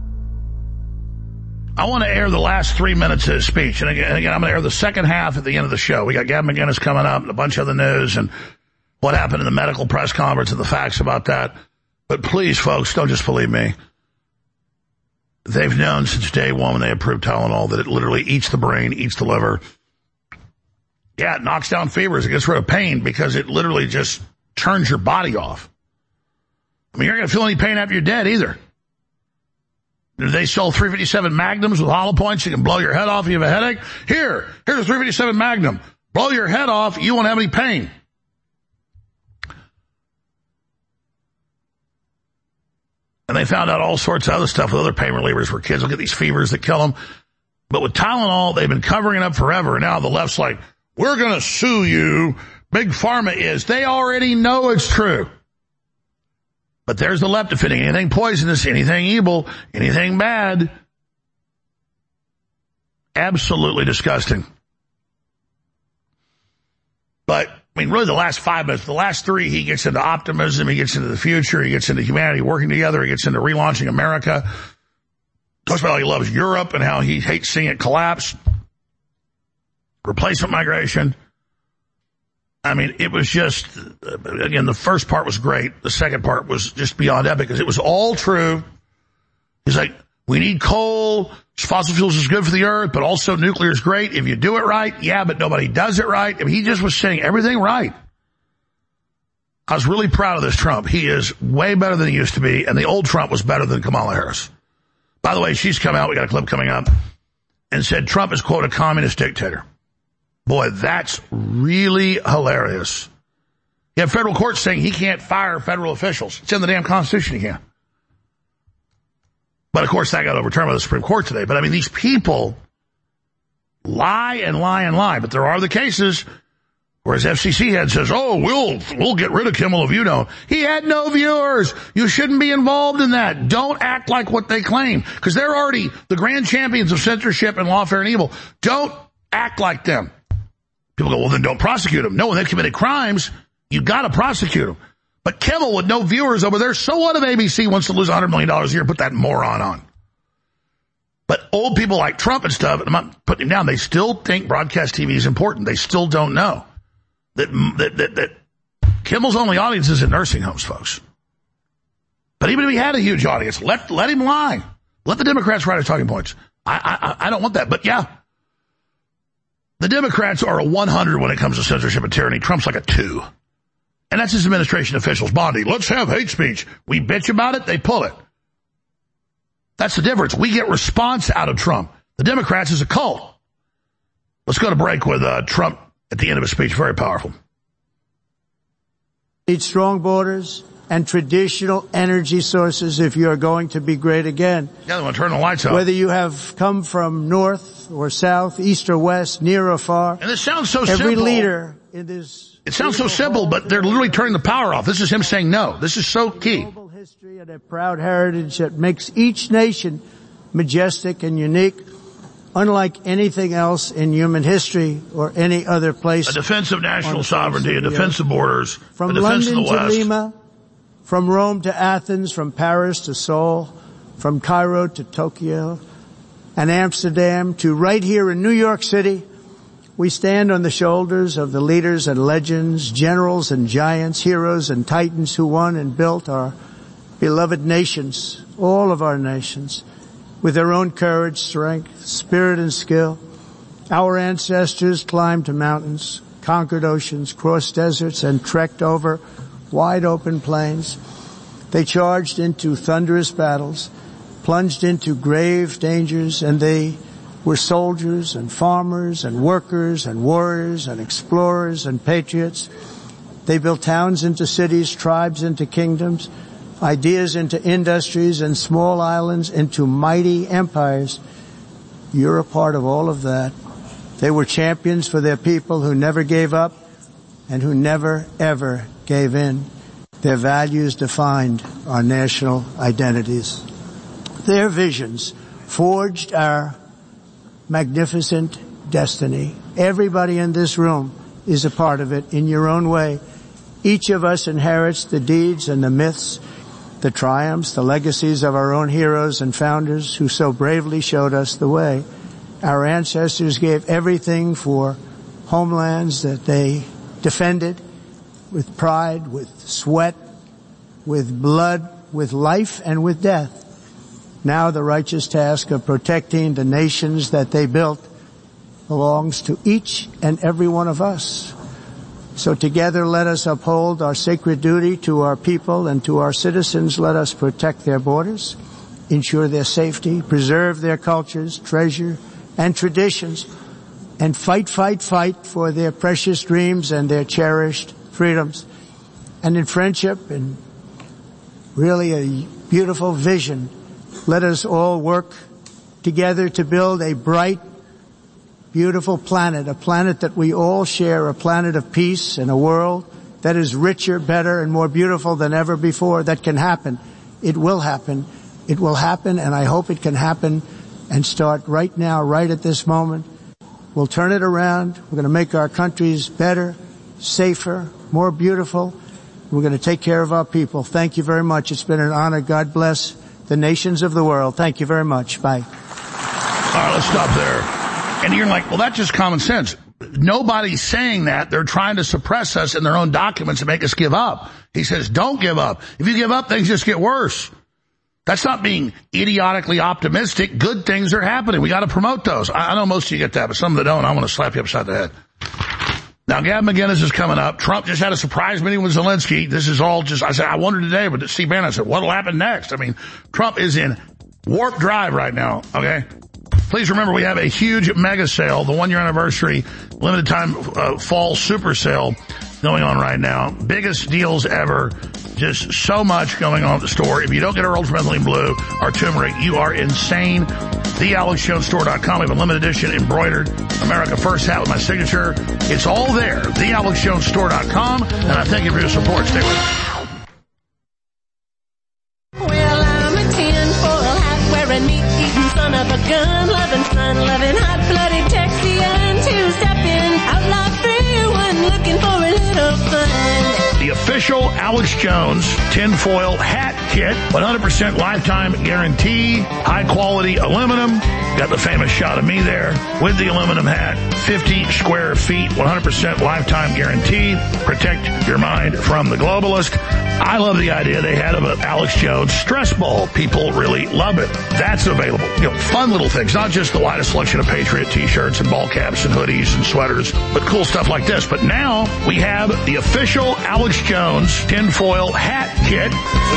I want to air the last 3 minutes of his speech. And again, I'm going to air the second half at the end of the show. We got Gavin McInnes coming up and a bunch of the news and what happened in the medical press conference and the facts about that. But please, folks, don't just believe me. They've known since day one when they approved Tylenol that it literally eats the brain, eats the liver. Yeah, it knocks down fevers. It gets rid of pain because it literally just turns your body off. I mean, you're not going to feel any pain after you're dead either. They sold 357 Magnums with hollow points. You can blow your head off if you have a headache. Here's a 357 Magnum. Blow your head off. You won't have any pain. And they found out all sorts of other stuff with other pain relievers where kids will get these fevers that kill them. But with Tylenol, they've been covering it up forever. And now the left's like, we're going to sue you. Big Pharma is. They already know it's true. But there's the left defending anything poisonous, anything evil, anything bad. Absolutely disgusting. But, I mean, really the last 5 minutes, the last 3, he gets into optimism, he gets into the future, he gets into humanity working together, he gets into relaunching America. Talks about how he loves Europe and how he hates seeing it collapse. Replacement migration. I mean, it was just, again, the first part was great. The second part was just beyond epic because it was all true. He's like, we need coal. Fossil fuels is good for the earth, but also nuclear is great if you do it right. Yeah, but nobody does it right. I mean, he just was saying everything right. I was really proud of this Trump. He is way better than he used to be, and the old Trump was better than Kamala Harris. By the way, she's come out, we got a clip coming up, and said Trump is, quote, a communist dictator. Boy, that's really hilarious. You have federal courts saying he can't fire federal officials. It's in the damn Constitution he can't. But, of course, that got overturned by the Supreme Court today. But, I mean, these people lie and lie and lie. But there are the cases where his FCC head says, oh, we'll get rid of Kimmel if you don't. He had no viewers. You shouldn't be involved in that. Don't act like what they claim. Because they're already the grand champions of censorship and lawfare and evil. Don't act like them. People go, well, then don't prosecute them. No, when they've committed crimes, you got to prosecute them. But Kimmel with no viewers over there, so what if ABC wants to lose $100 million a year? Put that moron on. But old people like Trump and stuff, and I'm not putting him down, they still think broadcast TV is important. They still don't know that Kimmel's only audience is in nursing homes, folks. But even if he had a huge audience, let him lie. Let the Democrats write his talking points. I don't want that. But yeah, the Democrats are a 100 when it comes to censorship and tyranny. Trump's like a 2. And that's his administration officials. Bondi, let's have hate speech. We bitch about it, they pull it. That's the difference. We get response out of Trump. The Democrats is a cult. Let's go to break with Trump at the end of his speech. Very powerful. Need strong borders and traditional energy sources if you are going to be great again. Yeah, they want to turn the lights on. Whether you have come from north or south, east or west, near or far. And this sounds so simple. Every leader in this It sounds so simple, but they're literally turning the power off. This is him saying no. This is so key. Global history and a proud heritage that makes each nation majestic and unique, unlike anything else in human history or any other place. A defense of national sovereignty, a defense of borders, from a defense London of the West. to Lima, from Rome to Athens, from Paris to Seoul, from Cairo to Tokyo and Amsterdam to right here in New York City, we stand on the shoulders of the leaders and legends, generals and giants, heroes and titans who won and built our beloved nations, all of our nations, with their own courage, strength, spirit and skill. Our ancestors climbed mountains, conquered oceans, crossed deserts, and trekked over wide open plains. They charged into thunderous battles, plunged into grave dangers, and they were soldiers and farmers and workers and warriors and explorers and patriots. They built towns into cities, tribes into kingdoms, ideas into industries, and small islands into mighty empires. You're a part of all of that. They were champions for their people who never gave up and who never, ever gave in. Their values defined our national identities. Their visions forged our magnificent destiny. Everybody in this room is a part of it in your own way. Each of us inherits the deeds and the myths, the triumphs, the legacies of our own heroes and founders who so bravely showed us the way. Our ancestors gave everything for homelands that they defended with pride, with sweat, with blood, with life, and with death. Now the righteous task of protecting the nations that they built belongs to each and every one of us. So together let us uphold our sacred duty to our people and to our citizens. Let us protect their borders, ensure their safety, preserve their cultures, treasure, and traditions, and fight for their precious dreams and their cherished freedoms. And in friendship and really a beautiful vision, let us all work together to build a bright, beautiful planet, a planet that we all share, a planet of peace and a world that is richer, better, and more beautiful than ever before. That can happen. It will happen. It will happen, and I hope it can happen and start right now, right at this moment. We'll turn it around. We're going to make our countries better, safer, more beautiful. We're going to take care of our people. Thank you very much. It's been an honor. God bless the nations of the world. Thank you very much. Bye. All right, let's stop there. And you're like, well, that's just common sense. Nobody's saying that. They're trying to suppress us in their own documents and make us give up. He says, don't give up. If you give up, things just get worse. That's not being idiotically optimistic. Good things are happening. We got to promote those. I know most of you get that, but some that don't, I want to slap you upside the head. Now, Gavin McInnes is coming up. Trump just had a surprise meeting with Zelensky. This is all just, I said, I wondered today, but Steve Bannon said, what'll happen next? I mean, Trump is in warp drive right now, okay? Please remember, we have a huge mega sale, the 1-year anniversary, limited time fall super sale going on right now. Biggest deals ever. Just so much going on at the store. If you don't get our ultramethylene blue, our turmeric, you are insane. TheAlexJonesStore.com. We have a limited edition embroidered America First hat with my signature. It's all there. TheAlexJonesStore.com. And I thank you for your support. Stay with us. Well, I'm a tinfoil hat wearing meat-eating son of a gun-loving, fun-loving, hot-blooded Texian, two-stepping, outlaw free one looking for a little fun. The official Alex Jones tinfoil hat kit, 100% lifetime guarantee, high quality aluminum. Got the famous shot of me there with the aluminum hat. 50 square feet, 100% lifetime guarantee. Protect your mind from the globalist. I love the idea they had of an Alex Jones stress ball. People really love it. That's available. You know, fun little things, not just the widest selection of Patriot t-shirts and ball caps and hoodies and sweaters, but cool stuff like this. But now we have the official Alex Jones tinfoil hat kit.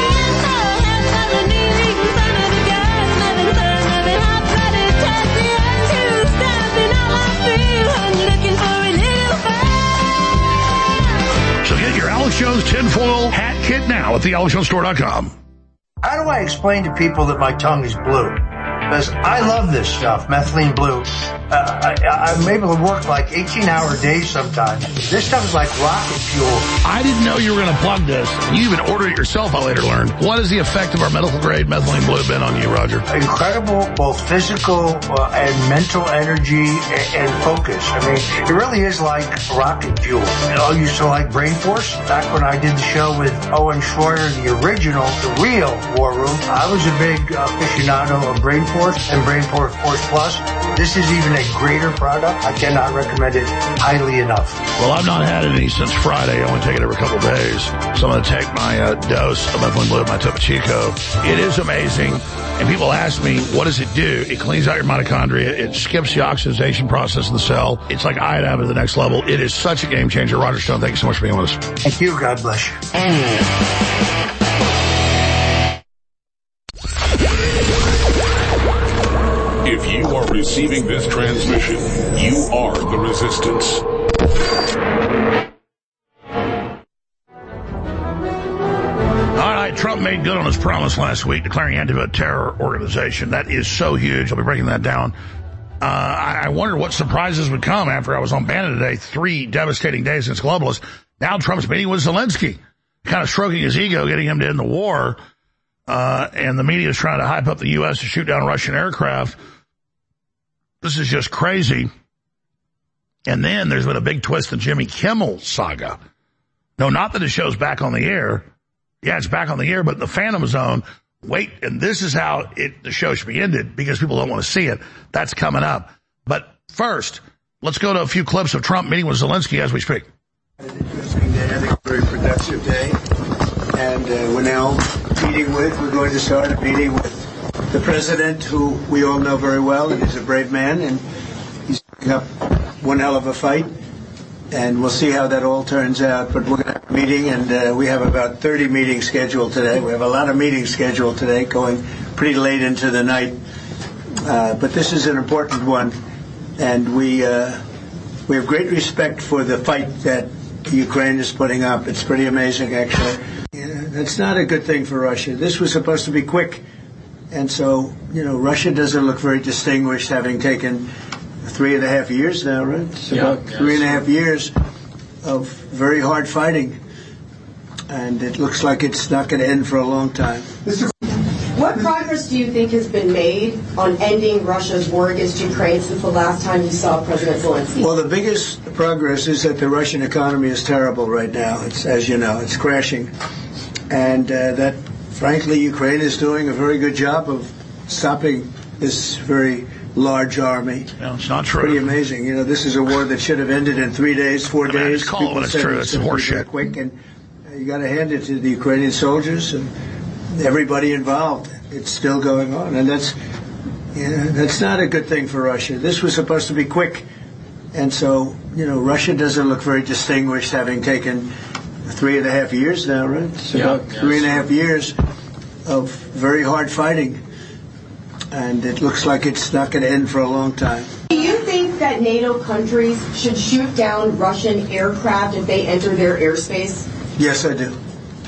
So get your Alex Jones tinfoil hat kit now at TheAlexJonesStore.com. How do I explain to people that my tongue is blue? because I love this stuff, methylene blue. I'm able to work like 18-hour days sometimes. This stuff is like rocket fuel. I didn't know you were going to plug this. You even ordered it yourself, I later learned. What is the effect of our medical-grade methylene blue been on you, Roger? Incredible, both physical and mental energy and focus. I mean, it really is like rocket fuel. I used to like Brain Force. Back when I did the show with Owen Schroyer, the original, the real War Room, I was a big aficionado of Brain Force and Brain Force Plus. This is even a greater product. I cannot recommend it highly enough. Well, I've not had any since Friday. I only take it every couple of days. So I'm going to take my dose of methylene blue, my Topo Chico. It is amazing. And people ask me, what does it do? It cleans out your mitochondria. It skips the oxidation process in the cell. It's like iodine at the next level. It is such a game changer. Roger Stone, thank you so much for being with us. Thank you. God bless you. If you are receiving this transmission, you are the Resistance. All right, Trump made good on his promise last week, declaring Antifa a terror organization. That is so huge. I'll be breaking that down. I wondered what surprises would come after I was on Bannon today. 3 devastating days against globalists. Now Trump's meeting with Zelensky, kind of stroking his ego, getting him to end the war. And the media is trying to hype up the U.S. to shoot down Russian aircraft. This is just crazy. And then there's been a big twist in Jimmy Kimmel's saga. No, not that the show's back on the air. Yeah, it's back on the air, but the Phantom Zone, wait, and this is how the show should be ended because people don't want to see it. That's coming up. But first, let's go to a few clips of Trump meeting with Zelensky as we speak. An interesting day, I think a very productive day. And we're now we're going to start a meeting with the president, who we all know very well, and he's a brave man, and he's picking up one hell of a fight. And we'll see how that all turns out. But we're going to have a meeting, and we have about 30 meetings scheduled today. We have a lot of meetings scheduled today, going pretty late into the night. But this is an important one, and we have great respect for the fight that Ukraine is putting up. It's pretty amazing, actually. That's not a good thing for Russia. This was supposed to be quick, and so, Russia doesn't look very distinguished, having taken 3.5 years now, right? It's about 3.5 years of very hard fighting, and it looks like it's not going to end for a long time. What progress do you think has been made on ending Russia's war against Ukraine since the last time you saw President Zelensky? Well, the biggest progress is that the Russian economy is terrible right now. It's, as you know, it's crashing. And that, frankly, Ukraine is doing a very good job of stopping this very large army. No, it's not true. Pretty amazing. This is a war that should have ended in 3 days, 4 days. Just call it when it's true. It's horseshit. Quick, and you got to hand it to the Ukrainian soldiers and everybody involved. It's still going on, and that's not a good thing for Russia. This was supposed to be quick, and so Russia doesn't look very distinguished, having taken 3.5 years now, right? It's about 3.5 years of very hard fighting, and it looks like it's not going to end for a long time. Do you think that NATO countries should shoot down Russian aircraft if they enter their airspace? Yes, I do.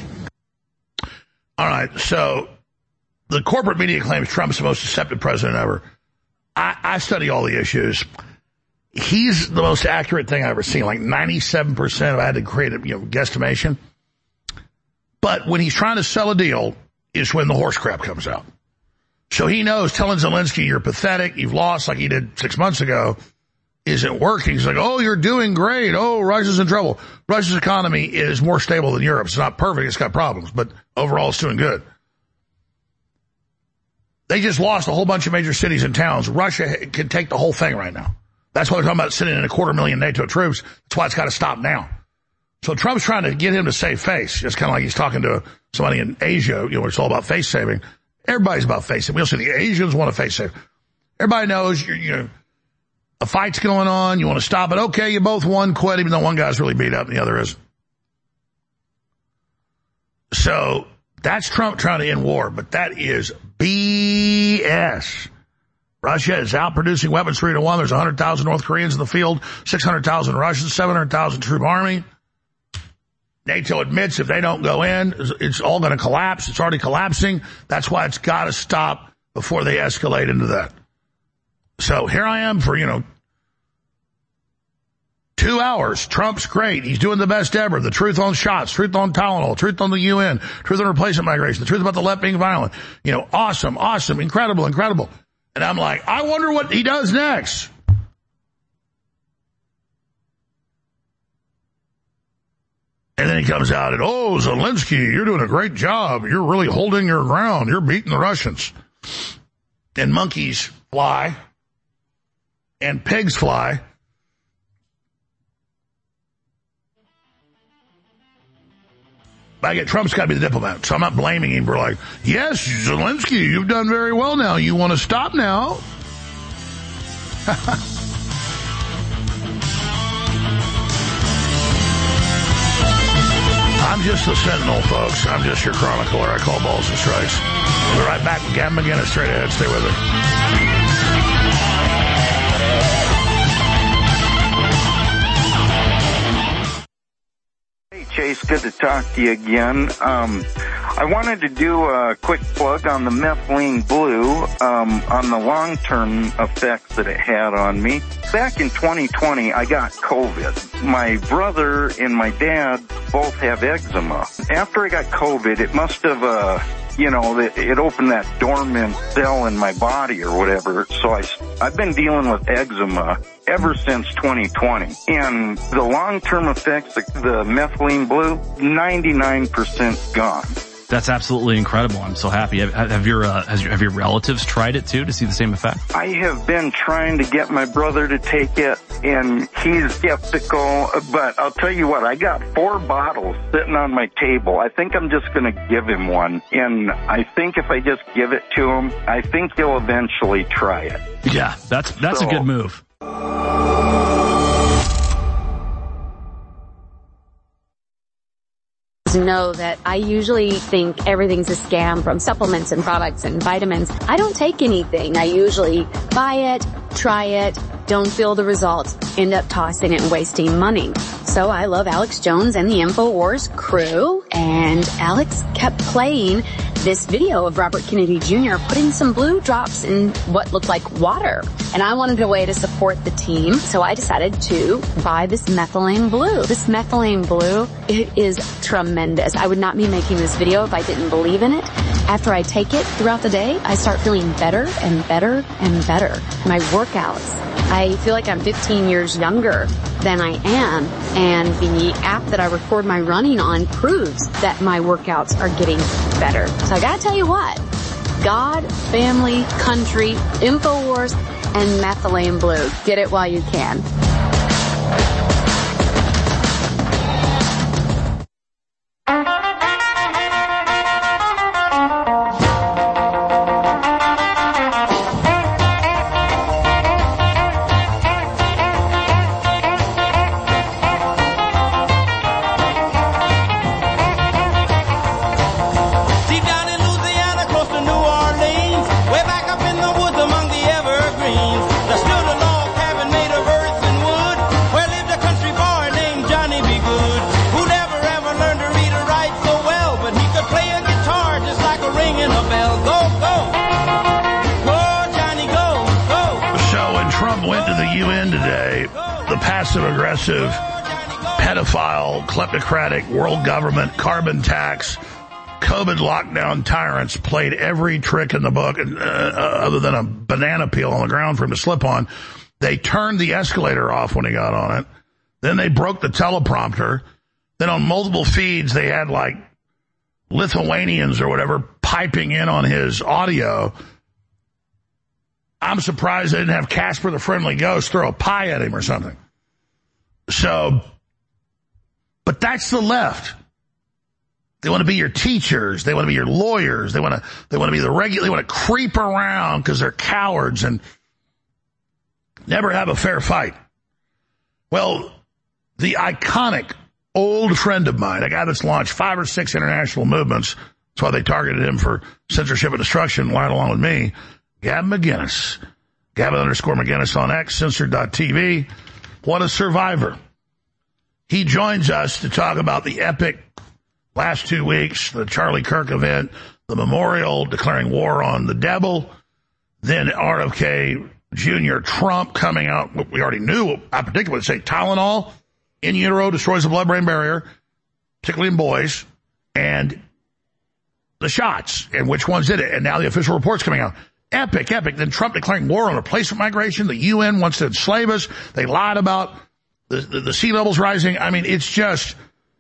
All right, so the corporate media claims Trump's the most deceptive president ever. I study all the issues. He's the most accurate thing I've ever seen, like 97% if I had to create a guesstimation. But when he's trying to sell a deal is when the horse crap comes out. So he knows telling Zelensky you're pathetic, you've lost like he did 6 months ago, isn't working. He's like, oh, you're doing great. Oh, Russia's in trouble. Russia's economy is more stable than Europe. It's not perfect. It's got problems, but overall it's doing good. They just lost a whole bunch of major cities and towns. Russia can take the whole thing right now. That's why we're talking about sending in 250,000 NATO troops. That's why it's got to stop now. So Trump's trying to get him to save face. Just kind of like he's talking to somebody in Asia, where it's all about face saving. Everybody's about face saving. We'll see the Asians want to face save. Everybody knows a fight's going on. You want to stop it. Okay, you both won, quit, even though one guy's really beat up and the other isn't. So that's Trump trying to end war, but that is BS. Russia is outproducing weapons 3-1. There's 100,000 North Koreans in the field, 600,000 Russians, 700,000 troop army. NATO admits if they don't go in, it's all going to collapse. It's already collapsing. That's why it's got to stop before they escalate into that. So here I am for, 2 hours. Trump's great. He's doing the best ever. The truth on shots, truth on Tylenol, truth on the UN, truth on replacement migration, the truth about the left being violent. Awesome, incredible. And I'm like, I wonder what he does next. And then he comes out and, Zelensky, you're doing a great job. You're really holding your ground. You're beating the Russians. And monkeys fly. And pigs fly. I get Trump's got to be the diplomat, so I'm not blaming him for like, yes, Zelensky, you've done very well now. You want to stop now? I'm just the Sentinel, folks. I'm just your chronicler. I call balls and strikes. We'll be right back with Gavin McInnes straight ahead. Stay with us. Chase, good to talk to you again. I wanted to do a quick plug on the methylene blue, on the long-term effects that it had on me. Back in 2020, I got COVID. My brother and my dad both have eczema. After I got COVID, it must have, it opened that dormant cell in my body or whatever. So I've been dealing with eczema ever since 2020. And the long-term effects, the methylene blue, 99% gone. That's absolutely incredible. I'm so happy. Have your relatives tried it too to see the same effect? I have been trying to get my brother to take it, and he's skeptical. But I'll tell you what, I got 4 bottles sitting on my table. I think I'm just going to give him one, and I think if I just give it to him, I think he'll eventually try it. Yeah, that's a good move. Know that I usually think everything's a scam, from supplements and products and vitamins. I don't take anything. I usually buy it, try it, don't feel the results, end up tossing it and wasting money. So I love Alex Jones and the InfoWars crew, and Alex kept playing this video of Robert Kennedy Jr. putting some blue drops in what looked like water. And I wanted a way to support the team, so I decided to buy this methylene blue. This methylene blue, it is tremendous. I would not be making this video if I didn't believe in it. After I take it throughout the day, I start feeling better and better and better. My workouts, I feel like I'm 15 years younger than I am, and the app that I record my running on proves that my workouts are getting better. So I gotta tell you what, God, family, country, InfoWars, and methylene blue. Get it while you can. Passive-aggressive, pedophile, kleptocratic, world government, carbon tax, COVID lockdown tyrants played every trick in the book, other than a banana peel on the ground for him to slip on. They turned the escalator off when he got on it. Then they broke the teleprompter. Then on multiple feeds, they had like Lithuanians or whatever piping in on his audio. I'm surprised they didn't have Casper the Friendly Ghost throw a pie at him or something. So, but that's the left. They want to be your teachers. They want to be your lawyers. They want to be the regular. They want to creep around because they're cowards and never have a fair fight. Well, the iconic old friend of mine, a guy that's launched 5 or 6 international movements, that's why they targeted him for censorship and destruction right along with me, Gavin McInnes. Gavin_McInnes on X, censored.tv. What a survivor. He joins us to talk about the epic last 2 weeks, the Charlie Kirk event, the memorial declaring war on the devil, then RFK Jr., Trump coming out, what we already knew, I particularly say Tylenol in utero destroys the blood-brain barrier, particularly in boys, and the shots, and which ones did it, and now the official report's coming out. Epic. Then Trump declaring war on replacement migration. The UN wants to enslave us. They lied about the sea levels rising. I mean, it's just,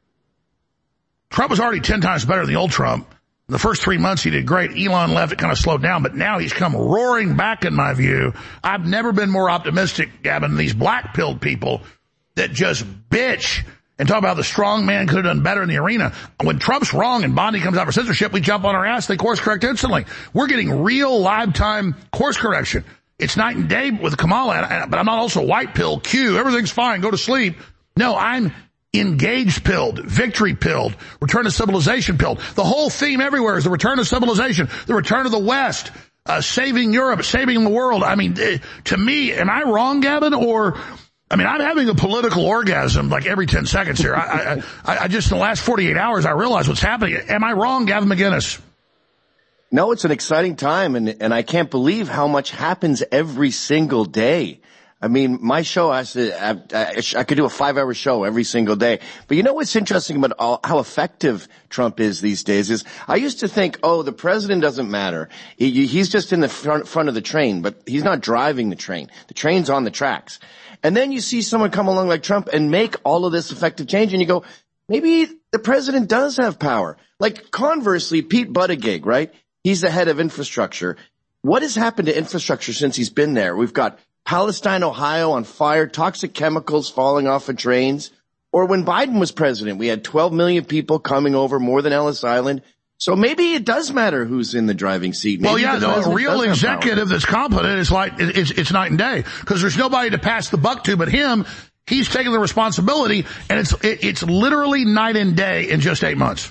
Trump was already 10 times better than the old Trump. In the first 3 months, he did great. Elon left, it kind of slowed down, but now he's come roaring back, in my view. I've never been more optimistic, Gavin, than these black-pilled people that just bitch and talk about the strong man could have done better in the arena. When Trump's wrong and Bondi comes out for censorship, we jump on our ass, they course correct instantly. We're getting real live-time course correction. It's night and day with Kamala, but I'm not also white-pilled, Q, everything's fine, go to sleep. No, I'm engaged pilled, victory pilled, return to civilization pilled. The whole theme everywhere is the return of civilization, the return of the West, saving Europe, saving the world. I mean, to me, am I wrong, Gavin? Or, I mean, I'm having a political orgasm like every 10 seconds here. I just, in the last 48 hours, I realize what's happening. Am I wrong, Gavin McInnes? No, it's an exciting time, and I can't believe how much happens every single day. I mean, my show I could do a 5-hour show every single day. But you know what's interesting about how effective Trump is these days is I used to think, oh, the president doesn't matter. He's just in the front of the train, but he's not driving the train. The train's on the tracks. And then you see someone come along like Trump and make all of this effective change, and you go, maybe the president does have power. Like, conversely, Pete Buttigieg, right? He's the head of infrastructure. What has happened to infrastructure since he's been there? We've got Palestine, Ohio on fire, toxic chemicals falling off of trains. Or when Biden was president, we had 12 million people coming over, more than Ellis Island. So maybe it does matter who's in the driving seat. Maybe a real executive that's competent is like, it's night and day. Because there's nobody to pass the buck to but him. He's taking the responsibility, and it's literally night and day in just 8 months.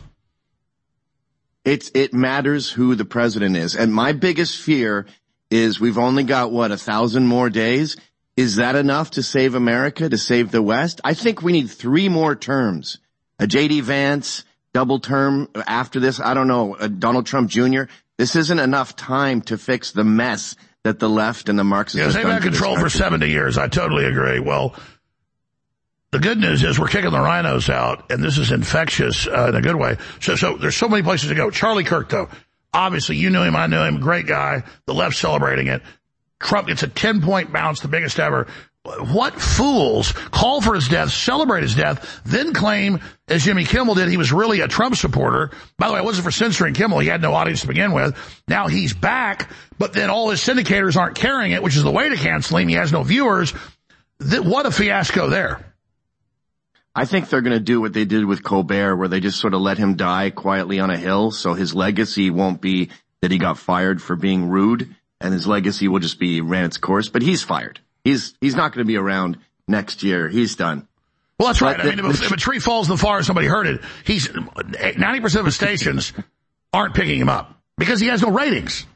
It matters who the president is. And my biggest fear is we've only got, 1,000 more days? Is that enough to save America, to save the West? I think we need 3 more terms. A J.D. Vance, double term after this, I don't know, Donald Trump Jr. This isn't enough time to fix the mess that the left and the Marxists have done. They've had control for 70 years. I totally agree. Well, the good news is we're kicking the rhinos out, and this is infectious in a good way. So there's so many places to go. Charlie Kirk, though. Obviously, you knew him, I knew him, great guy. The left celebrating it. Trump gets a 10-point bounce, the biggest ever. What fools call for his death, celebrate his death, then claim, as Jimmy Kimmel did, he was really a Trump supporter. By the way, it wasn't for censoring Kimmel. He had no audience to begin with. Now he's back, but then all his syndicators aren't carrying it, which is the way to cancel him. He has no viewers. What a fiasco there. I think they're going to do what they did with Colbert, where they just sort of let him die quietly on a hill, so his legacy won't be that he got fired for being rude, and his legacy will just be ran its course. But he's fired. He's not going to be around next year. He's done. Well, that's right. I mean, if a tree falls in the forest, somebody heard it. 90% of his stations aren't picking him up because he has no ratings.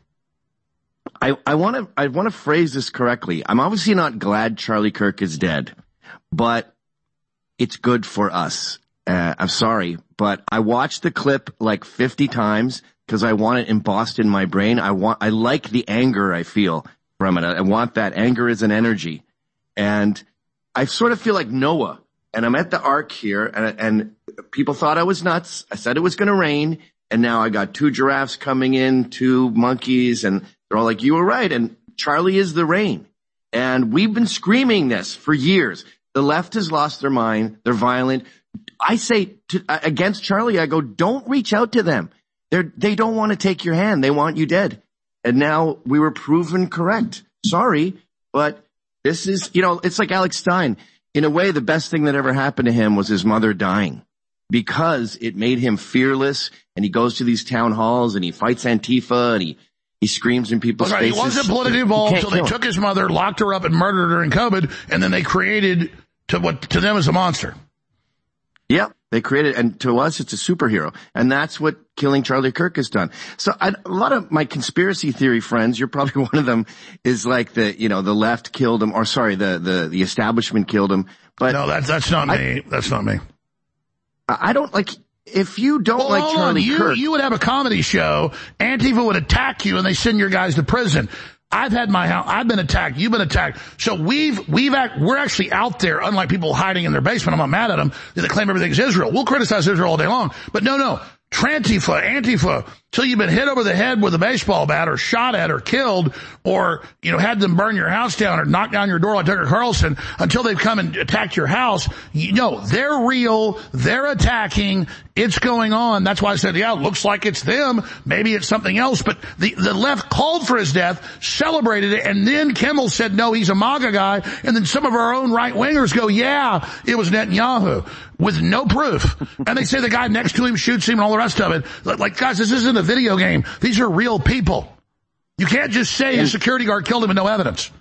I want to phrase this correctly. I'm obviously not glad Charlie Kirk is dead, but it's good for us. I'm sorry, but I watched the clip like 50 times because I want it embossed in my brain. I like the anger I feel from it. I want that anger as an energy. And I sort of feel like Noah. And I'm at the Ark here, and people thought I was nuts. I said it was going to rain, and now I got 2 giraffes coming in, 2 monkeys, and they're all like, you were right, and Charlie is the rain. And we've been screaming this for years. The left has lost their mind. They're violent. I say against Charlie, I go, don't reach out to them. They don't want to take your hand. They want you dead. And now we were proven correct. Sorry, but this is, it's like Alex Stein. In a way, the best thing that ever happened to him was his mother dying, because it made him fearless, and he goes to these town halls and he fights Antifa and he screams in people's faces. He wasn't politically involved until they took his mother, locked her up, and murdered her in COVID, and then they created what to them is a monster. Yep, they created, and to us it's a superhero, and that's what killing Charlie Kirk has done. So a lot of my conspiracy theory friends, you're probably one of them, is like the left killed him, or sorry, the establishment killed him. But no, that's not me. That's not me. I don't like. If you don't like Charlie Kirk, you would have a comedy show. Antifa would attack you, and they send your guys to prison. I've had my house. I've been attacked. You've been attacked. So we're actually out there, unlike people hiding in their basement. I'm not mad at them. They claim everything's Israel. We'll criticize Israel all day long. But no. Antifa, till you've been hit over the head with a baseball bat or shot at or killed or, had them burn your house down or knock down your door like Tucker Carlson until they've come and attacked your house. They're real. They're attacking. It's going on. That's why I said, yeah, it looks like it's them. Maybe it's something else. But the left called for his death, celebrated it, and then Kimmel said, no, he's a MAGA guy. And then some of our own right-wingers go, yeah, it was Netanyahu, with no proof. And they say the guy next to him shoots him and all the rest of it. Like, guys, this isn't a video game. These are real people. You can't just say a security guard killed him with no evidence.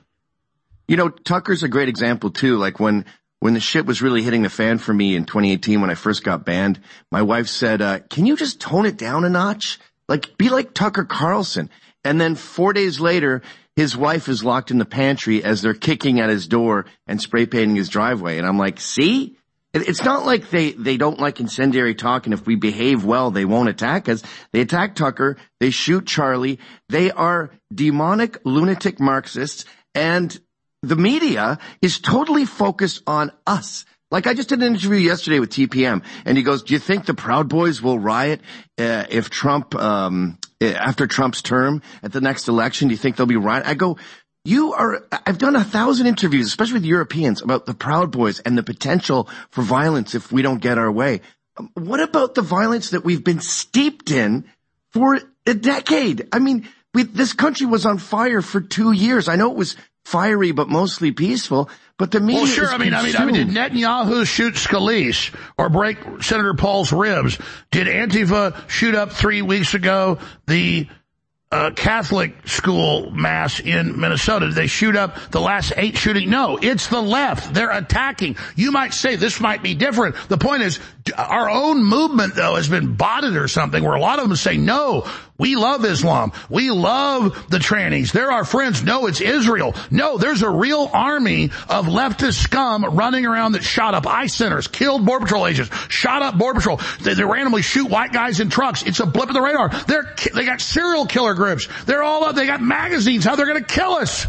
Tucker's a great example, too. Like, when the shit was really hitting the fan for me in 2018 when I first got banned, my wife said, can you just tone it down a notch? Like, be like Tucker Carlson. And then 4 days later, his wife is locked in the pantry as they're kicking at his door and spray painting his driveway. And I'm like, see? It's not like they don't like incendiary talk, and if we behave well, they won't attack us. They attack Tucker. They shoot Charlie. They are demonic, lunatic Marxists, and the media is totally focused on us. Like, I just did an interview yesterday with TPM, and he goes, do you think the Proud Boys will riot if Trump, after Trump's term at the next election? Do you think they'll be rioting? I go, I've done 1,000 interviews, especially with Europeans, about the Proud Boys and the potential for violence if we don't get our way. What about the violence that we've been steeped in for a decade? I mean, this country was on fire for 2 years. I know it was fiery, but mostly peaceful. But the media. Well, sure. I mean, did Netanyahu shoot Scalise or break Senator Paul's ribs? Did Antifa shoot up 3 weeks ago the Catholic school mass in Minnesota? Did they shoot up the last 8 shootings? No, it's the left. They're attacking. You might say this might be different. The point is, our own movement, though, has been botted or something where a lot of them say, no, we love Islam. We love the trannies. They're our friends. No, it's Israel. No, there's a real army of leftist scum running around that shot up ICE centers, killed Border Patrol agents, shot up Border Patrol. They randomly shoot white guys in trucks. It's a blip of the radar. They got serial killer groups. They're all up. They got magazines. How they're going to kill us.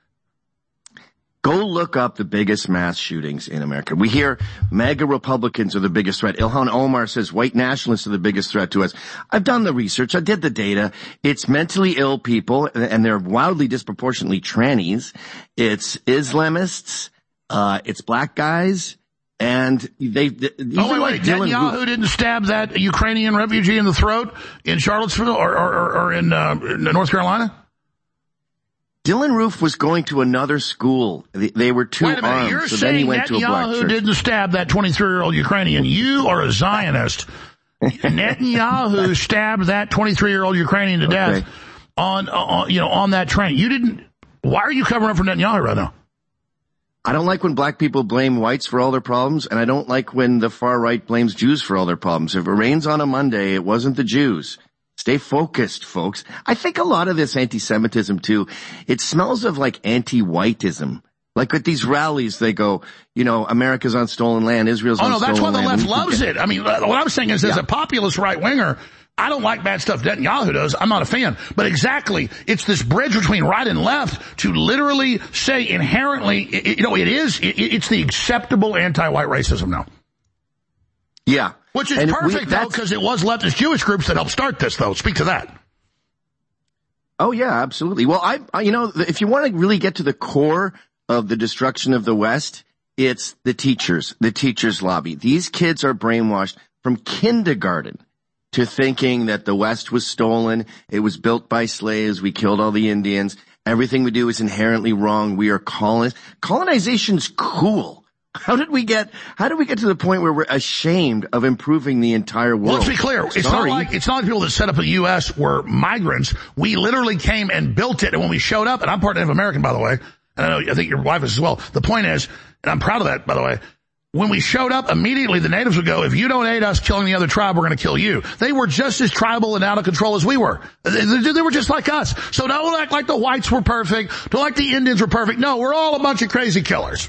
Go look up the biggest mass shootings in America. We hear MAGA Republicans are the biggest threat. Ilhan Omar says white nationalists are the biggest threat to us. I've done the research. I did the data. It's mentally ill people, and they're wildly disproportionately trannies. It's Islamists. It's black guys. And wait, Netanyahu didn't stab that Ukrainian refugee in the throat in Charlottesville or in North Carolina? Dylan Roof was going to another school. They were two armed, you're so then he went to a black church. Netanyahu didn't stab that 23-year-old Ukrainian. You are a Zionist. Netanyahu stabbed that 23-year-old Ukrainian to death on that train. You didn't. Why are you covering up for Netanyahu right now? I don't like when black people blame whites for all their problems, and I don't like when the far right blames Jews for all their problems. If it rains on a Monday, it wasn't the Jews. Stay focused, folks. I think a lot of this anti-Semitism, too, it smells of like anti-whiteism. Like at these rallies, they go, America's on stolen land, Israel's on stolen land. Oh, no, that's why the left loves it. I mean, what I'm saying is as a populist right-winger, I don't like bad stuff Netanyahu does. I'm not a fan. But exactly, it's this bridge between right and left to literally say inherently, it's the acceptable anti-white racism now. Yeah. Which is perfect, though, because it was leftist Jewish groups that helped start this, though. Speak to that. Oh, yeah, absolutely. Well, if you want to really get to the core of the destruction of the West, it's the teachers lobby. These kids are brainwashed from kindergarten to thinking that the West was stolen. It was built by slaves. We killed all the Indians. Everything we do is inherently wrong. We are colonists. Colonization's cool. How did we get to the point where we're ashamed of improving the entire world? Well, let's be clear. It's not like people that set up the U.S. were migrants. We literally came and built it. And when we showed up, and I'm part Native American, by the way, and I think your wife is as well. The point is, and I'm proud of that, by the way, when we showed up, immediately the natives would go, if you don't aid us killing the other tribe, we're going to kill you. They were just as tribal and out of control as we were. They were just like us. So don't act like the whites were perfect. Don't like the Indians were perfect. No, we're all a bunch of crazy killers.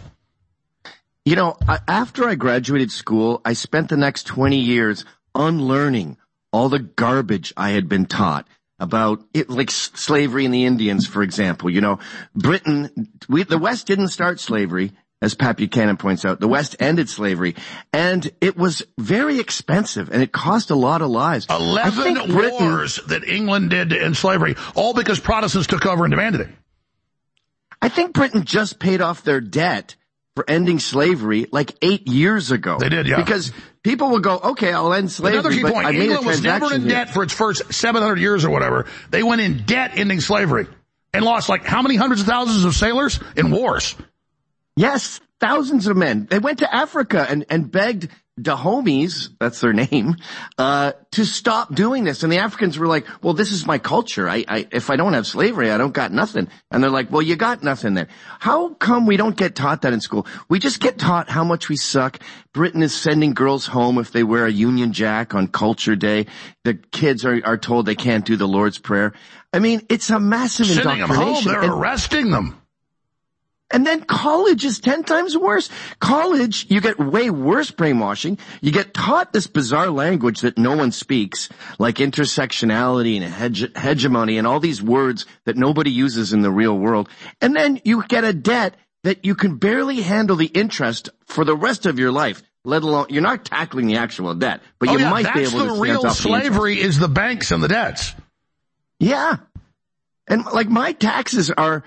After I graduated school, I spent the next 20 years unlearning all the garbage I had been taught. about it, like slavery and the Indians, for example. You know, Britain, the West didn't start slavery, as Pat Buchanan points out. The West ended slavery, and it was very expensive, and it cost a lot of lives. 11 wars that England did to end slavery, all because Protestants took over and demanded it. I think Britain just paid off their debt for ending slavery like 8 years ago. They did, yeah. Because people will go, okay, I'll end slavery. Another key but point, I made England was never in debt for its first 700 years or whatever. They went in debt ending slavery and lost like how many hundreds of thousands of sailors in wars? Yes, thousands of men. They went to Africa and begged Dahomies, that's their name, to stop doing this. And the Africans were like, well, this is my culture. If I don't have slavery, I don't got nothing. And they're like, well, you got nothing then. How come we don't get taught that in school? We just get taught how much we suck. Britain is sending girls home if they wear a Union Jack on Culture Day. The kids are told they can't do the Lord's Prayer. I mean, it's a massive indoctrination. Sending them home, they're arresting them. And then college is 10 times worse. College, you get way worse brainwashing. You get taught this bizarre language that no one speaks, like intersectionality and hegemony and all these words that nobody uses in the real world. And then you get a debt that you can barely handle the interest for the rest of your life, let alone, you're not tackling the actual debt, but you might be able to. That's the real slavery is the banks and the debts. Yeah. And like my taxes are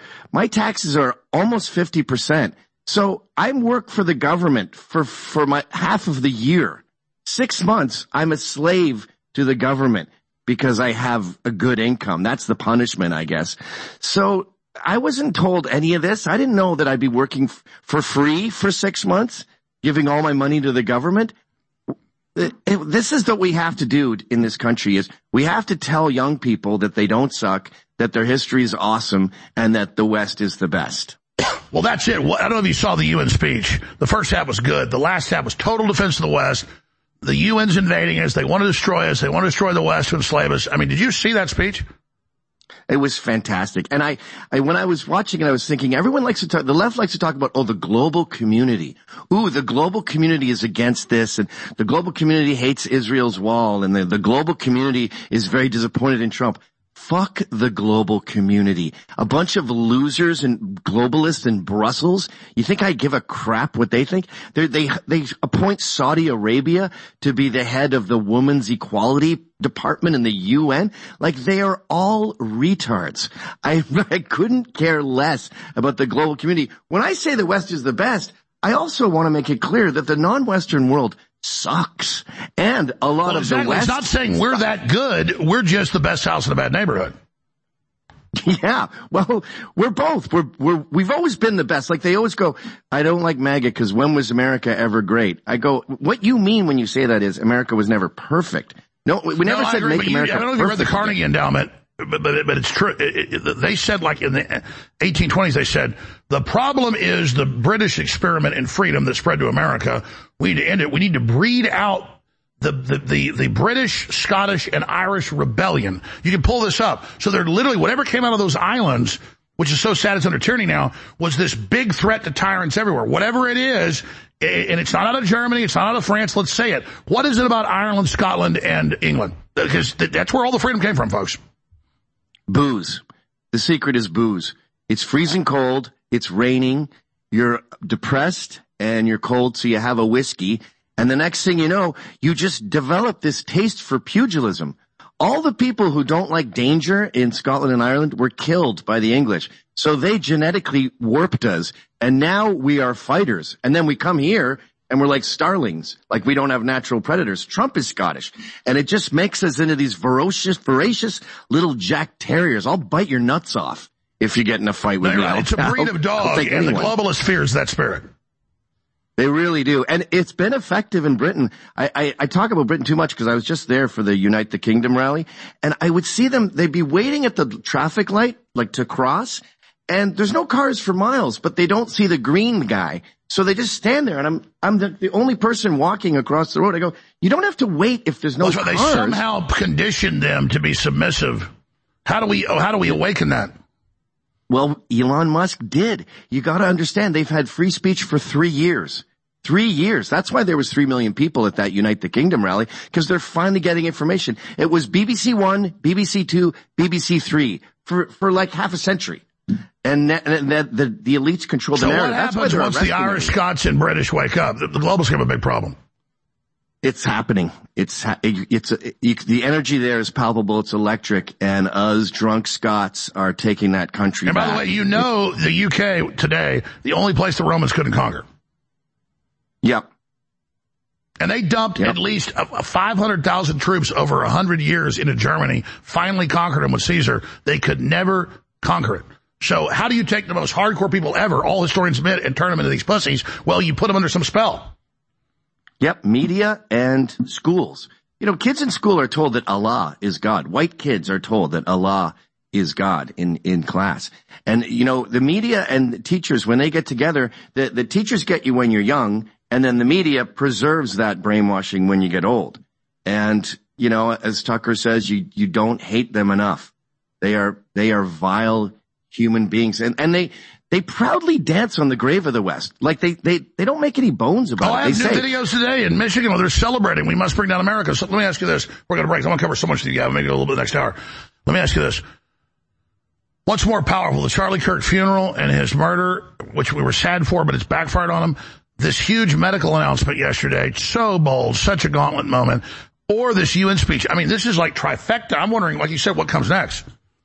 almost 50%. So I work for the government for my half of the year. 6 months, I'm a slave to the government because I have a good income. That's the punishment, I guess. So I wasn't told any of this. I didn't know that I'd be working for free for 6 months, giving all my money to the government. This is what we have to do in this country is we have to tell young people that they don't suck, that their history is awesome, and that the West is the best. Well, that's it. I don't know if you saw the UN speech. The first half was good. The last half was total defense of the West. The UN's invading us. They want to destroy us. They want to destroy the West to enslave us. I mean, did you see that speech? It was fantastic. And I when I was watching it, I was thinking, everyone likes to talk, the left likes to talk about, the global community. Ooh, the global community is against this, and the global community hates Israel's wall, and the global community is very disappointed in Trump. Fuck the global community. A bunch of losers and globalists in Brussels. You think I give a crap what they think? They appoint Saudi Arabia to be the head of the Women's Equality Department in the UN. Like, they are all retards. I couldn't care less about the global community. When I say the West is the best, I also want to make it clear that the non-Western world sucks. And a lot of the West... It's not saying we're that good. We're just the best house in a bad neighborhood. Yeah. Well, we're both. We've always been the best. Like, they always go, I don't like MAGA because when was America ever great? I go, what you mean when you say that is America was never perfect. No, we never said make America perfect. I don't know if you read the Carnegie Endowment, but it's true. They said, like, in the 1820s, they said, the problem is the British experiment in freedom that spread to America. We need to end it. We need to breed out the British, Scottish, and Irish rebellion. You can pull this up. So they're literally, whatever came out of those islands, which is so sad it's under tyranny now, was this big threat to tyrants everywhere. Whatever it is, and it's not out of Germany, it's not out of France, let's say it. What is it about Ireland, Scotland, and England? Because that's where all the freedom came from, folks. Booze. The secret is booze. It's freezing cold, it's raining, you're depressed, and you're cold, so you have a whiskey. And the next thing you know, you just develop this taste for pugilism. All the people who don't like danger in Scotland and Ireland were killed by the English. So they genetically warped us, and now we are fighters. And then we come here, and we're like starlings, like we don't have natural predators. Trump is Scottish, and it just makes us into these voracious little Jack Terriers. I'll bite your nuts off if you get in a fight with me. It's a breed of dog, and the globalist fears that spirit. They really do. And it's been effective in Britain. I talk about Britain too much because I was just there for the Unite the Kingdom rally, and I would see them, they'd be waiting at the traffic light, like to cross, and there's no cars for miles, but they don't see the green guy. So they just stand there, and I'm the only person walking across the road. I go, you don't have to wait if there's no cars. They somehow conditioned them to be submissive. How do we awaken that? Well, Elon Musk did. You got to understand, they've had free speech for 3 years. 3 years. That's why there was 3 million people at that Unite the Kingdom rally, because they're finally getting information. It was BBC One, BBC Two, BBC Three for like half a century. And the elites control the narrative. What happens once the Irish, Scots, and British wake up? The globals have a big problem. It's happening. The energy there is palpable. It's electric, and us drunk Scots are taking that country back. And by the way, you know the UK today, the only place the Romans couldn't conquer. Yep. And they dumped at least 500,000 troops over 100 years into Germany, finally conquered them with Caesar. They could never conquer it. So how do you take the most hardcore people ever, all historians admit, and turn them into these pussies? Well, you put them under some spell. Yep, media and schools. You know, kids in school are told that Allah is God. White kids are told that Allah is God in class. And, you know, the media and the teachers, when they get together, the teachers get you when you're young, and then the media preserves that brainwashing when you get old. And, you know, as Tucker says, you don't hate them enough. They are vile human beings. And they proudly dance on the grave of the West. Like they don't make any bones about it. I have new videos today in Michigan where they're celebrating. We must bring down America. So let me ask you this. We're going to break. I want to cover so much to you. Maybe a little bit next hour. Let me ask you this. What's more powerful, the Charlie Kirk funeral and his murder, which we were sad for, but it's backfired on him? This huge medical announcement yesterday, so bold, such a gauntlet moment, or this UN speech. I mean, this is like trifecta. I'm wondering, like you said, what comes next?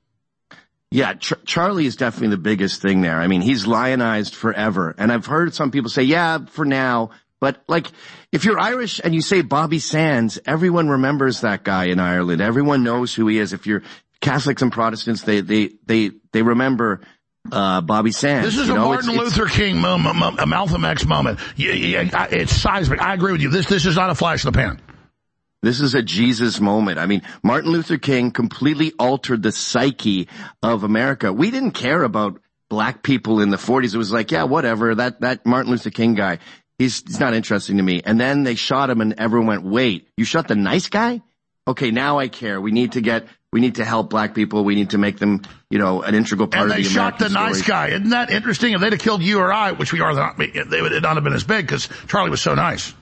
Yeah, Charlie is definitely the biggest thing there. I mean, he's lionized forever. And I've heard some people say, yeah, for now. But like, if you're Irish and you say Bobby Sands, everyone remembers that guy in Ireland. Everyone knows who he is. If you're Catholics and Protestants, they remember Bobby Sands. This is a Martin Luther King moment, a Malcolm X moment. It's seismic. I agree with you. This is not a flash in the pan. This is a Jesus moment. I mean, Martin Luther King completely altered the psyche of America. We didn't care about black people in the 40s. It was like, yeah, whatever. That Martin Luther King guy, he's not interesting to me. And then they shot him and everyone went, wait, you shot the nice guy? Okay, now I care. We need to help black people. We need to make them, you know, an integral part of the American story. And they shot the nice guy. Isn't that interesting? If they'd have killed you or I, which we are, they would not have been as big because Charlie was so nice.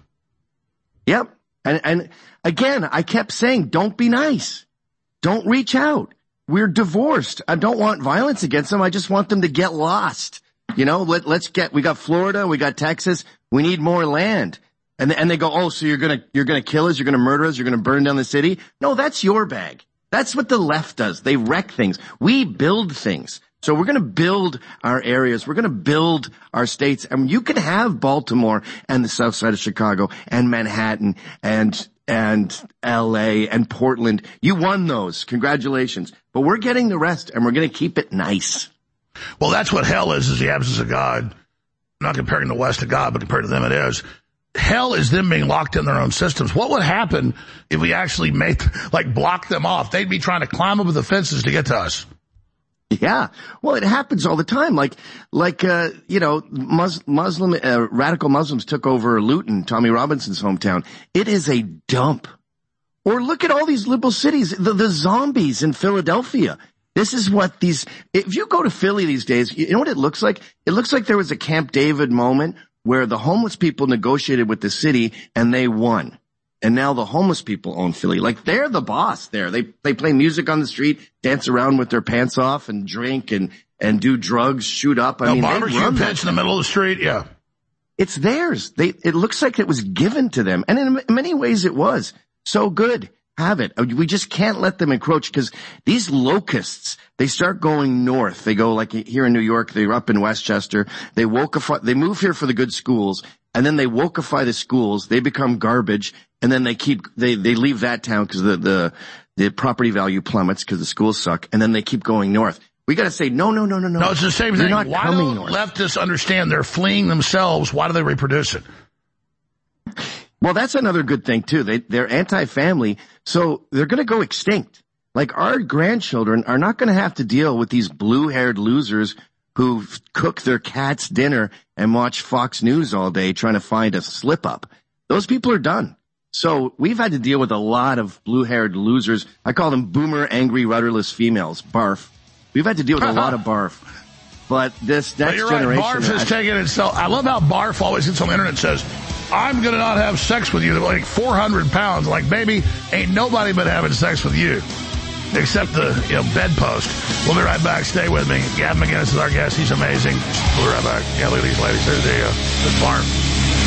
Yep. And again, I kept saying, don't be nice. Don't reach out. We're divorced. I don't want violence against them. I just want them to get lost. You know, we got Florida, we got Texas. We need more land. And they go, oh, so you're going to kill us? You're going to murder us? You're going to burn down the city? No, that's your bag. That's what the left does. They wreck things. We build things. So we're going to build our areas. We're going to build our states. And you can have Baltimore and the south side of Chicago and Manhattan and LA and Portland. You won those. Congratulations. But we're getting the rest and we're going to keep it nice. Well, that's what hell is the absence of God. I'm not comparing the West to God, but compared to them it is. Hell is them being locked in their own systems. What would happen if we actually block them off? They'd be trying to climb over the fences to get to us. Yeah. Well, it happens all the time. Muslim, radical Muslims took over Luton, Tommy Robinson's hometown. It is a dump. Or look at all these liberal cities, the zombies in Philadelphia. This is what if you go to Philly these days, you know what it looks like? It looks like there was a Camp David moment where the homeless people negotiated with the city and they won. And now the homeless people own Philly. Like, they're the boss there. They play music on the street, dance around with their pants off and drink and do drugs, shoot up. I mean, barbecue pits in the middle of the street. Yeah. It's theirs. It looks like it was given to them. And in many ways it was. So good. Have it. We just can't let them encroach because these locusts, they start going north. They go like here in New York, they're up in Westchester. They move here for the good schools and then they wokeify the schools. They become garbage. And then they leave that town because the property value plummets because the schools suck. And then they keep going north. We got to say, no. No, it's the same thing. Why don't leftists understand they're fleeing themselves? Why do they reproduce it? Well, that's another good thing too. They're anti-family, so they're going to go extinct. Like, our grandchildren are not going to have to deal with these blue-haired losers who cook their cats dinner and watch Fox News all day trying to find a slip-up. Those people are done. So we've had to deal with a lot of blue-haired losers. I call them boomer, angry, rudderless females. Barf. We've had to deal with a lot of barf. But this next you're generation... Right. Barf is taking it so... I love how Barf always gets on the internet and says, I'm going to not have sex with you. They're like 400 pounds. Like, baby, ain't nobody been having sex with you. Except the bedpost. We'll be right back. Stay with me. Gavin McInnes is our guest. He's amazing. We'll be right back. Yeah, look at these ladies. There's the Barf.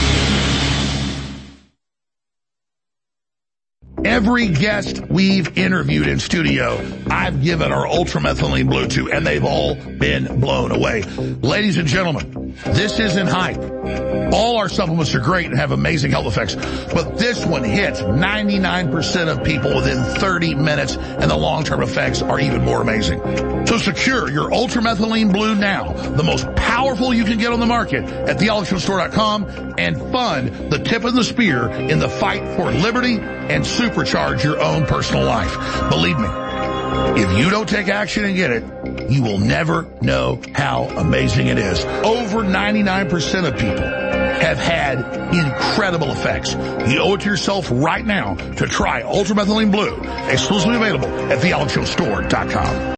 Every guest we've interviewed in studio, I've given our Ultramethylene Blue to, and they've all been blown away. Ladies and gentlemen, this isn't hype. All our supplements are great and have amazing health effects, but this one hits 99% of people within 30 minutes, and the long-term effects are even more amazing. So secure your Ultramethylene Blue now, the most powerful you can get on the market at thealexjonesstore.com, and fund the tip of the spear in the fight for liberty and supercharge your own personal life. Believe me, if you don't take action and get it, you will never know how amazing it is. Over 99% of people have had incredible effects. You owe it to yourself right now to try Ultramethylene Blue, exclusively available at thealexjonesstore.com.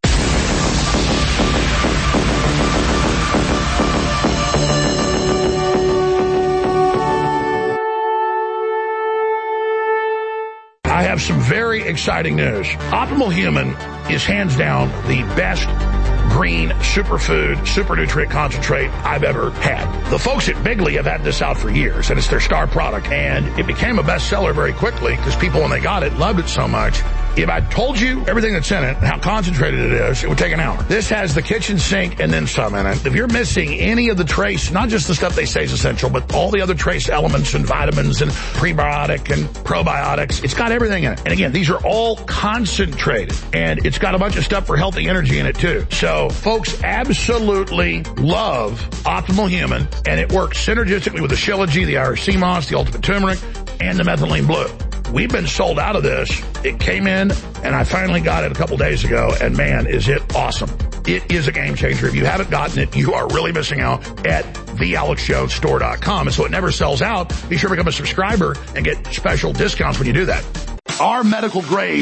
I have some very exciting news. Optimal Human is hands down the best green superfood, super nutrient concentrate I've ever had. The folks at Bigley have had this out for years, and it's their star product, and it became a bestseller very quickly because people, when they got it, loved it so much. If I told you everything that's in it, how concentrated it is, it would take an hour. This has the kitchen sink and then some in it. If you're missing any of the trace, not just the stuff they say is essential, but all the other trace elements and vitamins and prebiotic and probiotics, it's got everything in it. And again, these are all concentrated, and it's got a bunch of stuff for healthy energy in it too. So folks absolutely love Optimal Human, and it works synergistically with the Shilajit, the Irish Sea Moss, the Ultimate Turmeric, and the Methylene Blue. We've been sold out of this. It came in, and I finally got it a couple days ago, and man, is it awesome. It is a game changer. If you haven't gotten it, you are really missing out at thealexjonesstore.com. And so it never sells out. Be sure to become a subscriber and get special discounts when you do that. Our medical grade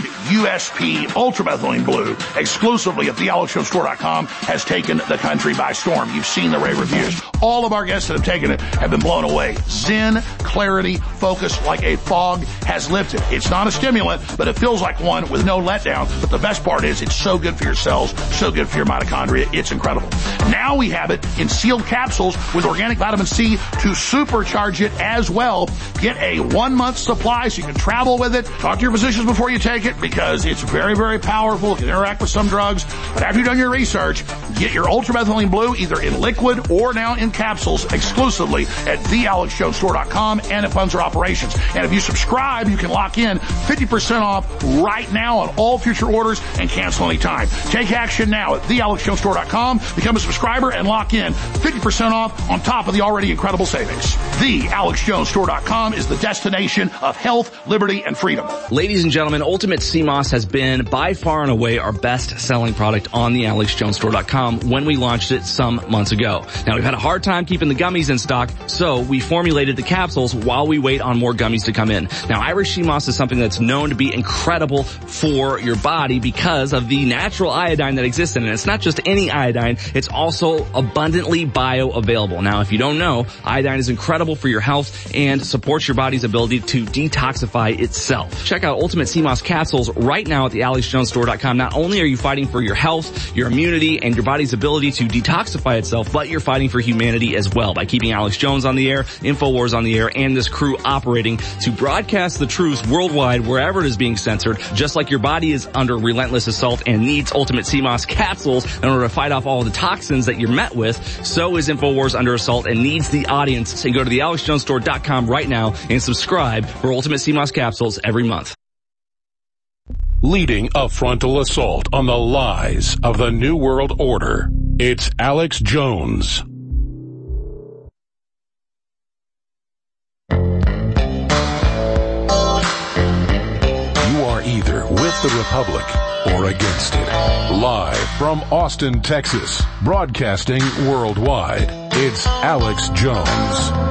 USP Ultramethylene Blue, exclusively at thealexjonesstore.com, has taken the country by storm. You've seen the rave reviews. All of our guests that have taken it have been blown away. Zen, clarity, focus like a fog has lifted. It's not a stimulant, but it feels like one with no letdown. But the best part is it's so good for your cells, so good for your mitochondria. It's incredible. Now we have it in sealed capsules with organic vitamin C to supercharge it as well. Get a 1-month supply so you can travel with it. Talk to your physicians before you take it because it's very, very powerful. It can interact with some drugs. But after you've done your research, get your Ultramethylene Blue either in liquid or now in capsules exclusively at thealexjonesstore.com, and it funds our operations. And if you subscribe, you can lock in 50% off right now on all future orders and cancel anytime. Take action now at thealexjonesstore.com. Become a subscriber and lock in 50% off on top of the already incredible savings. Thealexjonesstore.com is the destination of health, liberty, and freedom. Ladies and gentlemen, Ultimate Sea Moss has been by far and away our best-selling product on the AlexJonesStore.com when we launched it some months ago. Now, we've had a hard time keeping the gummies in stock, so we formulated the capsules while we wait on more gummies to come in. Now, Irish Sea Moss is something that's known to be incredible for your body because of the natural iodine that exists in it. It's not just any iodine, it's also abundantly bioavailable. Now, if you don't know, iodine is incredible for your health and supports your body's ability to detoxify itself. Check out Ultimate Sea Moss capsules right now at the AlexJonesStore.com. Not only are you fighting for your health, your immunity, and your body's ability to detoxify itself, but you're fighting for humanity as well by keeping Alex Jones on the air, InfoWars on the air, and this crew operating to broadcast the truth worldwide wherever it is being censored. Just like your body is under relentless assault and needs Ultimate Sea Moss capsules in order to fight off all the toxins that you're met with, so is InfoWars under assault and needs the audience. So go to the AlexJonesStore.com right now and subscribe for Ultimate Sea Moss capsules every month. Leading a frontal assault on the lies of the New World Order, it's Alex Jones. You are either with the Republic or against it. Live from Austin, Texas, broadcasting worldwide, it's Alex Jones.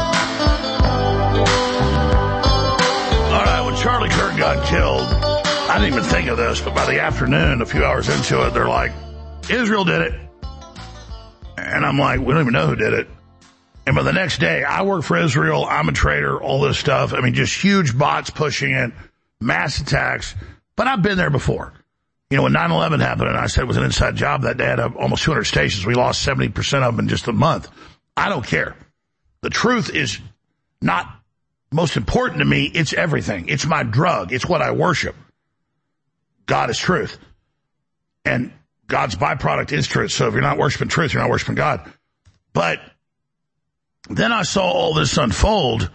Charlie Kirk got killed, I didn't even think of this, but by the afternoon, a few hours into it, they're like, Israel did it. And I'm like, we don't even know who did it. And by the next day, I work for Israel, I'm a trader, all this stuff. I mean, just huge bots pushing it, mass attacks. But I've been there before. You know, when 9/11 happened, and I said it was an inside job that day, I had almost 200 stations. We lost 70% of them in just a month. I don't care. The truth is not most important to me. It's everything. It's my drug. It's what I worship. God is truth. And God's byproduct is truth. So if you're not worshiping truth, you're not worshiping God. But then I saw all this unfold.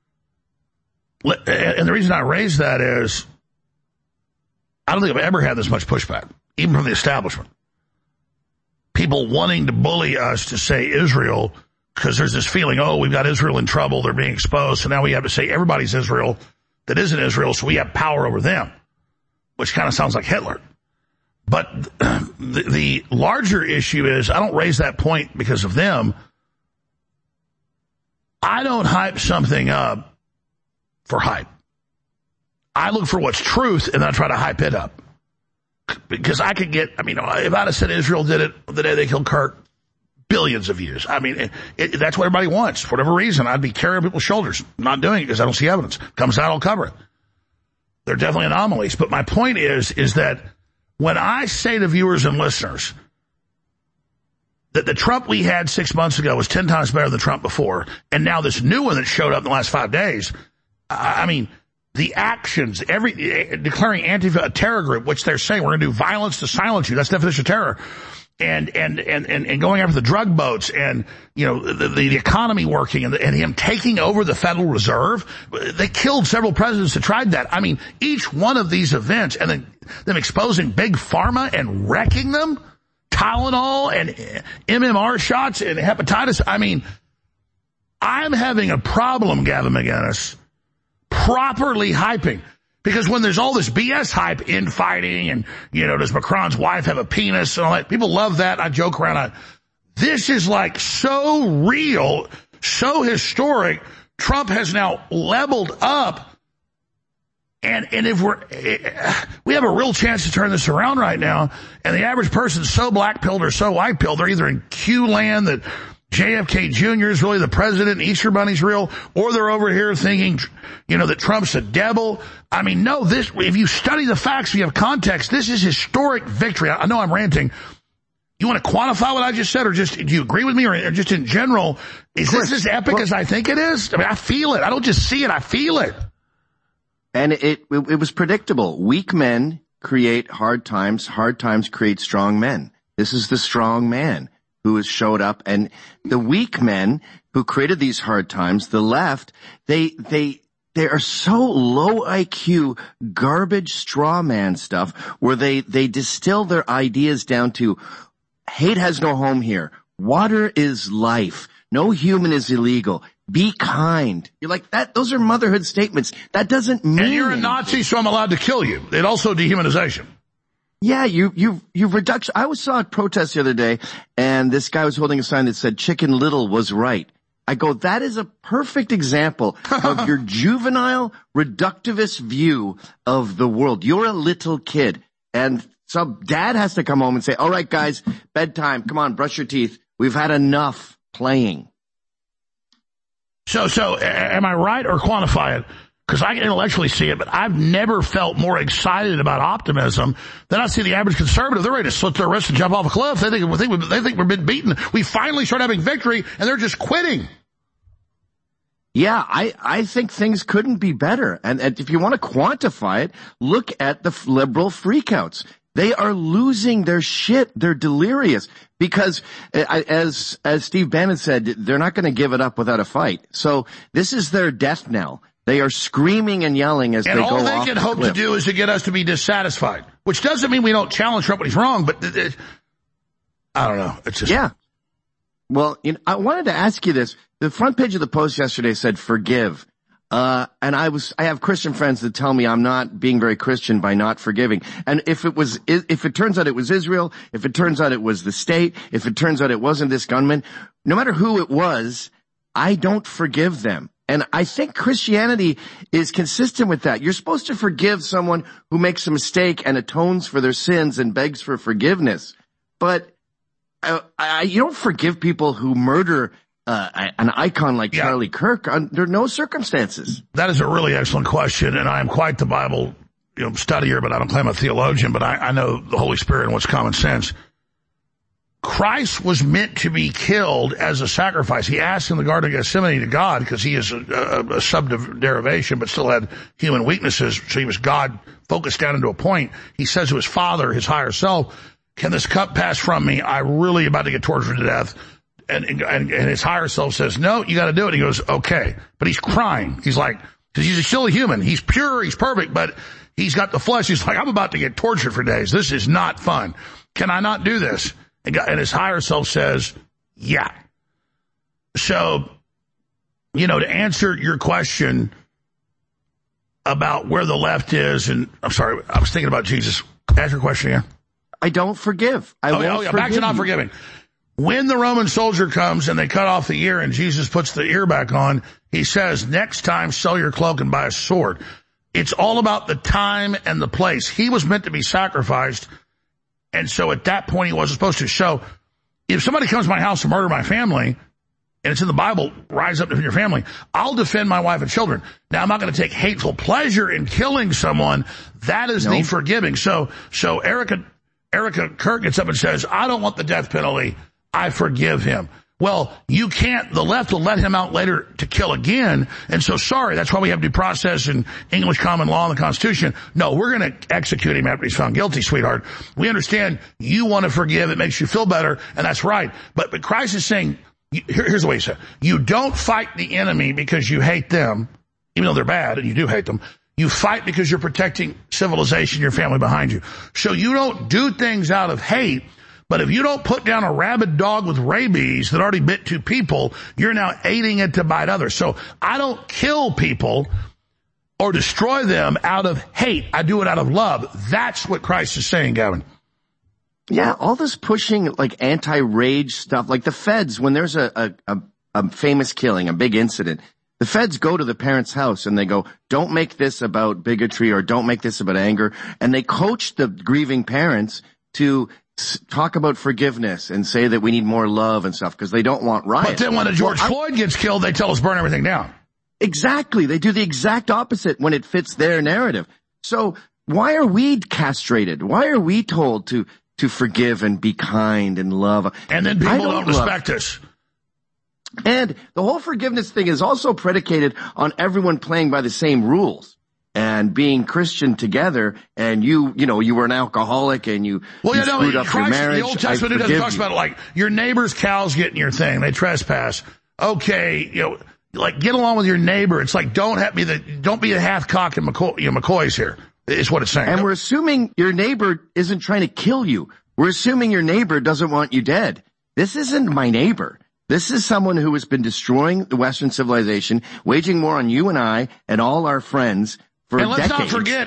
And the reason I raised that is I don't think I've ever had this much pushback, even from the establishment. People wanting to bully us to say Israel, because there's this feeling, oh, we've got Israel in trouble, they're being exposed, so now we have to say everybody's Israel that isn't Israel, so we have power over them, which kind of sounds like Hitler. But the larger issue is I don't raise that point because of them. I don't hype something up for hype. I look for what's truth, and then I try to hype it up. Because I could get, I mean, if I'd have said Israel did it the day they killed Kirk, billions of views. I mean, that's what everybody wants. For whatever reason, I'd be carrying people's shoulders. I'm not doing it because I don't see evidence. Comes out, I'll cover it. They're definitely anomalies. But my point is that when I say to viewers and listeners that the Trump we had 6 months ago was 10 times better than the Trump before, and now this new one that showed up in the last 5 days, I mean, the actions, declaring Antifa a terror group, which they're saying we're going to do violence to silence you. That's the definition of terror. And going after the drug boats and, you know, the economy working and him taking over the Federal Reserve. They killed several presidents that tried that. I mean, each one of these events and then them exposing big pharma and wrecking them, Tylenol and MMR shots and hepatitis. I mean, I'm having a problem, Gavin McInnes, properly hyping. Because when there's all this BS hype, infighting, and, you know, does Macron's wife have a penis and all that, people love that. I joke around. This is like so real, so historic. Trump has now leveled up. And if we have a real chance to turn this around right now, and the average person's so black-pilled or so white-pilled, they're either in Q land that JFK Jr. is really the president and Easter Bunny's real, or they're over here thinking, you know, that Trump's a devil. I mean, no, if you study the facts, if you have context, this is historic victory. I know I'm ranting. You want to quantify what I just said, or just, do you agree with me, or just in general, is this as epic as I think it is? I mean, I feel it. I don't just see it, I feel it. And it was predictable. Weak men create hard times create strong men. This is the strong man who has showed up, and the weak men who created these hard times, the left, they are so low IQ, garbage straw man stuff where they distill their ideas down to hate has no home here. Water is life. No human is illegal. Be kind. You're like that. Those are motherhood statements. That doesn't mean. And you're a Nazi, so I'm allowed to kill you. It also dehumanization. Yeah, you've reduction. I saw a protest the other day, and this guy was holding a sign that said Chicken Little was right. I go, that is a perfect example of your juvenile, reductivist view of the world. You're a little kid, and some dad has to come home and say, all right, guys, bedtime. Come on, brush your teeth. We've had enough playing. So am I right, or quantify it? Because I can intellectually see it, but I've never felt more excited about optimism than I see the average conservative. They're ready to slit their wrists and jump off a cliff. They think we've been beaten. We finally start having victory, and they're just quitting. Yeah, I think things couldn't be better. And if you want to quantify it, look at the liberal freakouts. They are losing their shit. They're delirious because, as Steve Bannon said, they're not going to give it up without a fight. So this is their death knell. They are screaming and yelling as they go off the cliff. And all they can hope to do is to get us to be dissatisfied, which doesn't mean we don't challenge Trump when he's wrong, but I don't know. It's just... Yeah. Well, I wanted to ask you this. The front page of the Post yesterday said forgive. And I have Christian friends that tell me I'm not being very Christian by not forgiving. And if it turns out it was Israel, if it turns out it was the state, if it turns out it wasn't this gunman, no matter who it was, I don't forgive them. And I think Christianity is consistent with that. You're supposed to forgive someone who makes a mistake and atones for their sins and begs for forgiveness. But you don't forgive people who murder an icon like Charlie Kirk under no circumstances. That is a really excellent question, and I am quite the Bible studier, but I don't claim I'm a theologian, but I know the Holy Spirit and what's common sense. Christ was meant to be killed as a sacrifice. He asked in the Garden of Gethsemane to God, because he is a sub-derivation, but still had human weaknesses, so he was God focused down into a point. He says to his Father, his higher self, can this cup pass from me? I'm really about to get tortured to death. And his higher self says, no, you got to do it. He goes, okay. But he's crying. He's like, because he's still a human. He's pure, he's perfect, but he's got the flesh. He's like, I'm about to get tortured for days. This is not fun. Can I not do this? And his higher self says, yeah. So, to answer your question about where the left is, and I'm sorry, I was thinking about Jesus. Ask your question again. I don't forgive. I won't forgive. Back to not forgiving. When the Roman soldier comes and they cut off the ear and Jesus puts the ear back on, he says, next time sell your cloak and buy a sword. It's all about the time and the place. He was meant to be sacrificed. And so at that point, he wasn't supposed to. So if somebody comes to my house to murder my family, and it's in the Bible, rise up to defend your family, I'll defend my wife and children. Now, I'm not going to take hateful pleasure in killing someone. That is the forgiving. So Erica Kirk gets up and says, I don't want the death penalty. I forgive him. Well, you can't. The left will let him out later to kill again. And so, sorry, that's why we have due process and English common law and the Constitution. No, we're going to execute him after he's found guilty, sweetheart. We understand you want to forgive. It makes you feel better, and that's right. But Christ is saying, here's the way he said, you don't fight the enemy because you hate them, even though they're bad, and you do hate them. You fight because you're protecting civilization, your family behind you. So you don't do things out of hate. But if you don't put down a rabid dog with rabies that already bit 2 people, you're now aiding it to bite others. So I don't kill people or destroy them out of hate. I do it out of love. That's what Christ is saying, Gavin. Yeah, all this pushing like anti-rage stuff, like the feds, when there's a famous killing, a big incident, the feds go to the parent's house and they go, don't make this about bigotry or don't make this about anger. And they coach the grieving parents to talk about forgiveness and say that we need more love and stuff because they don't want riots. But then when a George Floyd gets killed, they tell us burn everything down. Exactly. They do the exact opposite when it fits their narrative. So why are we castrated? Why are we told to forgive and be kind and love? And then people don't respect us. And the whole forgiveness thing is also predicated on everyone playing by the same rules. And being Christian together, and you were an alcoholic and you screwed up your marriage. The Old Testament talks about it like your neighbor's cows get in your thing. They trespass. Okay, like get along with your neighbor. It's like don't be a half-cock and McCoys here. Is what it's saying. And we're assuming your neighbor isn't trying to kill you. We're assuming your neighbor doesn't want you dead. This isn't my neighbor. This is someone who has been destroying the Western civilization, waging war on you and I and all our friends. And let's not forget,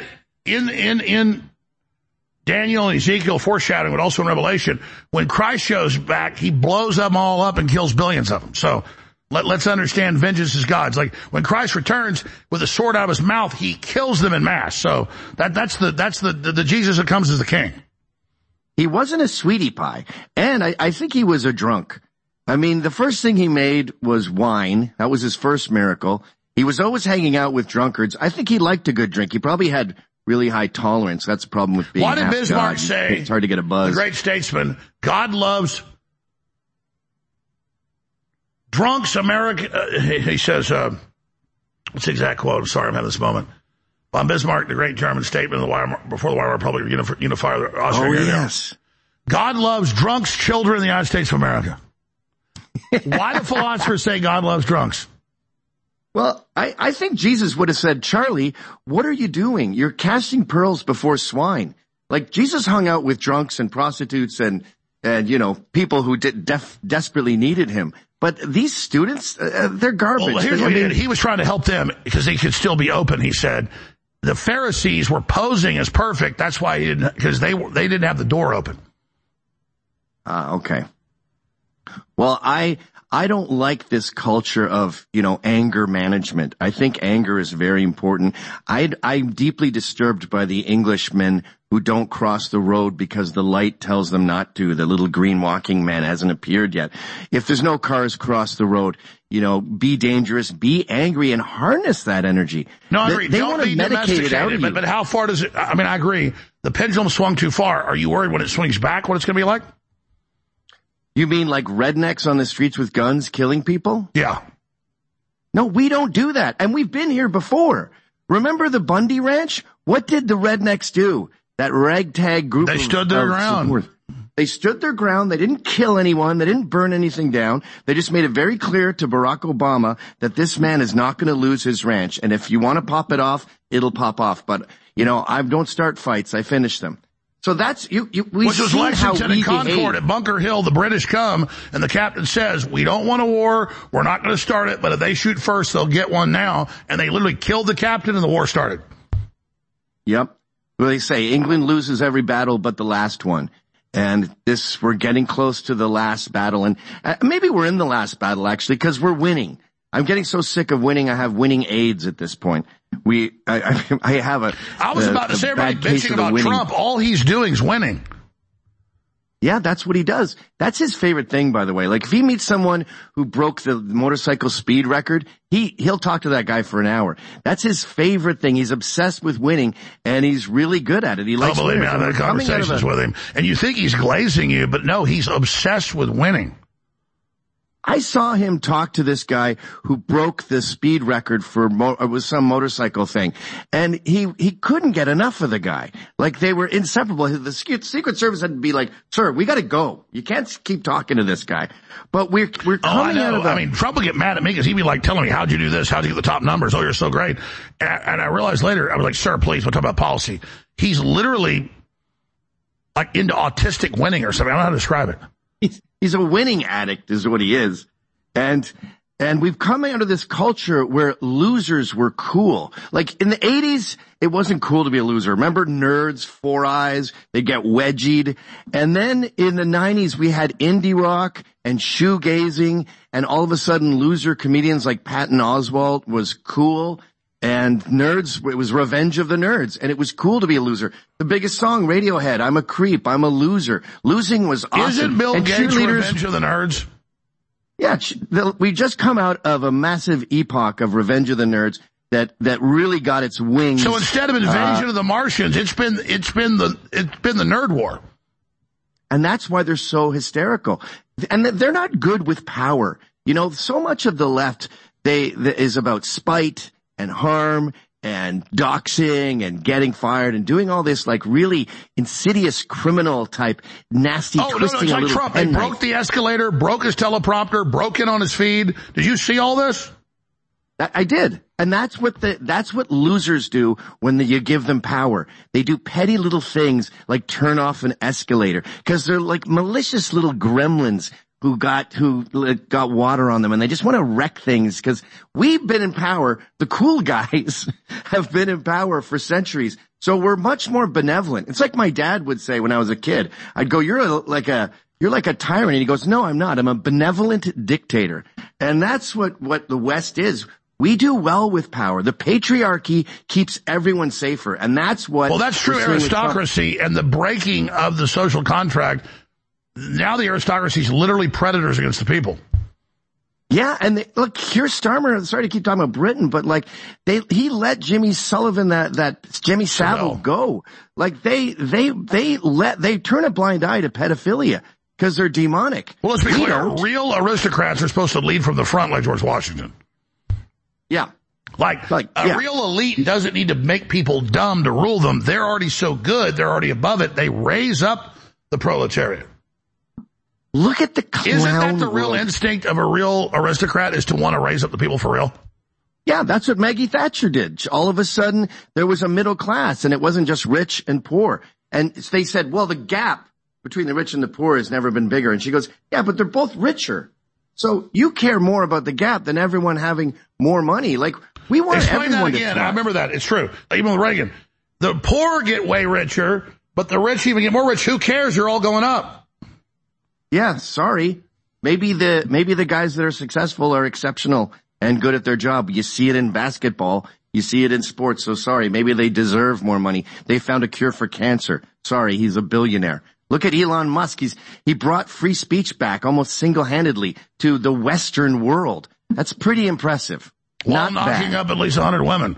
in Daniel and Ezekiel foreshadowing, but also in Revelation, when Christ shows back, he blows them all up and kills billions of them. So let's understand vengeance is God's. Like when Christ returns with a sword out of his mouth, he kills them in mass. So that's the Jesus that comes as the king. He wasn't a sweetie pie. And I think he was a drunk. I mean, the first thing he made was wine. That was his first miracle. He was always hanging out with drunkards. I think he liked a good drink. He probably had really high tolerance. That's the problem with being Why did Bismarck say, it's hard to get a buzz. The great statesman, God loves drunks, America. He says, what's the exact quote? I'm sorry, I'm having this moment. Von Bismarck, the great German statesman before the Weimar Republic, unified Austria. Oh, yes. God loves drunks, children in the United States of America. Why do philosophers say God loves drunks? Well, I think Jesus would have said, Charlie, what are you doing? You're casting pearls before swine. Like Jesus hung out with drunks and prostitutes and people who desperately needed him. But these students, they're garbage. Well, here's what he did. He was trying to help them because they could still be open, he said. The Pharisees were posing as perfect. That's why he didn't, because they didn't have the door open. Okay. Well, I don't like this culture of, anger management. I think anger is very important. I'm deeply disturbed by the Englishmen who don't cross the road because the light tells them not to. The little green walking man hasn't appeared yet. If there's no cars cross the road, be dangerous, be angry, and harness that energy. No, I agree. They don't want to be medicate it out of domesticated, you. but how far does it, I agree. The pendulum swung too far. Are you worried when it swings back what it's going to be like? You mean like rednecks on the streets with guns killing people? Yeah. No, we don't do that. And we've been here before. Remember the Bundy Ranch? What did the rednecks do? That ragtag group. They stood their ground. They stood their ground. They didn't kill anyone. They didn't burn anything down. They just made it very clear to Barack Obama that this man is not going to lose his ranch. And if you want to pop it off, it'll pop off. But, I don't start fights. I finish them. So that's, which was Lexington and Concord at Bunker Hill. The British come and the captain says, we don't want a war. We're not going to start it. But if they shoot first, they'll get one now. And they literally killed the captain and the war started. Yep. Well, they say England loses every battle but the last one. And we're getting close to the last battle. And maybe we're in the last battle, actually, because we're winning. I'm getting so sick of winning. I have winning AIDS at this point. I have a. I was about to say, everybody bitching about Trump. All he's doing is winning. Yeah, that's what he does. That's his favorite thing, by the way. Like if he meets someone who broke the motorcycle speed record, he'll talk to that guy for an hour. That's his favorite thing. He's obsessed with winning, and he's really good at it. He likes believe me, I've had conversations with him, and you think he's glazing you, but no, he's obsessed with winning. I saw him talk to this guy who broke the speed record for it was some motorcycle thing, and he couldn't get enough of the guy. Like they were inseparable. The Secret Service had to be like, "Sir, we got to go. You can't keep talking to this guy." But we're coming out of Trump would get mad at me because he'd be like telling me, "How'd you do this? How'd you get the top numbers? Oh, you're so great." And I realized later, I was like, "Sir, please, we'll talk about policy." He's literally like into autistic winning or something. I don't know how to describe it. He's a winning addict is what he is. And we've come out of this culture where losers were cool. Like in the 80s, it wasn't cool to be a loser. Remember nerds, Four Eyes, they get wedgied. And then in the 90s, we had indie rock and shoegazing, and all of a sudden loser comedians like Patton Oswalt was cool. And nerds, it was Revenge of the Nerds, and it was cool to be a loser. The biggest song, Radiohead, I'm a creep, I'm a loser. Losing was awesome. Isn't Bill Gates Revenge of the Nerds? Yeah, we just come out of a massive epoch of Revenge of the Nerds that really got its wings. So instead of Invasion of the Martians, it's been the nerd war. And that's why they're so hysterical. And they're not good with power. So much of the left is about spite and harm and doxing and getting fired and doing all this like really insidious criminal type nasty twisting. No, it's like Trump. They broke the escalator, broke his teleprompter, broke in on his feed. Did you see all this? I did. And that's what losers do when you give them power. They do petty little things like turn off an escalator because they're like malicious little gremlins who got water on them, and they just want to wreck things because we've been in power. The cool guys have been in power for centuries, so we're much more benevolent. It's like my dad would say when I was a kid. I'd go, "You're like a tyrant," and he goes, "No, I'm not. I'm a benevolent dictator." And that's what the West is. We do well with power. The patriarchy keeps everyone safer, and that's what. Well, that's true. Aristocracy and the breaking of the social contract. Now the aristocracy is literally predators against the people. Yeah, and look, Keir Starmer, sorry to keep talking about Britain, but like, he let Jimmy Sullivan, that Jimmy Savile go. Like, they turn a blind eye to pedophilia because they're demonic. Well, let's be clear. Real aristocrats are supposed to lead from the front like George Washington. Yeah. Like a real elite doesn't need to make people dumb to rule them. They're already so good. They're already above it. They raise up the proletariat. Look at the clown. Isn't that the real instinct of a real aristocrat is to want to raise up the people for real? Yeah, that's what Maggie Thatcher did. All of a sudden, there was a middle class, and it wasn't just rich and poor. And they said, well, the gap between the rich and the poor has never been bigger. And she goes, yeah, but they're both richer. So you care more about the gap than everyone having more money. Like, we want Explain everyone that again. to thrive. I remember that. It's true. Even with Reagan. The poor get way richer, but the rich even get more rich. Who cares? You're all going up. Yeah, sorry. maybe the guys that are successful are exceptional and good at their job. You see it in basketball. You see it in sports. So sorry, maybe they deserve more money. They found a cure for cancer. Sorry, he's a billionaire. Look at Elon Musk. He brought free speech back almost single-handedly to the Western world. That's pretty impressive. While knocking up at least 100 women.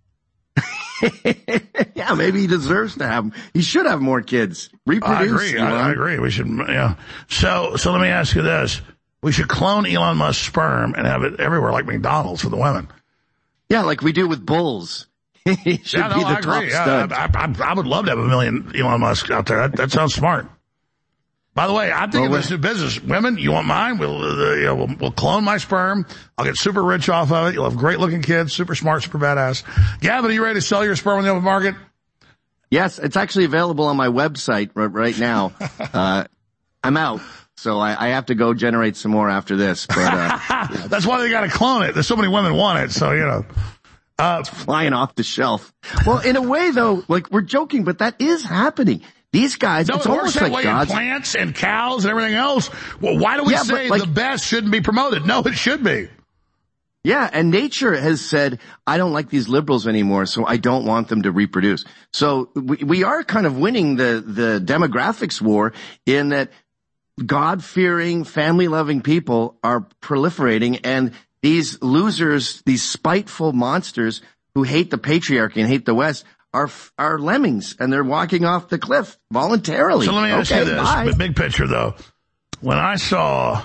Yeah, maybe he deserves to have them. He should have more kids. Reproduce. I agree. We should, yeah. So let me ask you this. We should clone Elon Musk's sperm and have it everywhere like McDonald's for the women. Yeah, like we do with bulls. He should be the top stud. I would love to have 1 million Elon Musk out there. That sounds smart. By the way, I'm thinking this new business. Women, you want mine? We'll clone my sperm. I'll get super rich off of it. You'll have great looking kids, super smart, super badass. Gavin, are you ready to sell your sperm on the open market? Yes, it's actually available on my website right now. I'm out. So I have to go generate some more after this. But that's why they got to clone it. There's so many women want it. So, it's flying off the shelf. Well, in a way, though, like we're joking, but that is happening. These guys, it's almost like God's... plants and cows and everything else. Well, why do we say the best shouldn't be promoted? No, it should be. Yeah, and nature has said, I don't like these liberals anymore, so I don't want them to reproduce. So we are kind of winning the demographics war in that God-fearing, family-loving people are proliferating, and these losers, these spiteful monsters who hate the patriarchy and hate the West are lemmings, and they're walking off the cliff voluntarily. So let me ask you this, big picture though. When I saw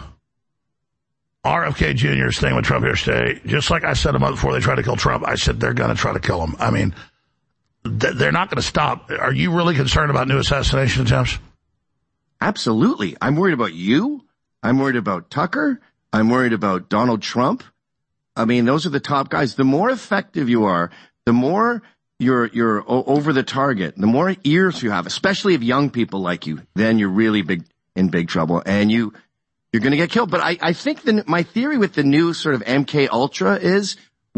RFK Jr.'s thing with Trump yesterday, just like I said a month before they tried to kill Trump, I said they're going to try to kill him. I mean, they're not going to stop. Are you really concerned about new assassination attempts? Absolutely. I'm worried about you. I'm worried about Tucker. I'm worried about Donald Trump. I mean, those are the top guys. The more effective you are, the more you're over the target, the more ears you have, especially of young people like you, then you're really in big trouble, and you're going to get killed. But I think my theory with the new sort of MK Ultra is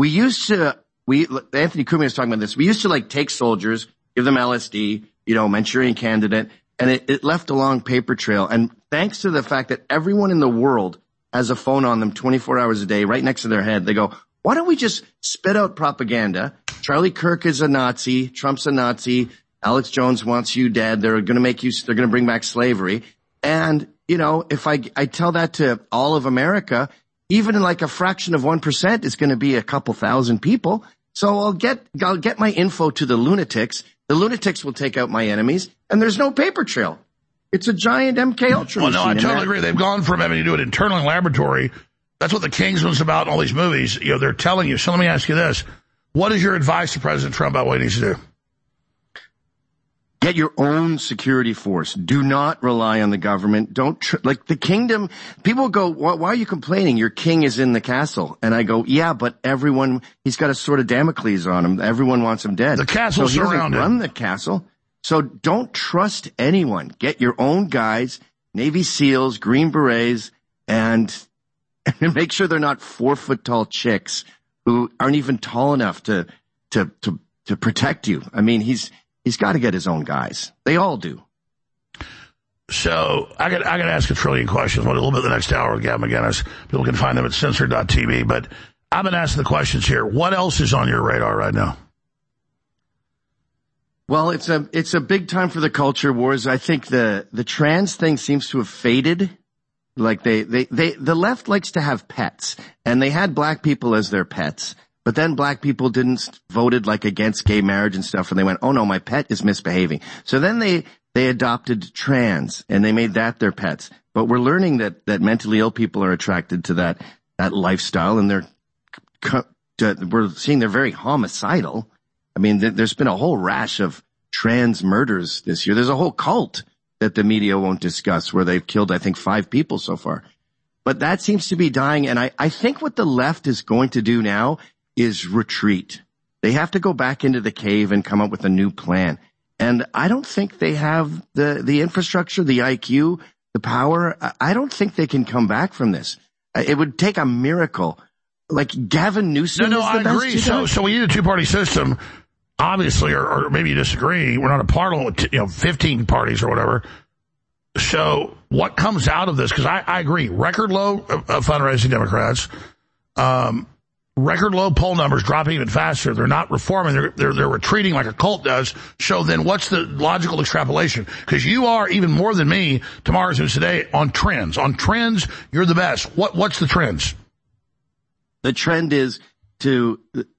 Anthony Cumia was talking about this. We used to take soldiers, give them LSD, Manchurian Candidate, and it left a long paper trail. And thanks to the fact that everyone in the world has a phone on them 24 hours a day right next to their head, they go, why don't we just spit out propaganda? Charlie Kirk is a Nazi. Trump's a Nazi. Alex Jones wants you dead. They're going to bring back slavery. And, if I tell that to all of America, even in a fraction of 1% is going to be a couple thousand people. So I'll get my info to the lunatics. The lunatics will take out my enemies, and there's no paper trail. It's a giant MK Ultra machine. No, I totally agree. They've gone from having to do it internally in laboratory. That's what the Kingsman's about in all these movies. They're telling you. So let me ask you this. What is your advice to President Trump about what he needs to do? Get your own security force. Do not rely on the government. Don't, the kingdom, people go, why are you complaining? Your king is in the castle. And I go, yeah, but he's got a sword of Damocles on him. Everyone wants him dead. The castle's surrounded. He doesn't run the castle. So don't trust anyone. Get your own guys, Navy SEALs, Green Berets, and make sure they're not 4-foot-tall chicks who aren't even tall enough to protect you. I mean, he's got to get his own guys. They all do. So I could ask a trillion questions. A little bit the next hour with Gavin McInnes. People can find them at censored.tv. But I've been asking the questions here. What else is on your radar right now? Well, it's a big time for the culture wars. I think the trans thing seems to have faded. The left likes to have pets, and they had black people as their pets, but then black people voted against gay marriage and stuff, and they went, oh no, my pet is misbehaving. So then they adopted trans, and they made that their pets. But we're learning that mentally ill people are attracted to that lifestyle, and we're seeing they're very homicidal. I mean, there's been a whole rash of trans murders this year. There's a whole cult that the media won't discuss where they've killed, I think, 5 people so far. But that seems to be dying. And I think what the left is going to do now is retreat. They have to go back into the cave and come up with a new plan. And I don't think they have the infrastructure, the IQ, the power. I don't think they can come back from this. It would take a miracle. Gavin Newsom. No, I agree. So we need a 2-party system. Obviously, or maybe you disagree. We're not a parliament with 15 parties or whatever. So what comes out of this, because I agree, record low fundraising Democrats, record low poll numbers, dropping even faster. They're not reforming. They're retreating like a cult does. So then what's the logical extrapolation? Because you are, even more than me, tomorrow's news today, on trends. On trends, you're the best. What's the trends? The trend is to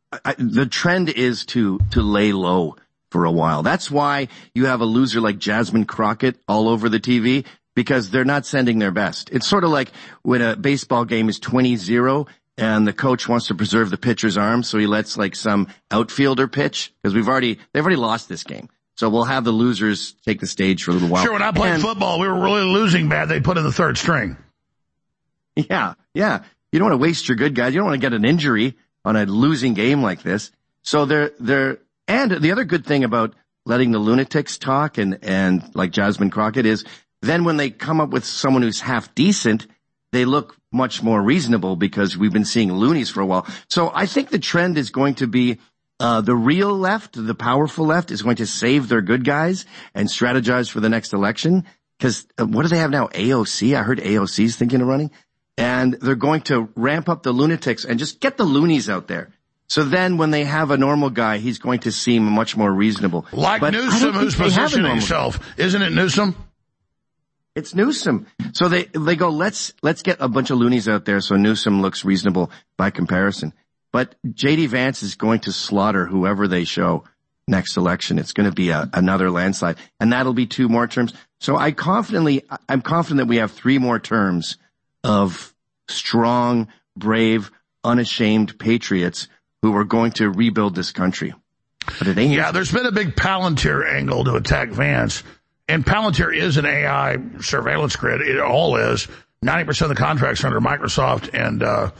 lay low for a while. That's why you have a loser like Jasmine Crockett all over the TV, because they're not sending their best. It's sort of like when a baseball game is 20-0 and the coach wants to preserve the pitcher's arm, so he lets like some outfielder pitch, because they've already lost this game. So we'll have the losers take the stage for a little while. Sure, when I played football, we were really losing bad. They put in the third string. Yeah. You don't want to waste your good guys. You don't want to get an injury on a losing game like this. So and the other good thing about letting the lunatics talk and like Jasmine Crockett is then when they come up with someone who's half decent, they look much more reasonable, because we've been seeing loonies for a while. So I think the trend is going to be the real left, the powerful left, is going to save their good guys and strategize for the next election. Because what do they have now? AOC? I heard AOC's thinking of running. And they're going to ramp up the lunatics and just get the loonies out there. So then when they have a normal guy, he's going to seem much more reasonable. Like Newsom, who's positioning himself. Isn't it Newsom? It's Newsom. So they go, let's get a bunch of loonies out there so Newsom looks reasonable by comparison. But J.D. Vance is going to slaughter whoever they show next election. It's going to be another landslide. And that'll be 2 more terms. So I'm confident that we have 3 more terms of strong, brave, unashamed patriots who are going to rebuild this country. But it ain't. Yeah, there's been a big Palantir angle to attack Vance. And Palantir is an AI surveillance grid. It all is. 90% of the contracts are under Microsoft and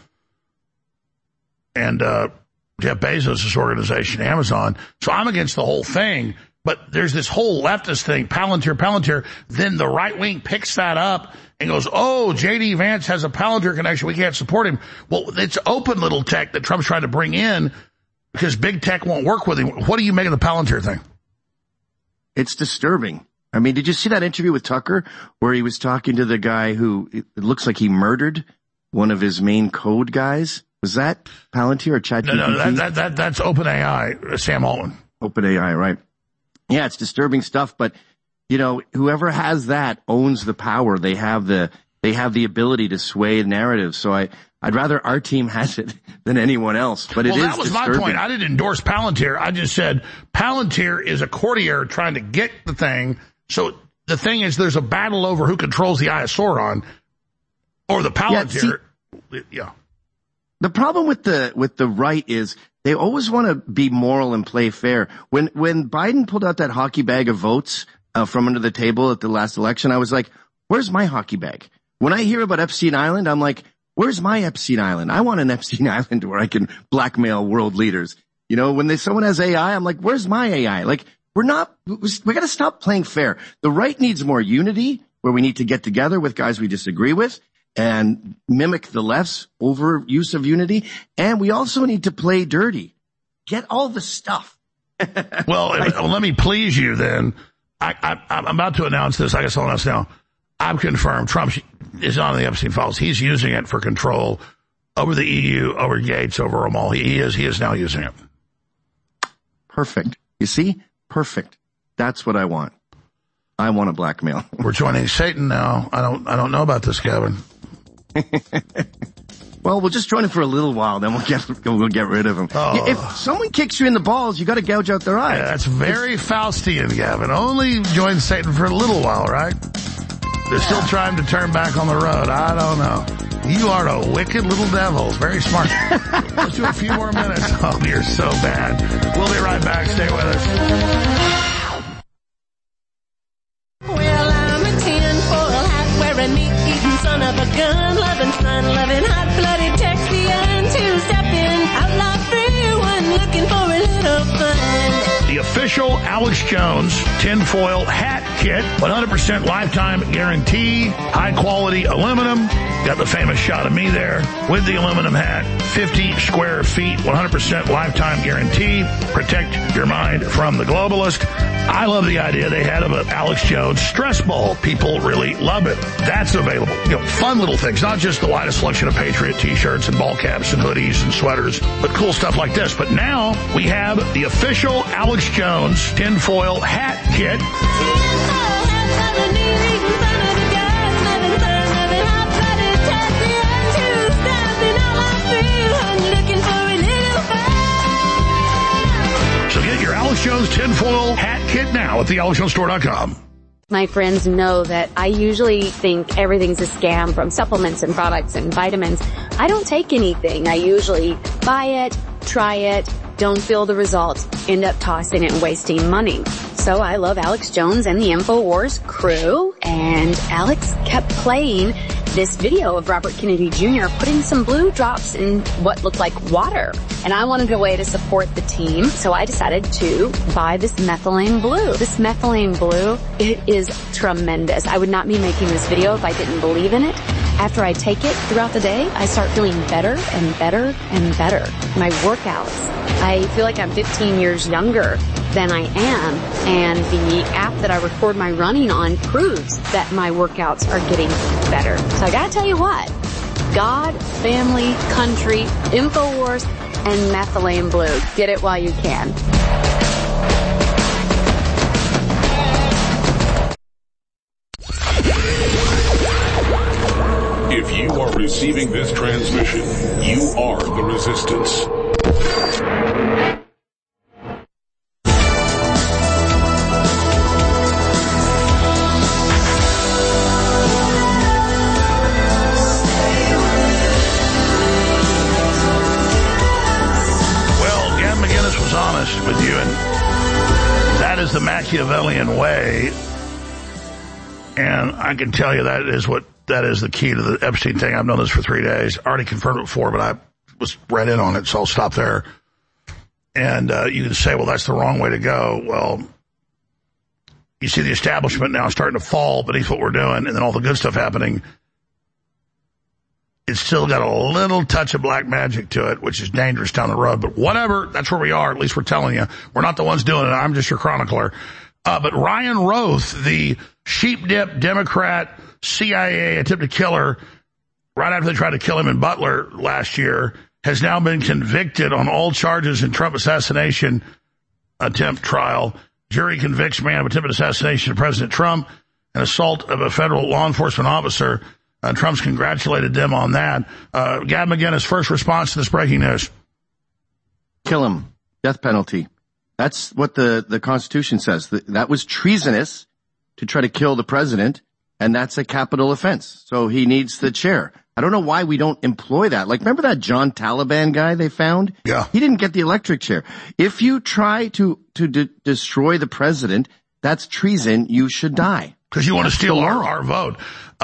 Jeff Bezos' organization, Amazon. So I'm against the whole thing. But there's this whole leftist thing, Palantir. Then the right wing picks that up and goes, oh, J.D. Vance has a Palantir connection. We can't support him. Well, it's open little tech that Trump's trying to bring in because big tech won't work with him. What do you make of the Palantir thing? It's disturbing. I mean, did you see that interview with Tucker where he was talking to the guy who it looks like he murdered one of his main code guys? Was that Palantir or ChatGPT? No, that's OpenAI, Sam Altman. OpenAI, right. Yeah, it's disturbing stuff, but you know, whoever has that owns the power. They have the ability to sway narratives. So I'd rather our team has it than anyone else, but it is that was disturbing. my point. I didn't endorse Palantir. I just said Palantir is a courtier trying to get the thing. So the thing is, there's a battle over who controls the Eye of Sauron or the Palantir. Yeah. The problem with the right is they always want to be moral and play fair. When Biden pulled out that hockey bag of votes from under the table at the last election, I was like, where's my hockey bag? When I hear about Epstein Island, I'm like, where's my Epstein Island? I want an Epstein Island where I can blackmail world leaders. You know, when someone has AI, I'm like, where's my AI? Like, we got to stop playing fair. The right needs more unity, where we need to get together with guys we disagree with and mimic the left's overuse of unity. And we also need to play dirty. Get all the stuff. Well, let me please you then. I'm about to announce this. I guess I'll announce now. I've confirmed Trump is on the Epstein files. He's using it for control over the EU, over Gates, over them all. He is now using it. Perfect. You see? Perfect. That's what I want. I want to blackmail. We're joining Satan now. I don't know about this, Kevin. Well, we'll just join him for a little while, then we'll get rid of him. Oh. If someone kicks you in the balls, you got to gouge out their eyes. Yeah, that's very Faustian, Gavin. Only join Satan for a little while, right? They're still trying to turn back on the road. I don't know. You are a wicked little devil. Very smart. Let's do a few more minutes. Oh, you're so bad. We'll be right back. Stay with us. Well, I'm a tinfoil hat wearing meat-eating son of a gun, loving fun-loving hot-blooded Texian, two-stepping outlaw free one, looking for a little fun. The official Alex Jones tinfoil hat kit, 100% lifetime guarantee, high quality aluminum, Got the famous shot of me there with the aluminum hat. 50 square feet, 100% lifetime guarantee. Protect your mind from the globalist. I love the idea they had of an Alex Jones stress ball. People really love it. That's available. Fun little things, not just the widest selection of Patriot t-shirts and ball caps and hoodies and sweaters, but cool stuff like this. But now we have the official Alex Jones tinfoil hat kit. So get your Alex Jones tinfoil hat kit now at thealexjonesstore.com. My friends know that I usually think everything's a scam, from supplements and products and vitamins. I don't take anything. I usually buy it, try it, don't feel the results, end up tossing it and wasting money. So I love Alex Jones and the InfoWars crew, and Alex kept playing this video of Robert Kennedy Jr. putting some blue drops in what looked like water. And I wanted a way to support the team, so I decided to buy this methylene blue. This methylene blue, it is tremendous. I would not be making this video if I didn't believe in it. After I take it throughout the day, I start feeling better and better and better. My workouts, I feel like I'm 15 years younger than I am, and the app that I record my running on proves that my workouts are getting better. So I gotta tell you what, God, family, country, InfoWars, and methylene blue. Get it while you can. If you are receiving this transmission, you are the resistance. With you, and that is the Machiavellian way, and I can tell you that is the key to the Epstein thing. I've known this for 3 days. I already confirmed it before, but I was read in on it, so I'll stop there. And you can say, well, that's the wrong way to go. Well, you see the establishment now starting to fall beneath what we're doing, and then all the good stuff happening. It's still got a little touch of black magic to it, which is dangerous down the road. But whatever, that's where we are. At least we're telling you. We're not the ones doing it. I'm just your chronicler. But Ryan Roth, the sheep dip Democrat CIA attempted killer, right after they tried to kill him in Butler last year, has now been convicted on all charges in Trump assassination attempt trial. Jury convicts man of attempted assassination of President Trump and assault of a federal law enforcement officer. Trump's congratulated them on that. Gab McGinnis, first response to this breaking news. Kill him. Death penalty. That's what the Constitution says. That was treasonous to try to kill the president, and that's a capital offense. So he needs the chair. I don't know why we don't employ that. Like, remember that John Taliban guy they found? Yeah. He didn't get the electric chair. If you try to destroy the president, that's treason. You should die. Because you want to steal our vote.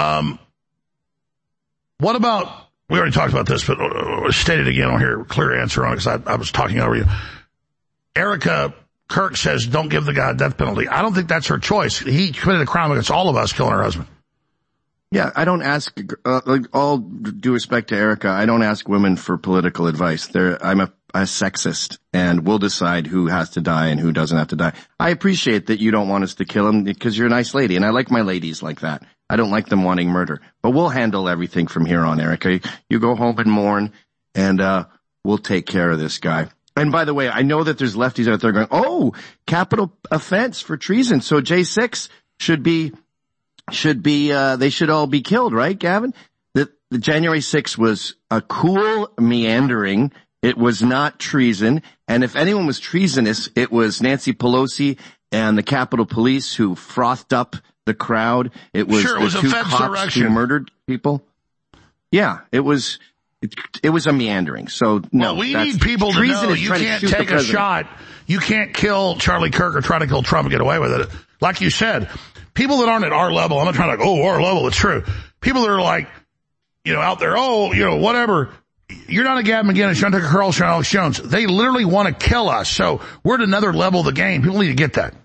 What about, we already talked about this, but state it again on here, clear answer on it, because I was talking over you. Erica Kirk says, don't give the guy a death penalty. I don't think that's her choice. He committed a crime against all of us, killing her husband. Yeah, I don't ask, all due respect to Erica, I don't ask women for political advice. I'm a sexist, and we'll decide who has to die and who doesn't have to die. I appreciate that you don't want us to kill him because you're a nice lady, and I like my ladies like that. I don't like them wanting murder. But we'll handle everything from here on, Erica. You go home and mourn, and we'll take care of this guy. And by the way, I know that there's lefties out there going, oh, capital offense for treason. So J6 should be they should all be killed, right, Gavin? The January 6th was a cool meandering. It was not treason. And if anyone was treasonous, it was Nancy Pelosi and the Capitol Police who frothed up the crowd. It was the two cops who murdered people. Yeah, it was a meandering. So no, well, we need people to know you can't take a shot. You can't kill Charlie Kirk or try to kill Trump and get away with it. Like you said, people that aren't at our level, I'm not trying to our level, it's true. People that are like, out there, whatever. You're not a Gab McGinnis, you're not a Carl Alex Jones. They literally want to kill us. So we're at another level of the game. People need to get that.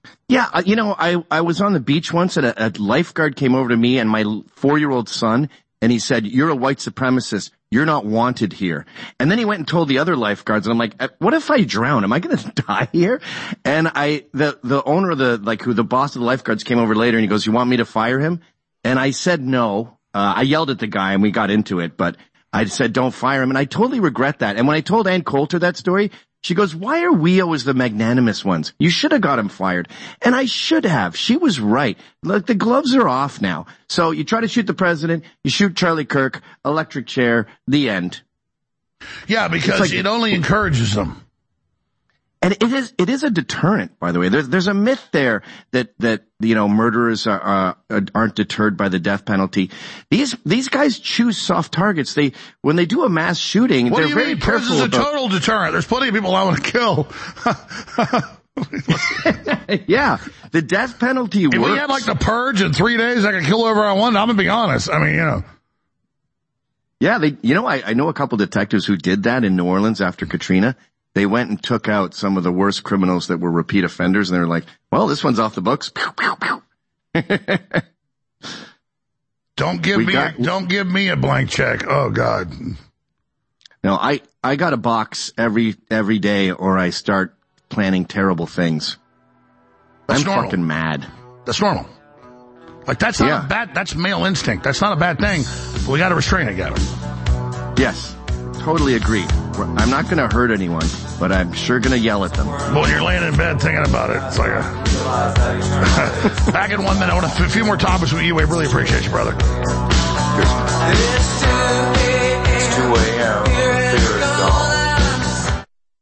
Yeah, I was on the beach once and a lifeguard came over to me and my 4-year-old son and he said, "You're a white supremacist. You're not wanted here." And then he went and told the other lifeguards, and I'm like, what if I drown? Am I going to die here? And the owner of the boss of the lifeguards came over later and he goes, "You want me to fire him?" And I said no. I yelled at the guy and we got into it, but I said, "Don't fire him." And I totally regret that. And when I told Ann Coulter that story, she goes, "Why are we always the magnanimous ones? You should have got him fired." And I should have. She was right. Look, the gloves are off now. So you try to shoot the president, you shoot Charlie Kirk, electric chair, the end. Yeah, because it only encourages them. And it is a deterrent, by the way. There's a myth there that murderers aren't deterred by the death penalty. These guys choose soft targets. When they do a mass shooting, they're very careful. Prison's a total deterrent. There's plenty of people I want to kill. Yeah, the death penalty works. If we had like the purge in 3 days, I could kill whoever I want. I'm gonna be honest. I mean, Yeah, I know a couple detectives who did that in New Orleans after Katrina. They went and took out some of the worst criminals that were repeat offenders, and they were like, "Well, this one's off the books." Pew, pew, pew. Don't give me a blank check. Oh God. No, I got a box every day, or I start planning terrible things. That's I'm normal. fucking mad. That's normal. Like that's not a bad. That's male instinct. That's not a bad thing. But we got to restrain it, Gavin. Yes, totally agree. I'm not going to hurt anyone, but I'm sure going to yell at them. But when you're laying in bed thinking about it, it's like Back in 1 minute. I want a few more topics with you. We really appreciate you, brother. It's 2 a.m. Fear is gone.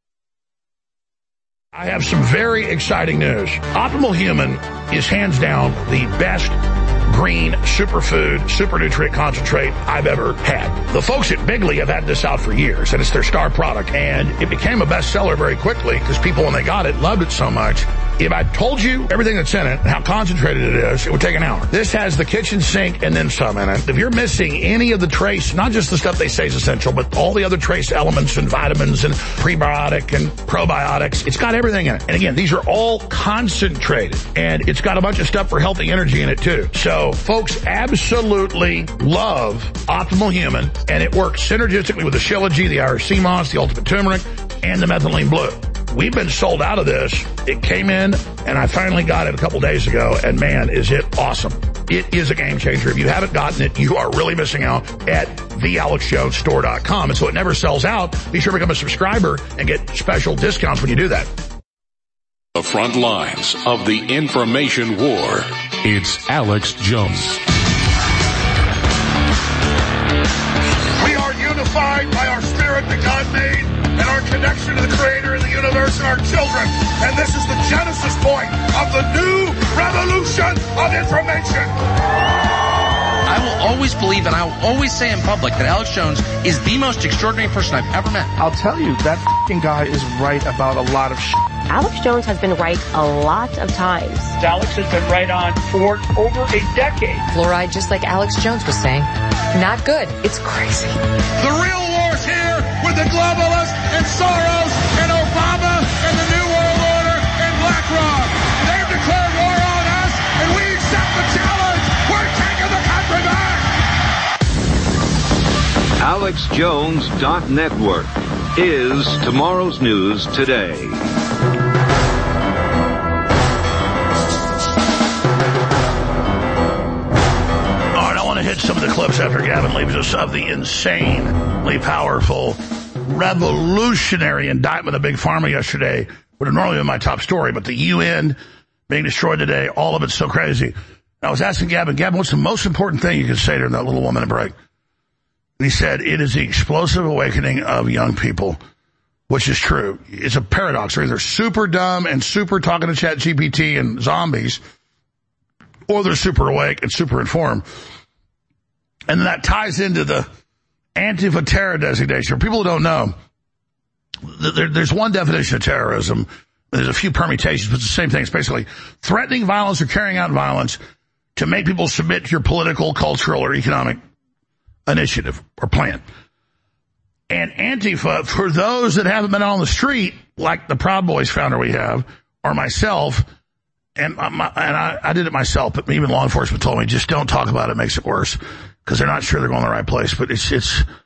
I have some very exciting news. Optimal Human is hands down the best green superfood, super nutrient concentrate I've ever had. The folks at Bigley have had this out for years, and it's their star product, and it became a bestseller very quickly because people, when they got it, loved it so much. If I told you everything that's in it and how concentrated it is, it would take an hour. This has the kitchen sink and then some in it. If you're missing any of the trace, not just the stuff they say is essential, but all the other trace elements and vitamins and prebiotic and probiotics, it's got everything in it. And again, these are all concentrated, and it's got a bunch of stuff for healthy energy in it too. So folks absolutely love Optimal Human, and it works synergistically with the Shilajit, the Irish sea moss, the Ultimate Turmeric, and the Methylene Blue. We've been sold out of this. It came in, and I finally got it a couple days ago, and man, is it awesome. It is a game changer. If you haven't gotten it, you are really missing out at thealexjonesstore.com. And so it never sells out. Be sure to become a subscriber and get special discounts when you do that. The front lines of the information war. It's Alex Jones. We are unified by our spirit that God made and our connection to the Creator and the universe and our children. And this is the genesis point of the new revolution of information. I will always believe, and I will always say in public, that Alex Jones is the most extraordinary person I've ever met. I'll tell you, that f***ing guy is right about a lot of shit. Alex Jones has been right a lot of times. Alex has been right on for over a decade. Fluoride, just like Alex Jones was saying, not good. It's crazy. The real war's here with the globalists and Soros and Obama and the New World Order and BlackRock. They've declared war on us, and we accept the challenge. We're taking the country back. AlexJones.network is tomorrow's news today. Hit some of the clips after Gavin leaves us of the insanely powerful, revolutionary indictment of Big Pharma yesterday. Would have normally been my top story, but the UN being destroyed today, all of it's so crazy. And I was asking Gavin, what's the most important thing you could say during that little 1 minute break? And he said, it is the explosive awakening of young people, which is true. It's a paradox. They're either super dumb and super talking to ChatGPT and zombies, or they're super awake and super informed. And that ties into the Antifa terror designation. For people who don't know, there's one definition of terrorism. There's a few permutations, but it's the same thing. It's basically threatening violence or carrying out violence to make people submit to your political, cultural, or economic initiative or plan. And Antifa, for those that haven't been on the street, like the Proud Boys founder we have, or myself, and I did it myself, but even law enforcement told me, just don't talk about it, it makes it worse. because they're not sure they're going the right place. But it's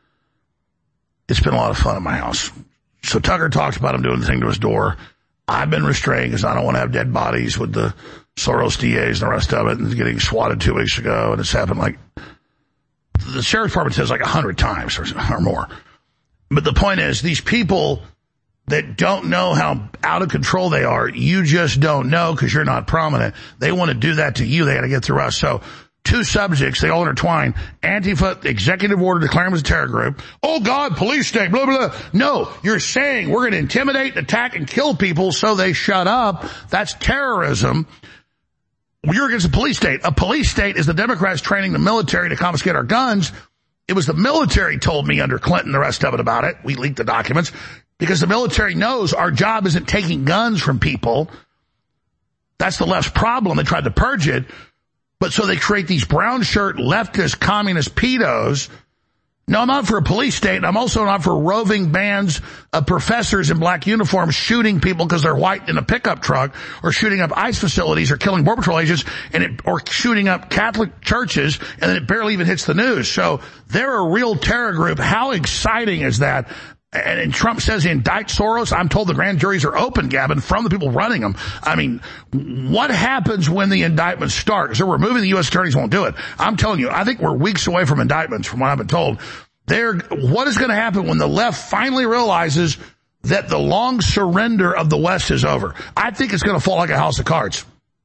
been a lot of fun at my house. So Tucker talks about him doing the thing to his door. I've been restrained because I don't want to have dead bodies with the Soros DAs and the rest of it, and getting swatted 2 weeks ago, and it's happened like the sheriff's department says like 100 times or more. But the point is, these people that don't know how out of control they are, you just don't know because you're not prominent. They want to do that to you. They got to get through us. So 2 subjects, they all intertwine. Antifa, executive order declaring them as a terror group. Oh, God, police state, blah, blah, blah. No, you're saying we're going to intimidate, attack, and kill people so they shut up. That's terrorism. You're against a police state. A police state is the Democrats training the military to confiscate our guns. It was the military told me under Clinton, the rest of it about it. We leaked the documents because the military knows our job isn't taking guns from people. That's the left's problem. They tried to purge it. But so they create these brown shirt, leftist, communist pedos. No, I'm not for a police state. I'm also not for roving bands of professors in black uniforms shooting people because they're white in a pickup truck, or shooting up ICE facilities, or killing Border Patrol agents, or shooting up Catholic churches, and then it barely even hits the news. So they're a real terror group. How exciting is that? And Trump says he indicts Soros. I'm told the grand juries are open, Gavin, from the people running them. I mean, what happens when the indictments start? Because they're removing the U.S. attorneys won't do it. I'm telling you, I think we're weeks away from indictments, from what I've been told. What is going to happen when the left finally realizes that the long surrender of the West is over? I think it's going to fall like a house of cards.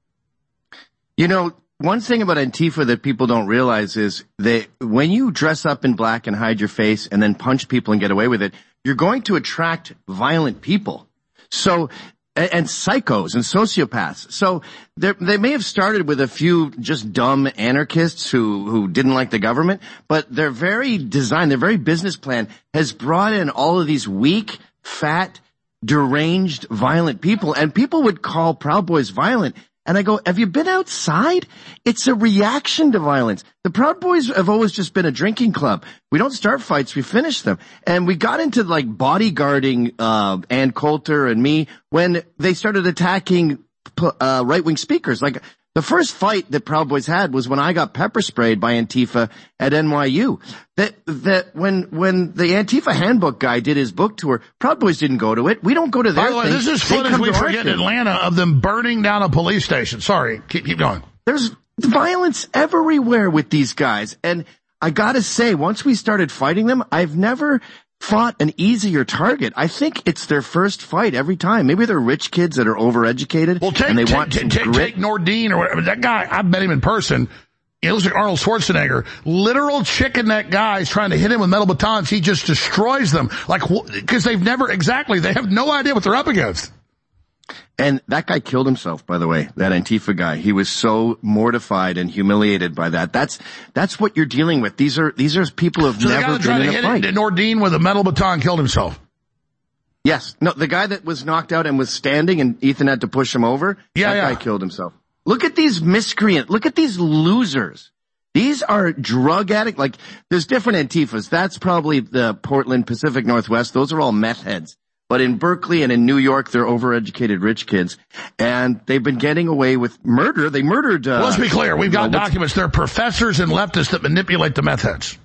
You know, one thing about Antifa that people don't realize is that when you dress up in black and hide your face and then punch people and get away with it, you're going to attract violent people. So, and psychos and sociopaths. So they may have started with a few just dumb anarchists who didn't like the government, but their very design, their very business plan has brought in all of these weak, fat, deranged, violent people. And people would call Proud Boys violent. And I go, have you been outside? It's a reaction to violence. The Proud Boys have always just been a drinking club. We don't start fights, we finish them. And we got into like bodyguarding Ann Coulter and me when they started attacking right-wing speakers. Like the first fight that Proud Boys had was when I got pepper sprayed by Antifa at NYU. That when the Antifa handbook guy did his book tour, Proud Boys didn't go to it. We don't go to their thing. By the way, this is footage we forget in Atlanta of them burning down a police station. Sorry, keep going. There's violence everywhere with these guys. And I gotta say, once we started fighting them, I've never fought an easier target. I think it's their first fight every time. Maybe they're rich kids that are overeducated and they want some grit. Take Nordine or whatever. That guy, I've met him in person. He looks like Arnold Schwarzenegger. Literal chicken neck guys trying to hit him with metal batons. He just destroys them. Like, because they have no idea what they're up against. And that guy killed himself, by the way, that Antifa guy. He was so mortified and humiliated by that. That's what you're dealing with. These are people who've never been in a fight. Nordine with a metal baton killed himself. Yes. No, the guy that was knocked out and was standing and Ethan had to push him over, that guy killed himself. Look at these miscreants. Look at these losers. These are drug addicts. Like, there's different Antifas. That's probably the Portland, Pacific Northwest. Those are all meth heads. But in Berkeley and in New York, they're overeducated rich kids. And they've been getting away with murder. They murdered... let's be clear. We've got documents. They're professors and leftists that manipulate the meth heads.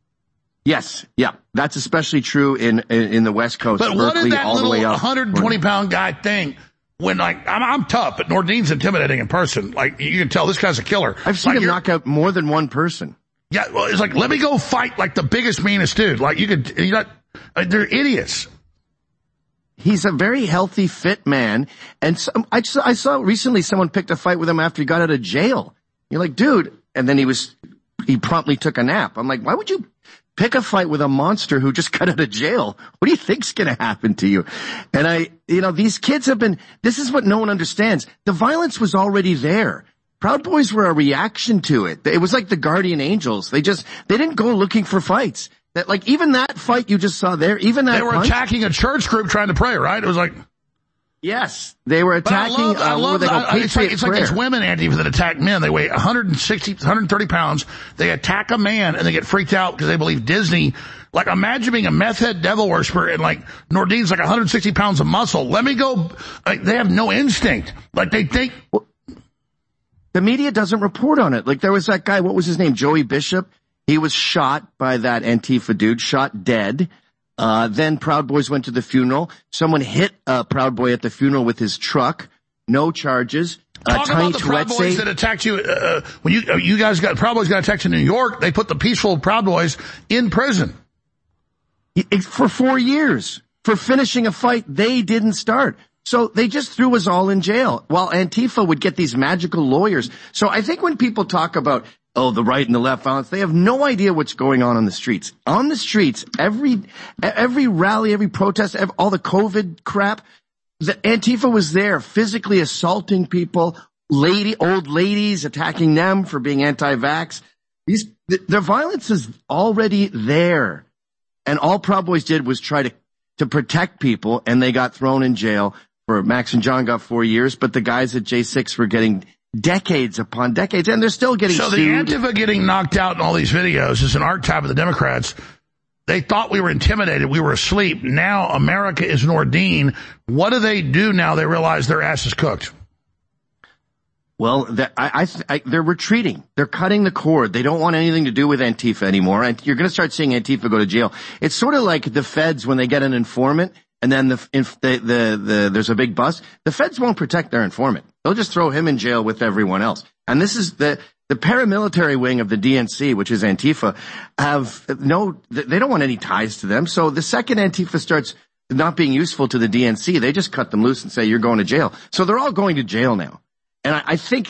Yes. Yeah. That's especially true in the West Coast. But Berkeley, what did that all the way little up. 120-pound guy think when, like, I'm tough, but Nordine's intimidating in person. Like, you can tell this guy's a killer. I've seen him knock out more than one person. Yeah, well, it's like, let me go fight like the biggest, meanest dude. Like, they're idiots. He's a very healthy, fit man. And I saw recently someone picked a fight with him after he got out of jail. You're like, dude. And then he promptly took a nap. I'm like, why would you pick a fight with a monster who just got out of jail? What do you think's going to happen to you? And these kids this is what no one understands. The violence was already there. Proud Boys were a reaction to it. It was like the guardian angels. They didn't go looking for fights. Even that fight you just saw there, even that they were attacking a church group trying to pray, right? It was like, yes, they were attacking. It's like these women, Andy, that attack men. They weigh 160, 130 pounds. They attack a man and they get freaked out because they believe Disney. Like, imagine being a meth head devil worshiper and like Nordine's like 160 pounds of muscle. Let me go. They have no instinct. Like, they think. The media doesn't report on it. Like, there was that guy, what was his name? Joey Bishop. He was shot by that Antifa dude, shot dead. Then Proud Boys went to the funeral. Someone hit Proud Boy at the funeral with his truck. No charges. Talk about the Proud Boys that attacked you. When you guys got Proud Boys got attacked in New York, they put the peaceful Proud Boys in prison for 4 years for finishing a fight they didn't start. So they just threw us all in jail while Antifa would get these magical lawyers. So I think when people talk about, the right and the left violence, they have no idea what's going on the streets. On the streets, every rally, every protest, all the COVID crap, the Antifa was there physically assaulting people, old ladies, attacking them for being anti-vax. The violence is already there. And all Proud Boys did was try to protect people, and they got thrown in jail. For Max and John got 4 years, but the guys at J6 were getting decades upon decades, and they're still getting sued. So the Antifa getting knocked out in all these videos is an archetype of the Democrats. They thought we were intimidated. We were asleep. Now America is an ordain. What do they do now they realize their ass is cooked? Well, they're retreating. They're cutting the cord. They don't want anything to do with Antifa anymore. And you're going to start seeing Antifa go to jail. It's sort of like the feds when they get an informant and then there's a big bust. The feds won't protect their informant. They'll just throw him in jail with everyone else. And this is the paramilitary wing of the DNC, which is Antifa, they don't want any ties to them. So the second Antifa starts not being useful to the DNC, they just cut them loose and say, you're going to jail. So they're all going to jail now. And I think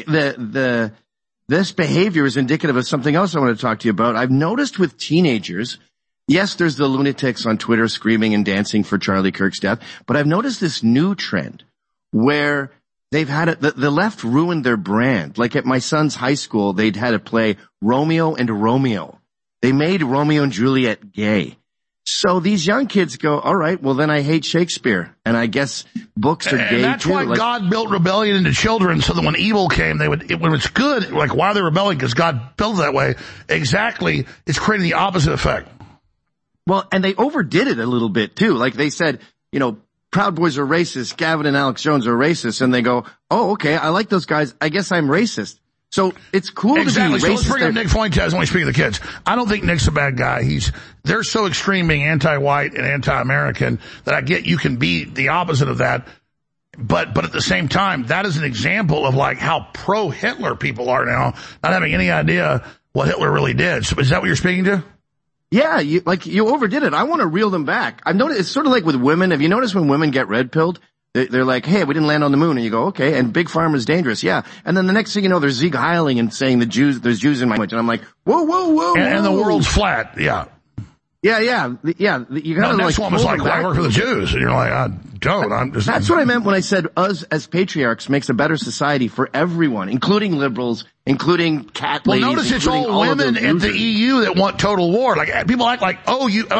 this behavior is indicative of something else I want to talk to you about. I've noticed with teenagers, yes, there's the lunatics on Twitter screaming and dancing for Charlie Kirk's death, but I've noticed this new trend where they've had the left ruined their brand. Like at my son's high school, they'd had to play Romeo and Romeo. They made Romeo and Juliet gay. So these young kids go, all right, well then I hate Shakespeare, and I guess books are gay too. And that's why God built rebellion into children, so that when evil came, when it's good, like why are they rebelling? Because God built it that way. Exactly, it's creating the opposite effect. Well, and they overdid it a little bit too. Like they said, Proud Boys are racist, Gavin and Alex Jones are racist, and they go, oh, okay, I like those guys, I guess I'm racist. So it's cool to be racist. So let's bring up Nick Fuentes when we speak of the kids. I don't think Nick's a bad guy. They're so extreme being anti-white and anti-American that I get you can be the opposite of that. But at the same time, that is an example of like how pro-Hitler people are now, not having any idea what Hitler really did. So is that what you're speaking to? Yeah, you overdid it. I want to reel them back. I've noticed it's sort of like with women. Have you noticed when women get red-pilled? They're like, hey, we didn't land on the moon. And you go, okay, and Big Pharma's dangerous. Yeah. And then the next thing you know, there's Sieg Heiling and saying there's Jews in my language. And I'm like, whoa. And the world's flat. Yeah. Yeah. You gotta next one was like, well, I work for the Jews. And you're like, I don't. That's what I meant when I said us as patriarchs makes a better society for everyone, including liberals, including cat ladies. Well, notice it's all women in the EU that want total war. Like, people act like,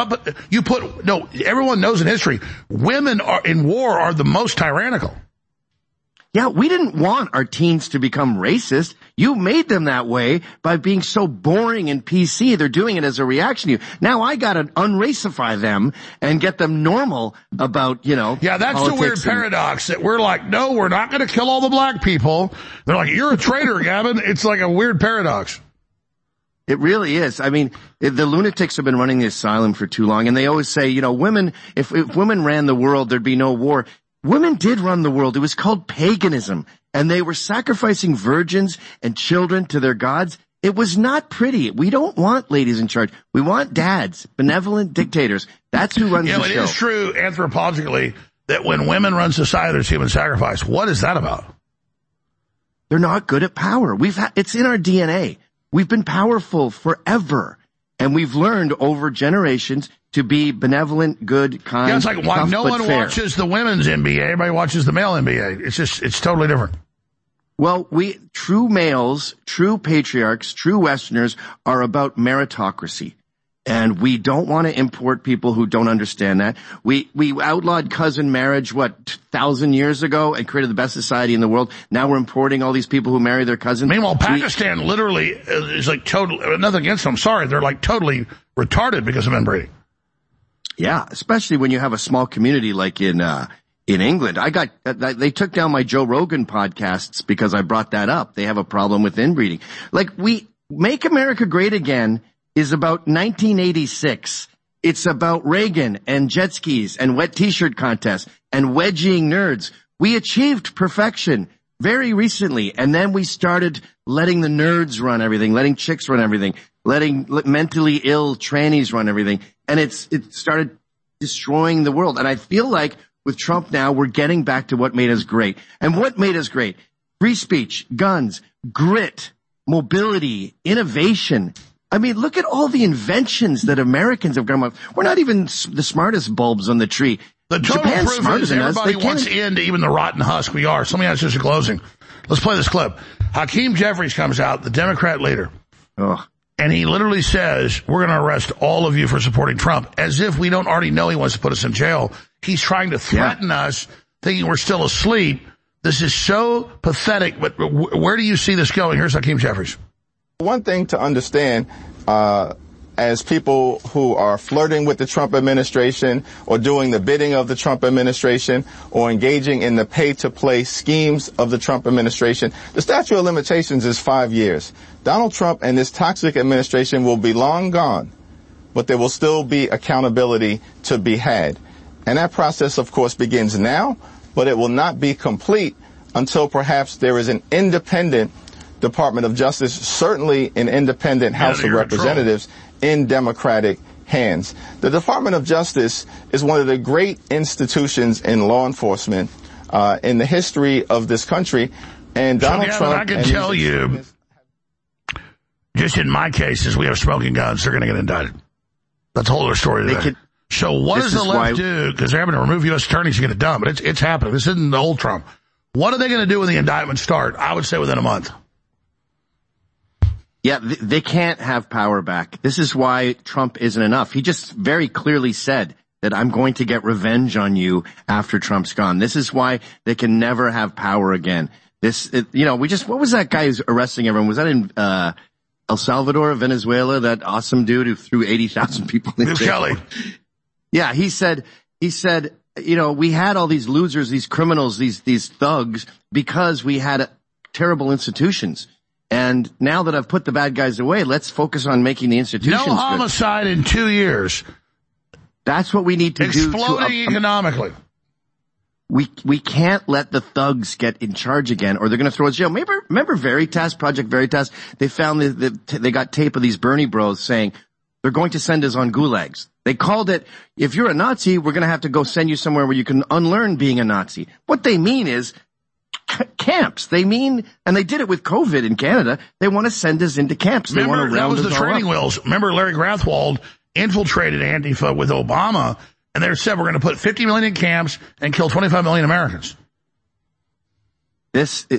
everyone knows in history, women in war are the most tyrannical. Yeah, we didn't want our teens to become racist. You made them that way by being so boring and PC. They're doing it as a reaction to you. Now I gotta unracify them and get them normal about, Yeah, that's the weird paradox that we're like, no, we're not gonna kill all the black people. They're like, you're a traitor, Gavin. It's like a weird paradox. It really is. I mean, the lunatics have been running the asylum for too long, and they always say, women, if women ran the world, there'd be no war. Women did run the world. It was called paganism, and they were sacrificing virgins and children to their gods. It was not pretty. We don't want ladies in charge. We want dads, benevolent dictators. That's who runs the show. It is true anthropologically that when women run society, there's human sacrifice. What is that about? They're not good at power. It's in our DNA. We've been powerful forever, and we've learned over generations to be benevolent, good, kind. Yeah, it's like why no one fair. watches the women's NBA. Everybody watches the male NBA. It's totally different. Well, true males, true patriarchs, true Westerners are about meritocracy. And we don't want to import people who don't understand that. We outlawed cousin marriage, 1,000 years ago, and created the best society in the world. Now we're importing all these people who marry their cousins. Meanwhile, Pakistan literally is like nothing against them. Sorry. They're like totally retarded because of inbreeding. Yeah, especially when you have a small community like in England. They took down my Joe Rogan podcasts because I brought that up. They have a problem with inbreeding. Like, we make America great again is about 1986. It's about Reagan and jet skis and wet t-shirt contests and wedging nerds. We achieved perfection very recently, and then we started letting the nerds run everything, letting chicks run everything, letting mentally ill trannies run everything, and it started destroying the world. And I feel like with Trump now, we're getting back to what made us great. And what made us great? Free speech, guns, grit, mobility, innovation. I mean, look at all the inventions that Americans have come up. We're not even the smartest bulbs on the tree. The total Japan's proof smarter is than us. everybody wants into even the rotten husk we are. Somebody else just in closing. Let's play this clip. Hakeem Jeffries comes out, the Democrat leader. And he literally says, we're going to arrest all of you for supporting Trump, as if we don't already know he wants to put us in jail. He's trying to threaten us, thinking we're still asleep. This is so pathetic, but where do you see this going? Here's Hakeem Jeffries. One thing to understand, as people who are flirting with the Trump administration or doing the bidding of the Trump administration or engaging in the pay-to-play schemes of the Trump administration, the statute of limitations is 5 years. Donald Trump and this toxic administration will be long gone, but there will still be accountability to be had. And that process, of course, begins now, but it will not be complete until perhaps there is an independent Department of Justice, certainly an independent House of Representatives in Democratic hands. The Department of Justice is one of the great institutions in law enforcement in the history of this country. And Donald Trump... I can tell you, just in my cases, we have smoking guns. They're going to get indicted. That's a whole other story today. So what does the left do? Because they're having to remove U.S. attorneys to get it done. But it's happening. This isn't the old Trump. What are they going to do when the indictments start? I would say within a month. Yeah, they can't have power back. This is why Trump isn't enough. He just very clearly said that I'm going to get revenge on you after Trump's gone. This is why they can never have power again. What was that guy who's arresting everyone? Was that in El Salvador, Venezuela, that awesome dude who threw 80,000 people in jail? Kelly. Yeah, he said, we had all these losers, these criminals, these thugs, because we had terrible institutions. And now that I've put the bad guys away, let's focus on making the institutions No homicide in 2 years. That's what we need to do. Exploding economically. We can't let the thugs get in charge again, or they're going to throw us in jail. Remember Veritas, Project Veritas? They found they got tape of these Bernie bros saying they're going to send us on gulags. They called it, if you're a Nazi, we're going to have to go send you somewhere where you can unlearn being a Nazi. What they mean is camps. They mean, and they did it with COVID in Canada, they want to send us into camps. They want to round us all up. That was the training wheels. Remember Larry Grathwold infiltrated Antifa with Obama, and they said we're going to put 50 million in camps and kill 25 million Americans. It's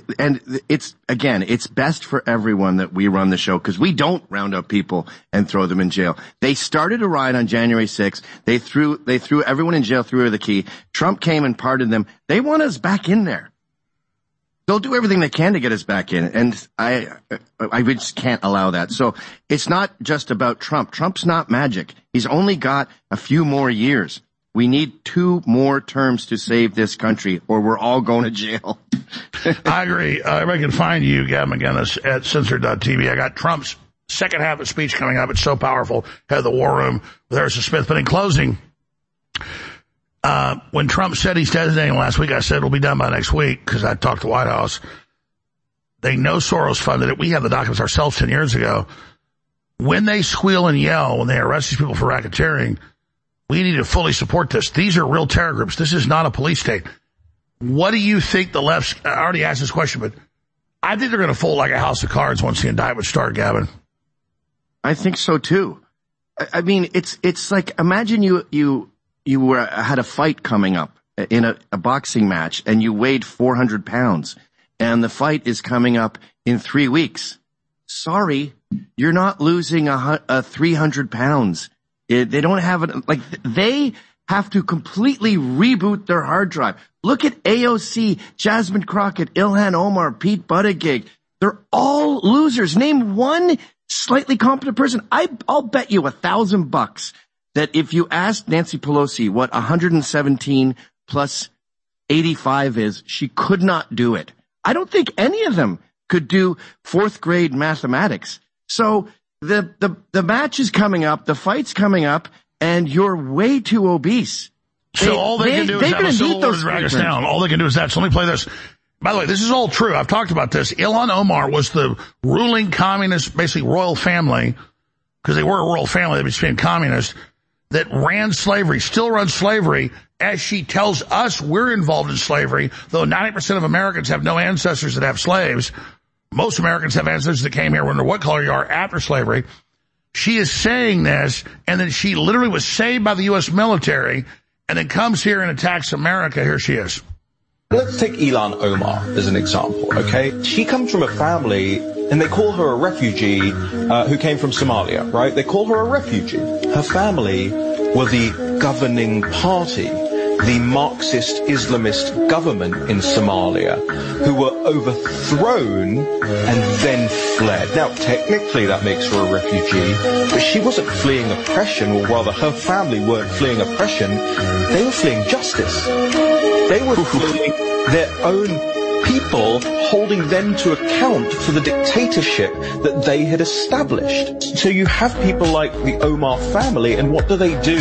best for everyone that we run the show, because we don't round up people and throw them in jail. They started a riot on January 6th. They threw everyone in jail, threw her the key. Trump came and pardoned them. They want us back in there. They'll do everything they can to get us back in, and I just can't allow that. So it's not just about Trump. Trump's not magic. He's only got a few more years. We need 2 more terms to save this country, or we're all going to jail. I agree. Everybody can find you, Gavin McInnes, at censored.tv. I got Trump's second half of speech coming up. It's so powerful. Head of the War Room with Harrison Smith. But in closing, when Trump said he's designating last week, I said it'll be done by next week because I talked to the White House. They know Soros funded it. We had the documents ourselves 10 years ago. When they squeal and yell, when they arrest these people for racketeering, we need to fully support this. These are real terror groups. This is not a police state. What do you think the left's... I already asked this question, but I think they're going to fold like a house of cards once the indictments start, Gavin. I think so, too. I mean, it's like, imagine you had a fight coming up in a boxing match, and you weighed 400 pounds, and the fight is coming up in 3 weeks. Sorry, you're not losing 300 pounds. They don't have it. Like, they have to completely reboot their hard drive. Look at AOC, Jasmine Crockett, Ilhan Omar, Pete Buttigieg. They're all losers. Name one slightly competent person. I'll bet you $1,000 that if you asked Nancy Pelosi what 117 plus 85 is, she could not do it. I don't think any of them could do 4th grade mathematics. So the match is coming up, the fight's coming up, and you're way too obese. So all they can do is have a civil war to drag us down. All they can do is that. So let me play this. By the way, this is all true. I've talked about this. Ilhan Omar was the ruling communist, basically royal family, because they were a royal family, they became communist, that ran slavery, still runs slavery, as she tells us we're involved in slavery, though 90% of Americans have no ancestors that have slaves. Most Americans have ancestors that came here, no matter what color you are, after slavery. She is saying this, and then she literally was saved by the U.S. military, and then comes here and attacks America. Here she is. Let's take Ilhan Omar as an example, okay? She comes from a family, and they call her a refugee who came from Somalia, right? They call her a refugee. Her family were the governing party, the Marxist Islamist government in Somalia, who were overthrown and then fled. Now, technically that makes her a refugee, but she wasn't fleeing oppression, or rather her family weren't fleeing oppression, they were fleeing justice. They were fleeing their own people, holding them to account for the dictatorship that they had established. So you have people like the Omar family, and what do?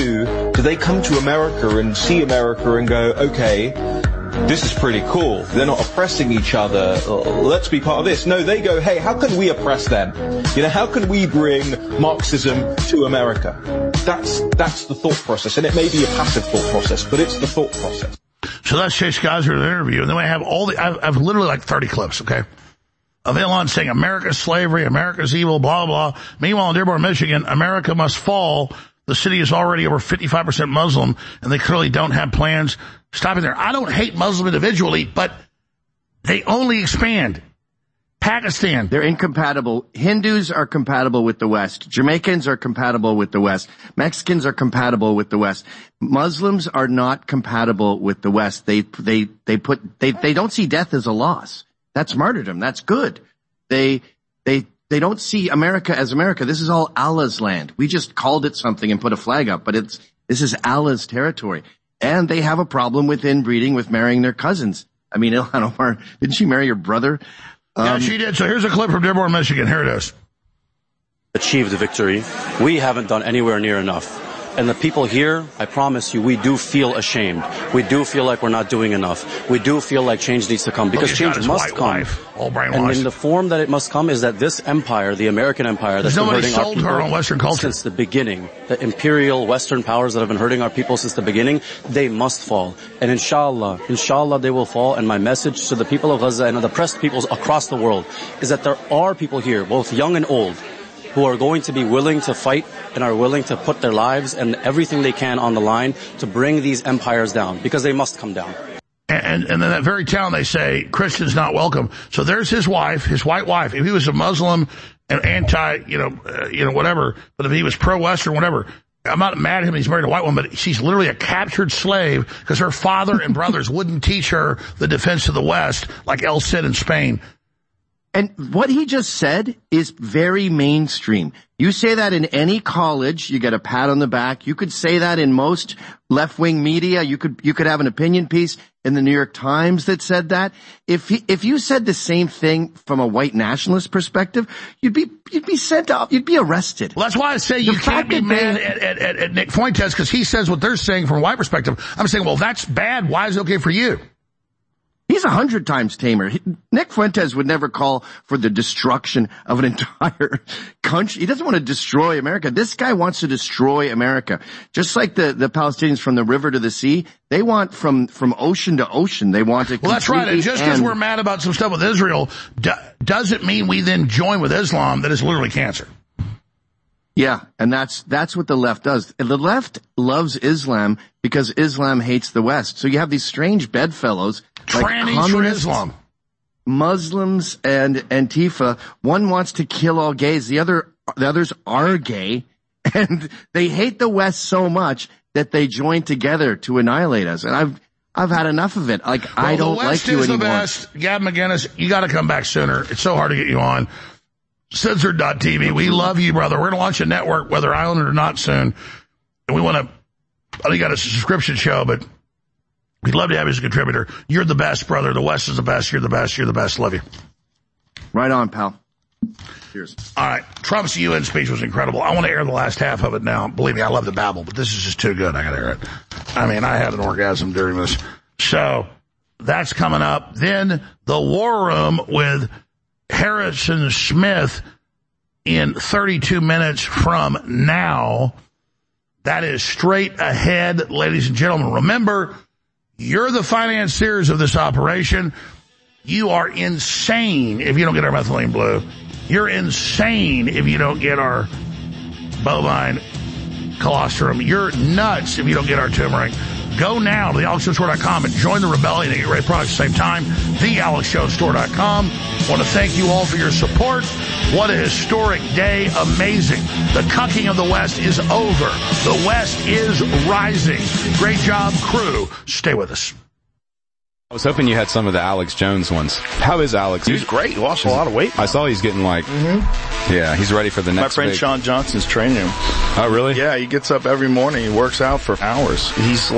Do they come to America and see America and go, okay, this is pretty cool. They're not oppressing each other. Let's be part of this. No, they go, hey, how can we oppress them? You know, how can we bring Marxism to America? That's the thought process, and it may be a passive thought process, but it's the thought process. So that's Chase Gosser's interview, and then I have I've literally like 30 clips, okay, of Ilhan saying America's slavery, America's evil, blah, blah. Meanwhile, in Dearborn, Michigan, America must fall. The city is already over 55% Muslim, and they clearly don't have plans stopping there. I don't hate Muslim individually, but they only expand. Pakistan. They're incompatible. Hindus are compatible with the West. Jamaicans are compatible with the West. Mexicans are compatible with the West. Muslims are not compatible with the West. They don't see death as a loss. That's martyrdom. That's good. They don't see America as America. This is all Allah's land. We just called it something and put a flag up, but this is Allah's territory. And they have a problem with inbreeding, with marrying their cousins. I mean, Ilhan Omar, didn't she marry her brother? Yeah, she did. So here's a clip from Dearborn, Michigan. Here it is. Achieved the victory. We haven't done anywhere near enough. And the people here, I promise you, we do feel ashamed. We do feel like we're not doing enough. We do feel like change needs to come, because change must come. And in the form that it must come is that this empire, the American empire, that's been hurting our people her on Western culture since the beginning, the imperial Western powers that have been hurting our people since the beginning, they must fall. And inshallah they will fall. And my message to the people of Gaza and the oppressed peoples across the world is that there are people here, both young and old, who are going to be willing to fight and are willing to put their lives and everything they can on the line to bring these empires down, because they must come down. And in that very town, they say Christians not welcome. So there's his wife, his white wife. If he was a Muslim and anti, whatever, but if he was pro-Western, whatever, I'm not mad at him. He's married a white woman, but she's literally a captured slave because her father and brothers wouldn't teach her the defense of the West like El Cid in Spain. And what he just said is very mainstream. You say that in any college, you get a pat on the back. You could say that in most left-wing media. You could have an opinion piece in the New York Times that said that. If you said the same thing from a white nationalist perspective, you'd be sent up. You'd be arrested. Well, that's why I say you can't be mad at Nick Fuentes, because he says what they're saying from a white perspective. I'm saying, well, that's bad. Why is it okay for you? He's 100 times tamer. Nick Fuentes would never call for the destruction of an entire country. He doesn't want to destroy America. This guy wants to destroy America. Just like the Palestinians from the river to the sea, they want from ocean to ocean. They want to. Well, that's right. And just because we're mad about some stuff with Israel, doesn't mean we then join with Islam that is literally cancer. Yeah, and that's what the left does. The left loves Islam because Islam hates the West. So you have these strange bedfellows, like communists, Islam, Muslims, and Antifa. One wants to kill all gays. The others are gay, and they hate the West so much that they join together to annihilate us. And I've had enough of it. Like, I don't like you anymore. The West is the best. Gab McGinnis, you got to come back sooner. It's so hard to get you on. Censored.tv. We love you, brother. We're going to launch a network, whether I own it or not, soon. And we want to, I think, got a subscription show, but we'd love to have you as a contributor. You're the best, brother. The West is the best. You're the best. You're the best. Love you. Right on, pal. Cheers. All right. Trump's UN speech was incredible. I want to air the last half of it now. Believe me, I love to babble, but this is just too good. I got to air it. I mean, I had an orgasm during this. So that's coming up. Then the War Room with Harrison Smith in 32 minutes from now. That is straight ahead, ladies and gentlemen. Remember, you're the financiers of this operation. You are insane if you don't get our methylene blue. You're insane if you don't get our bovine colostrum. You're nuts if you don't get our turmeric. Go now to thealexjonestore.com and join the rebellion and get great products at the same time. Thealexjonestore.com. Want to thank you all for your support. What a historic day. Amazing. The cucking of the West is over. The West is rising. Great job, crew. Stay with us. I was hoping you had some of the Alex Jones ones. How is Alex? He's great. He lost a lot of weight. I saw he's getting yeah, he's ready for the next. My friend Sean Johnson's training him. Oh, really? Yeah, he gets up every morning. He works out for hours.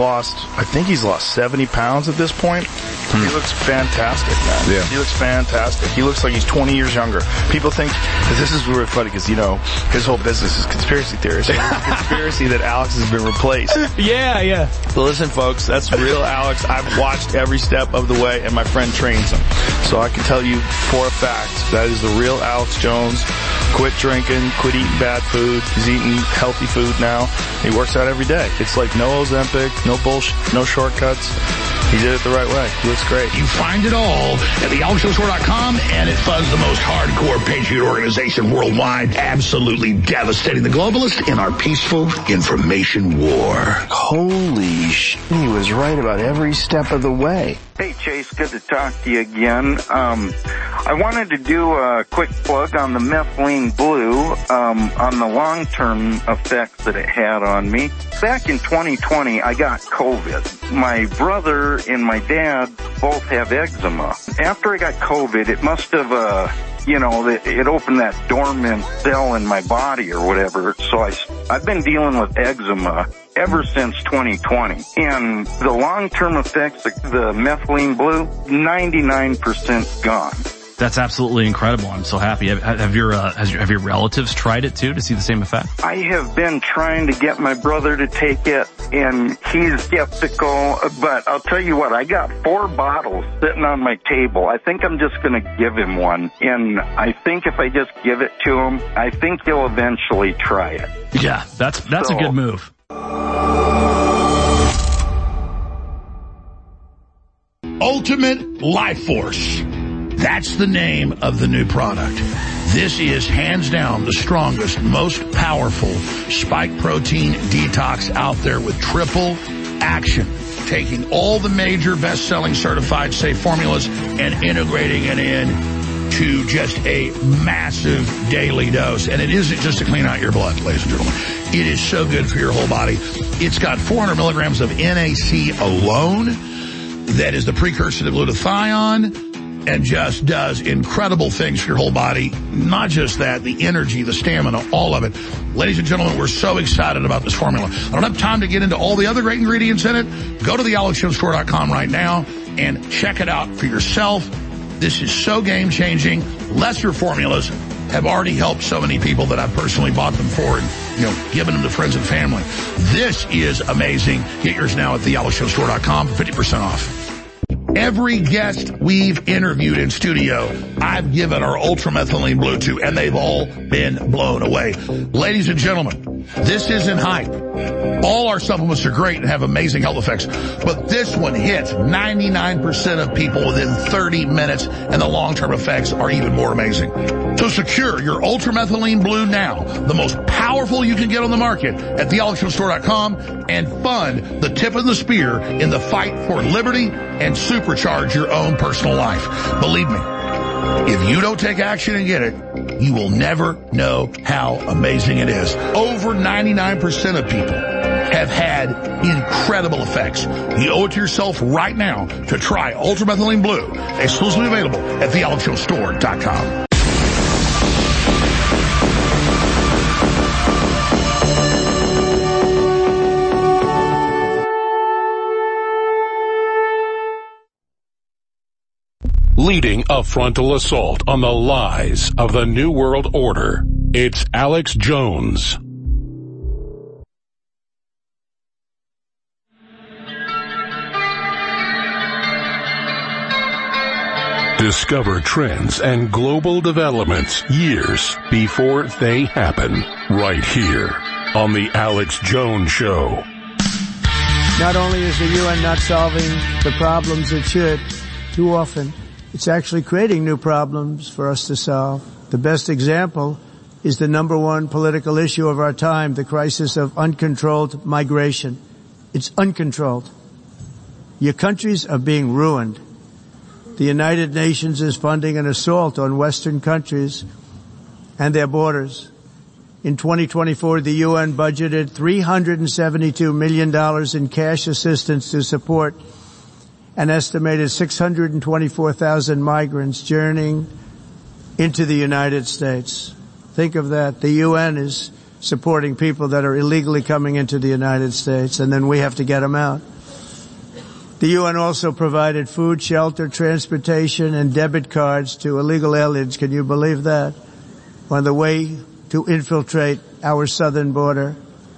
I think he's lost 70 pounds at this point. He looks fantastic, man. Yeah. He looks fantastic. He looks like he's 20 years younger. People think, this is really funny because, his whole business is conspiracy theories. It's a conspiracy that Alex has been replaced. Yeah. But listen, folks, that's real Alex. I've watched every step of the way, and my friend trains him. So I can tell you for a fact that is the real Alex Jones. Quit drinking, quit eating bad food. He's eating healthy food now. He works out every day. It's like no Ozempic, no bullshit, no shortcuts. He did it the right way. He looks great. You find it all at thealexjonestore.com, and it funds the most hardcore patriot organization worldwide, absolutely devastating the globalists in our peaceful information war. Holy he was right about every step of the way. Hey, Chase, good to talk to you again. I wanted to do a quick plug on the methylene blue, on the long-term effects that it had on me. Back in 2020, I got COVID. My brother and my dad both have eczema. After I got COVID, it must have, it opened that dormant cell in my body or whatever. So I've been dealing with eczema ever since 2020. And the long-term effects, the methylene blue, 99% gone. That's absolutely incredible. I'm so happy. Have your relatives tried it too to see the same effect? I have been trying to get my brother to take it, and he's skeptical. But I'll tell you what, I got 4 bottles sitting on my table. I think I'm just going to give him one. And I think if I just give it to him, I think he'll eventually try it. Yeah, that's a good move. Ultimate Life Force. That's the name of the new product. This is hands down the strongest, most powerful spike protein detox out there with triple action. Taking all the major best-selling certified safe formulas and integrating it in to just a massive daily dose. And it isn't just to clean out your blood, ladies and gentlemen. It is so good for your whole body. It's got 400 milligrams of NAC alone. That is the precursor to glutathione. And just does incredible things for your whole body. Not just that, the energy, the stamina, all of it. Ladies and gentlemen, we're so excited about this formula. I don't have time to get into all the other great ingredients in it. Go to thealexjonestore.com right now and check it out for yourself. This is so game-changing. Lesser formulas have already helped so many people that I've personally bought them for and, given them to friends and family. This is amazing. Get yours now at thealexjonestore.com for 50% off. Every guest we've interviewed in studio, I've given our ultramethylene blue to, and they've all been blown away. Ladies and gentlemen, this isn't hype. All our supplements are great and have amazing health effects, but this one hits 99% of people within 30 minutes, and the long-term effects are even more amazing. So secure your ultramethylene blue now, the most powerful you can get on the market at thealexjonestore.com, and fund the tip of the spear in the fight for liberty and supercharge your own personal life. Believe me, if you don't take action and get it, you will never know how amazing it is. Over 99% of people have had incredible effects. You owe it to yourself right now to try ultramethylene blue, exclusively available at thealexjonestore.com. leading a frontal assault on the lies of the New World Order. It's Alex Jones. Discover trends and global developments years before they happen, right here on The Alex Jones Show. Not only is the UN not solving the problems it should, too often, it's actually creating new problems for us to solve. The best example is the number one political issue of our time, the crisis of uncontrolled migration. It's uncontrolled. Your countries are being ruined. The United Nations is funding an assault on Western countries and their borders. In 2024, the UN budgeted $372 million in cash assistance to support an estimated 624,000 migrants journeying into the United States. Think of that. The UN is supporting people that are illegally coming into the United States, and then we have to get them out. The UN also provided food, shelter, transportation, and debit cards to illegal aliens. Can you believe that? On the way to infiltrate our southern border.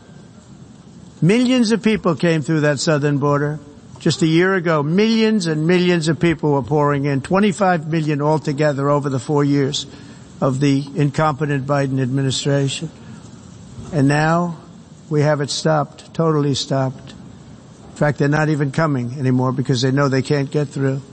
Millions of people came through that southern border. Just a year ago, millions and millions of people were pouring in, 25 million altogether over the 4 years of the incompetent Biden administration. And now we have it stopped, totally stopped. In fact, they're not even coming anymore because they know they can't get through.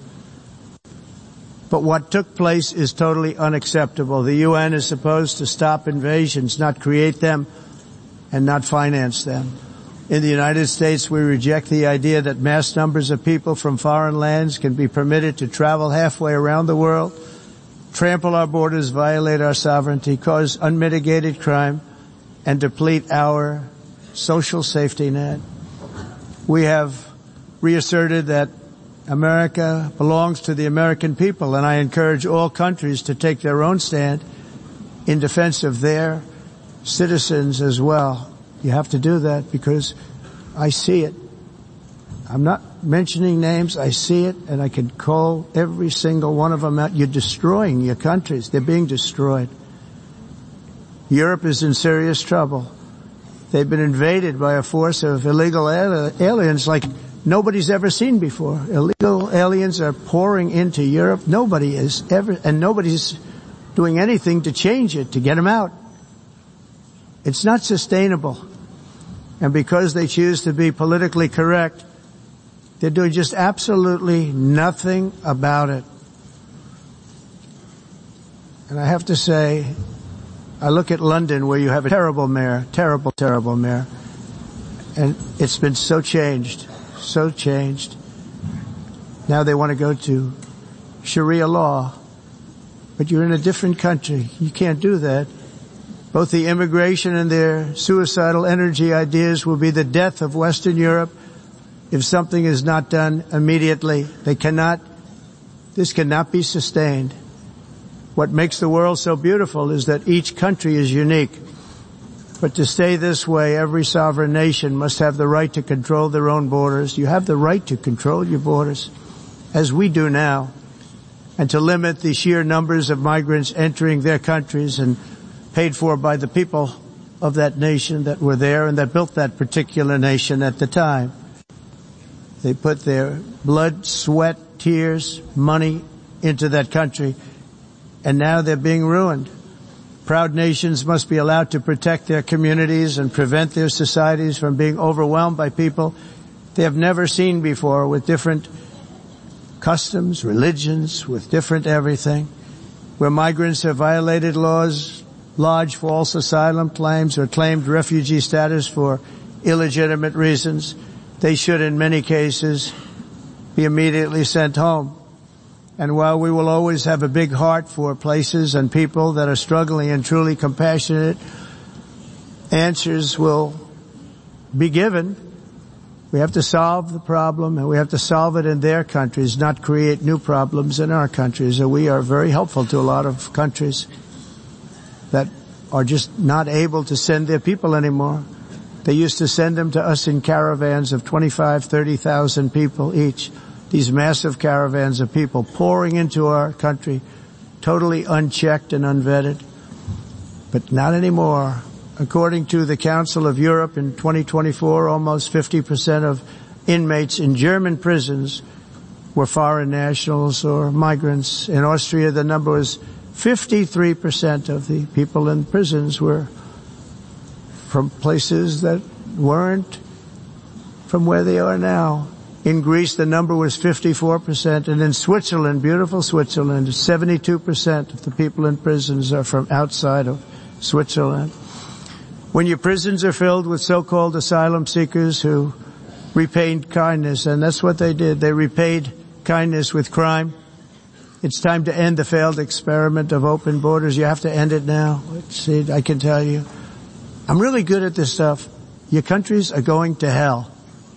But what took place is totally unacceptable. The UN is supposed to stop invasions, not create them and not finance them. In the United States, we reject the idea that mass numbers of people from foreign lands can be permitted to travel halfway around the world, trample our borders, violate our sovereignty, cause unmitigated crime, and deplete our social safety net. We have reasserted that America belongs to the American people, and I encourage all countries to take their own stand in defense of their citizens as well. You have to do that because I see it. I'm not mentioning names. I see it, and I can call every single one of them out. You're destroying your countries. They're being destroyed. Europe is in serious trouble. They've been invaded by a force of illegal aliens like nobody's ever seen before. Illegal aliens are pouring into Europe. Nobody is ever, and nobody's doing anything to change it, to get them out. It's not sustainable. And because they choose to be politically correct, they're doing just absolutely nothing about it. And I have to say, I look at London where you have a terrible mayor, terrible mayor. And it's been so changed. Now they want to go to Sharia law. But you're in a different country. You can't do that. Both the immigration and their suicidal energy ideas will be the death of Western Europe if something is not done immediately. This cannot be sustained. What makes the world so beautiful is that each country is unique. But to stay this way, every sovereign nation must have the right to control their own borders. You have the right to control your borders, as we do now, and to limit the sheer numbers of migrants entering their countries and paid for by the people of that nation that were there and that built that particular nation at the time. They put their blood, sweat, tears, money into that country, and now they're being ruined. Proud nations must be allowed to protect their communities and prevent their societies from being overwhelmed by people they have never seen before, with different customs, religions, with different everything. Where migrants have violated laws, lodged false asylum claims, or claimed refugee status for illegitimate reasons, they should in many cases be immediately sent home. And while we will always have a big heart for places and people that are struggling and truly compassionate, answers will be given. We have to solve the problem, and we have to solve it in their countries, not create new problems in our countries. And we are very helpful to a lot of countries that are just not able to send their people anymore. They used to send them to us in caravans of 25, 30,000 people each. these massive caravans of people pouring into our country, totally unchecked and unvetted. But not anymore. According to the Council of Europe in 2024, almost 50% of inmates in German prisons were foreign nationals or migrants. In Austria, the number was 53% of the people in prisons were from places that weren't from where they are now. In Greece, the number was 54%, and in Switzerland, beautiful Switzerland, 72% of the people in prisons are from outside of Switzerland. When your prisons are filled with so-called asylum seekers who repaid kindness, and that's what they did. They repaid kindness with crime. It's time to end the failed experiment of open borders. You have to end it now. See, I can tell you. I'm really good at this stuff. Your countries are going to hell.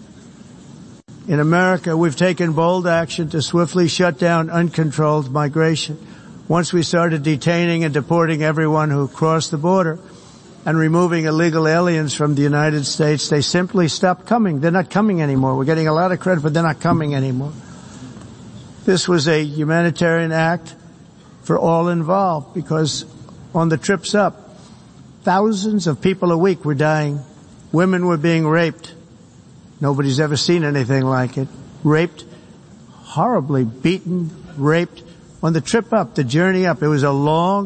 In America, we've taken bold action to swiftly shut down uncontrolled migration. Once we started detaining and deporting everyone who crossed the border and removing illegal aliens from the United States, they simply stopped coming. They're not coming anymore. We're getting a lot of credit, but they're not coming anymore. This was a humanitarian act for all involved, because on the trips up, thousands of people a week were dying. Women were being raped. Nobody's ever seen anything like it. Raped, horribly beaten, raped. On the trip up, the journey up, it was a long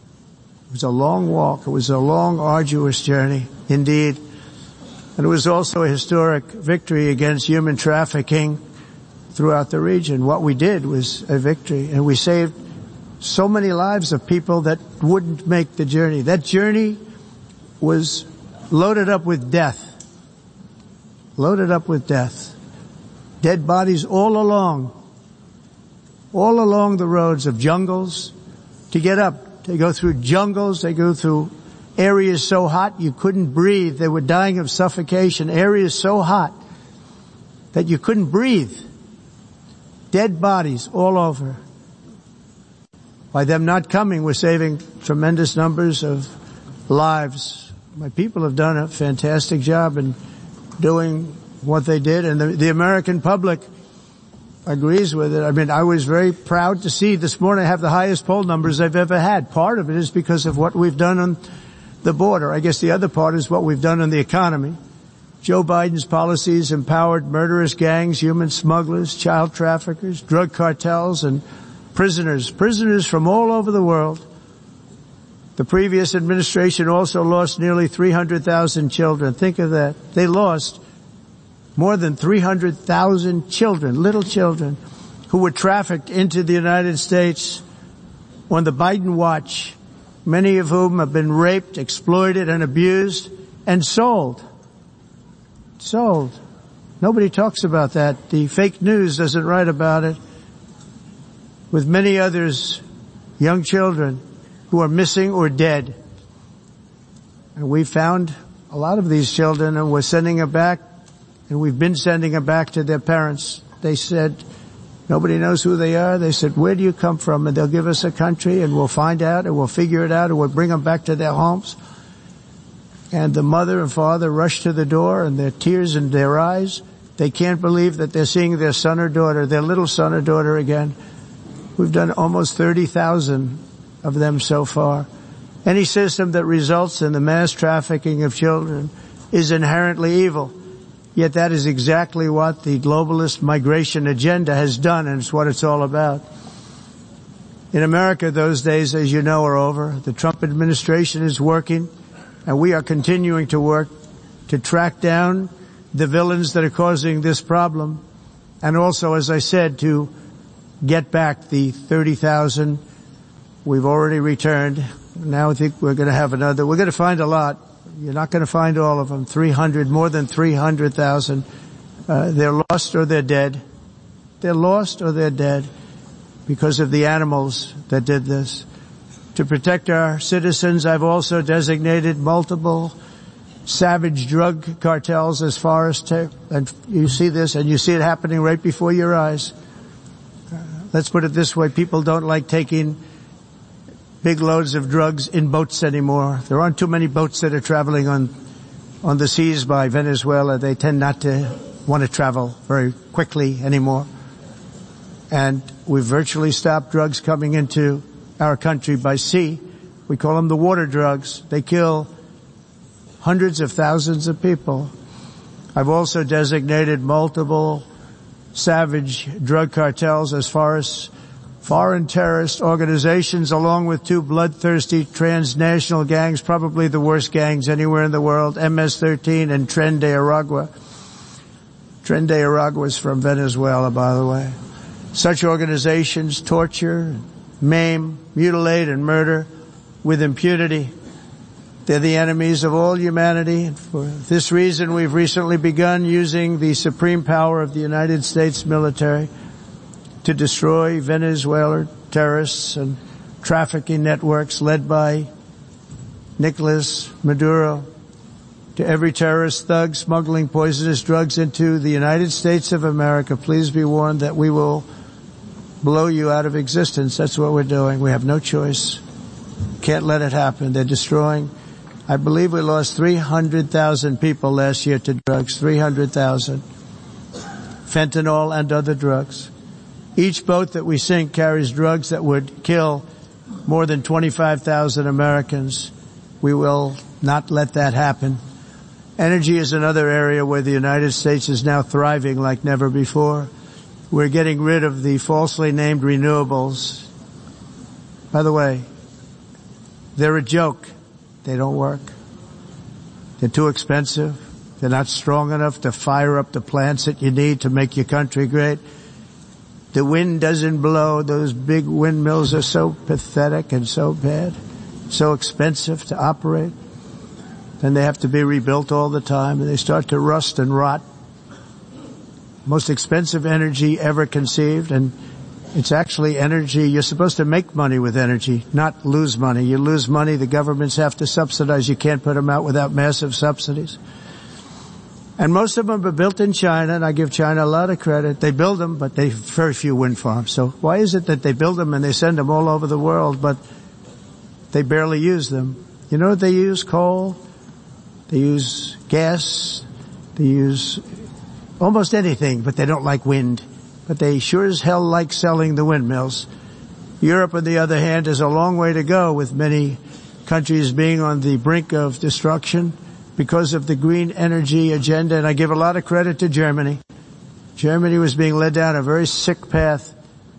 walk. It was a long, arduous journey, indeed. And it was also a historic victory against human trafficking throughout the region. What we did was a victory, and we saved so many lives of people that wouldn't make the journey. That journey was loaded up with death. Loaded up with death. Dead bodies all along the roads of jungles to get up. They go through jungles, they go through areas so hot you couldn't breathe. They were dying of suffocation. Areas so hot that you couldn't breathe. Dead bodies all over. By them not coming, we're saving tremendous numbers of lives. My people have done a fantastic job in doing what they did, and the American public agrees with it. I mean, I was very proud to see this morning I have the highest poll numbers I've ever had. Part of it is because of what we've done on the border. I guess the other part is what we've done on the economy. Joe Biden's policies empowered murderous gangs, human smugglers, child traffickers, drug cartels, and prisoners from all over the world. The previous administration also lost nearly 300,000 children. Think of that. They lost more than 300,000 children, little children, who were trafficked into the United States on the Biden watch, many of whom have been raped, exploited, and abused, and sold. Sold. Nobody talks about that. The fake news doesn't write about it. With many others, young children who are missing or dead. And we found a lot of these children, and we're sending them back, and we've been sending them back to their parents. They said, nobody knows who they are. They said, where do you come from? And they'll give us a country, and we'll find out, and we'll figure it out, and we'll bring them back to their homes. And the mother and father rush to the door, and their tears in their eyes. They can't believe that they're seeing their son or daughter, their little son or daughter again. We've done almost 30,000 of them so far. Any system that results in the mass trafficking of children is inherently evil. Yet that is exactly what the globalist migration agenda has done, and it's what it's all about. In America, those days, as you know, are over. The Trump administration is working, and we are continuing to work to track down the villains that are causing this problem, and also, as I said, to get back the 30,000 we've already returned. Now I think we're going to have another. We're going to find a lot. You're not going to find all of them. More than 300,000. They're lost or they're dead. They're lost or they're dead because of the animals that did this. To protect our citizens, I've also designated multiple savage drug cartels as far as and you see this, and you see it happening right before your eyes. Let's put it this way. People don't like taking big loads of drugs in boats anymore. There aren't too many boats that are traveling on the seas by Venezuela. They tend not to want to travel very quickly anymore. And we've virtually stopped drugs coming into our country by sea. We call them the water drugs. They kill hundreds of thousands of people. I've also designated multiple savage drug cartels as far as foreign terrorist organizations, along with two bloodthirsty transnational gangs, probably the worst gangs anywhere in the world, MS-13 and Tren de Aragua. Tren de Aragua is from Venezuela, by the way. Such organizations torture, maim, mutilate, and murder with impunity. They're the enemies of all humanity. And for this reason, we've recently begun using the supreme power of the United States military to destroy Venezuelan terrorists and trafficking networks led by Nicolas Maduro. To every terrorist thug smuggling poisonous drugs into the United States of America, please be warned that we will blow you out of existence. That's what we're doing. We have no choice. Can't let it happen. They're destroying. I believe we lost 300,000 people last year to drugs. 300,000. Fentanyl and other drugs. Each boat that we sink carries drugs that would kill more than 25,000 Americans. We will not let that happen. Energy is another area where the United States is now thriving like never before. We're getting rid of the falsely named renewables. By the way, they're a joke. They don't work. They're too expensive. They're not strong enough to fire up the plants that you need to make your country great. The wind doesn't blow. Those big windmills are so pathetic and so bad, so expensive to operate. Then they have to be rebuilt all the time, and they start to rust and rot. Most expensive energy ever conceived, and it's actually energy. You're supposed to make money with energy, not lose money. You lose money, the governments have to subsidize. You can't put them out without massive subsidies. And most of them are built in China, and I give China a lot of credit. They build them, but they very few wind farms. So why is it that they build them and they send them all over the world, but they barely use them? You know what they use? Coal. They use gas. They use almost anything, but they don't like wind. But they sure as hell like selling the windmills. Europe, on the other hand, has a long way to go, with many countries being on the brink of destruction because of the green energy agenda. And I give a lot of credit to Germany. Germany was being led down a very sick path,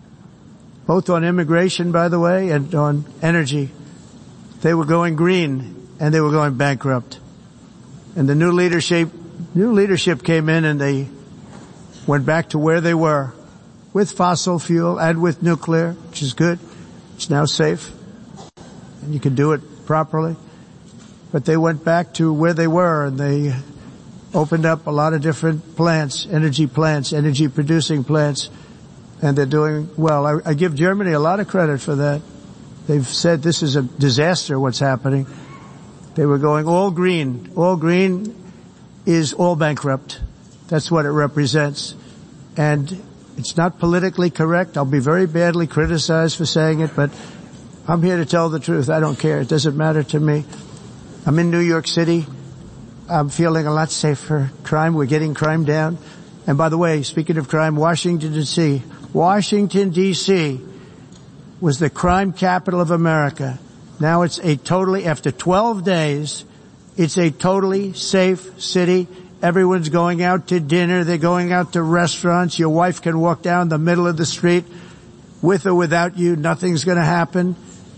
both on immigration, by the way, and on energy. They were going green, and they were going bankrupt. And the new leadership came in, and they went back to where they were, with fossil fuel and with nuclear, which is good. It's now safe, and you can do it properly. But they went back to where they were, and they opened up a lot of different plants, energy producing plants, and they're doing well. I give Germany a lot of credit for that. They've said this is a disaster, what's happening. They were going all green. All green is all bankrupt. That's what it represents. And it's not politically correct. I'll be very badly criticized for saying it, but I'm here to tell the truth. I don't care. It doesn't matter to me. I'm in New York City. I'm feeling a lot safer. Crime, we're getting crime down. And by the way, speaking of crime, Washington, D.C. Washington, D.C. was the crime capital of America. Now it's after 12 days, it's a totally safe city. Everyone's going out to dinner. They're going out to restaurants. Your wife can walk down the middle of the street with or without you. Nothing's going to happen.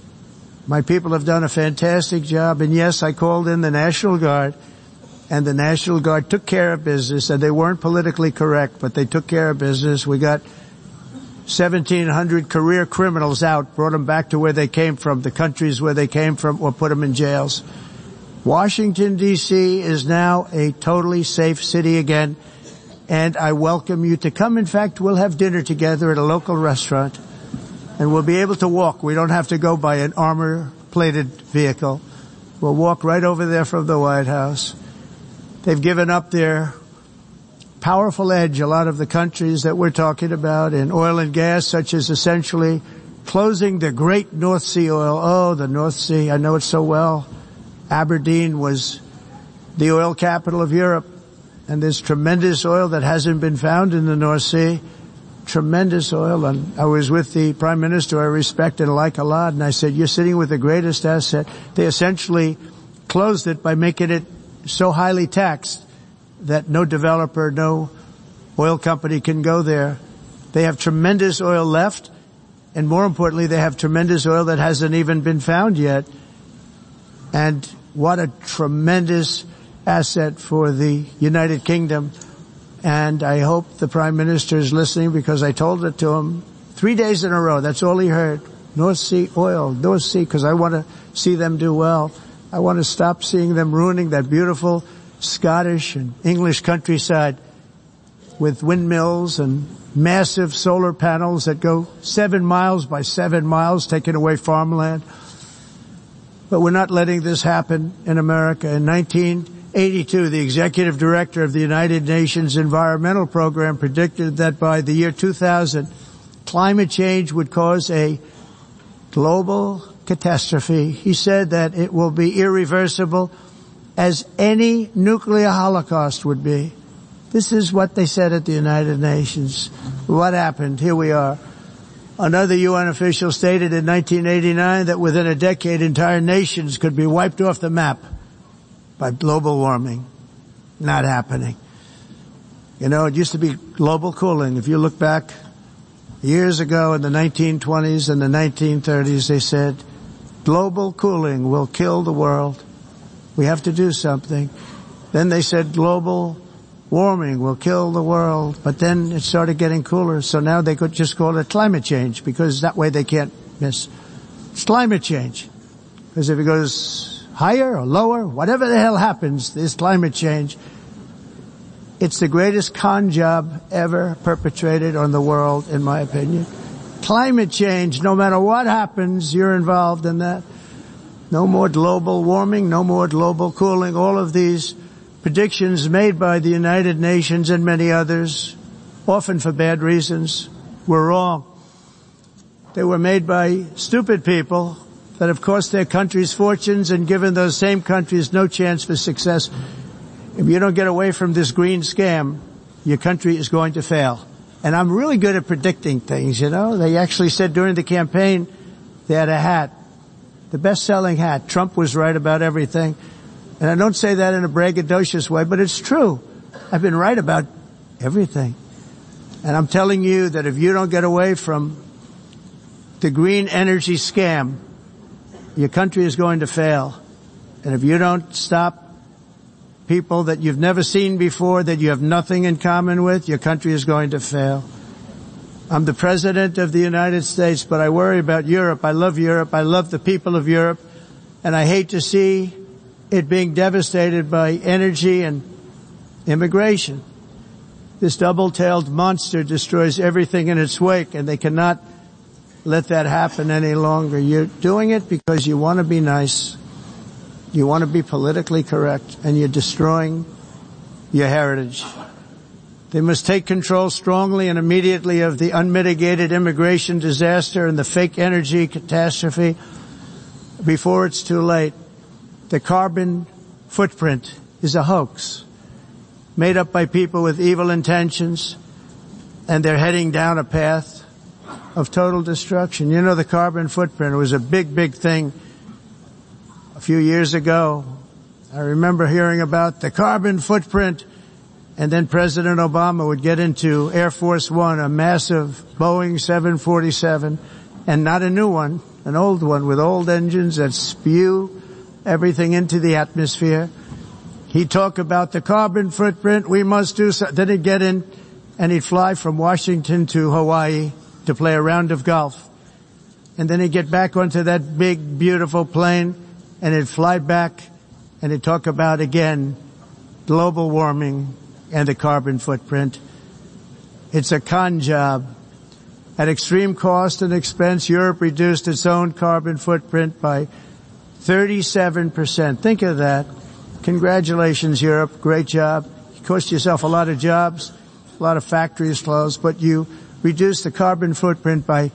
My people have done a fantastic job. And yes, I called in the National Guard, and the National Guard took care of business, and they weren't politically correct, but they took care of business. We got 1,700 career criminals out, brought them back to where they came from, the countries where they came from, or put them in jails. Washington, D.C. is now a totally safe city again, and I welcome you to come. In fact, we'll have dinner together at a local restaurant, and we'll be able to walk. We don't have to go by an armor-plated vehicle. We'll walk right over there from the White House. They've given up their powerful edge, a lot of the countries that we're talking about, in oil and gas, such as essentially closing the great North Sea oil. Oh, the North Sea, I know it so well. Aberdeen was the oil capital of Europe, and there's tremendous oil that hasn't been found in the North Sea. tremendous oil. And I was with the Prime Minister I respect and like a lot, and I said, you're sitting with the greatest asset. They essentially closed it by making it so highly taxed that no developer, no oil company can go there. They have tremendous oil left, and more importantly, they have tremendous oil that hasn't even been found yet. And what a tremendous asset for the United Kingdom. And I hope the Prime Minister is listening, because I told it to him 3 days in a row. That's all he heard. North Sea oil, North Sea, because I want to see them do well. I want to stop seeing them ruining that beautiful Scottish and English countryside with windmills and massive solar panels that go 7 miles by 7 miles, taking away farmland. But we're not letting this happen in America. In 1982, the executive director of the United Nations Environmental Program predicted that by the year 2000, climate change would cause a global catastrophe. He said that it will be irreversible, as any nuclear holocaust would be. This is what they said at the United Nations. What happened? Here we are. Another UN official stated in 1989 that within a decade, entire nations could be wiped off the map by global warming. Not happening. You know, it used to be global cooling. If you look back years ago in the 1920s and the 1930s, they said, global cooling will kill the world. We have to do something. Then they said global warming will kill the world, but then it started getting cooler, so now they could just call it climate change, because that way they can't miss. It's climate change. Because if it goes higher or lower, whatever the hell happens, there's climate change. It's the greatest con job ever perpetrated on the world, in my opinion. Climate change, no matter what happens, you're involved in that. No more global warming, no more global cooling. All of these predictions made by the United Nations and many others, often for bad reasons, were wrong. They were made by stupid people that have cost their countries fortunes and given those same countries no chance for success. If you don't get away from this green scam, your country is going to fail. And I'm really good at predicting things, you know. They actually said during the campaign they had a hat, the best-selling hat. Trump was right about everything. And I don't say that in a braggadocious way, but it's true. I've been right about everything. And I'm telling you that if you don't get away from the green energy scam, your country is going to fail. And if you don't stop people that you've never seen before, that you have nothing in common with, your country is going to fail. I'm the President of the United States, but I worry about Europe. I love Europe. I love the people of Europe. And I hate to see it being devastated by energy and immigration. This double-tailed monster destroys everything in its wake, and they cannot let that happen any longer. You're doing it because you want to be nice. You want to be politically correct, and you're destroying your heritage. They must take control strongly and immediately of the unmitigated immigration disaster and the fake energy catastrophe before it's too late. The carbon footprint is a hoax made up by people with evil intentions, and they're heading down a path of total destruction. You know, the carbon footprint, it was a big, big thing a few years ago. I remember hearing about the carbon footprint, and then President Obama would get into Air Force One, a massive Boeing 747, and not a new one, an old one with old engines that spew everything into the atmosphere. He'd talk about the carbon footprint, we must do so. Then he'd get in and he'd fly from Washington to Hawaii to play a round of golf. And then he'd get back onto that big, beautiful plane and he'd fly back and he'd talk about again global warming and the carbon footprint. It's a con job. At extreme cost and expense, Europe reduced its own carbon footprint by 37%. Think of that. Congratulations, Europe. Great job. You cost yourself a lot of jobs, a lot of factories closed, but you reduced the carbon footprint by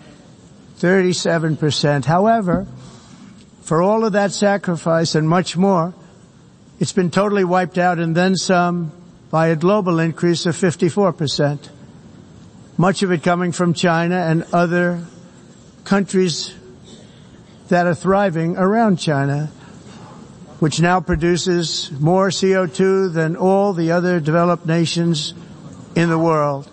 37%. However, for all of that sacrifice and much more, it's been totally wiped out and then some by a global increase of 54%. much of it coming from China and other countries that are thriving around China, which now produces more CO2 than all the other developed nations in the world.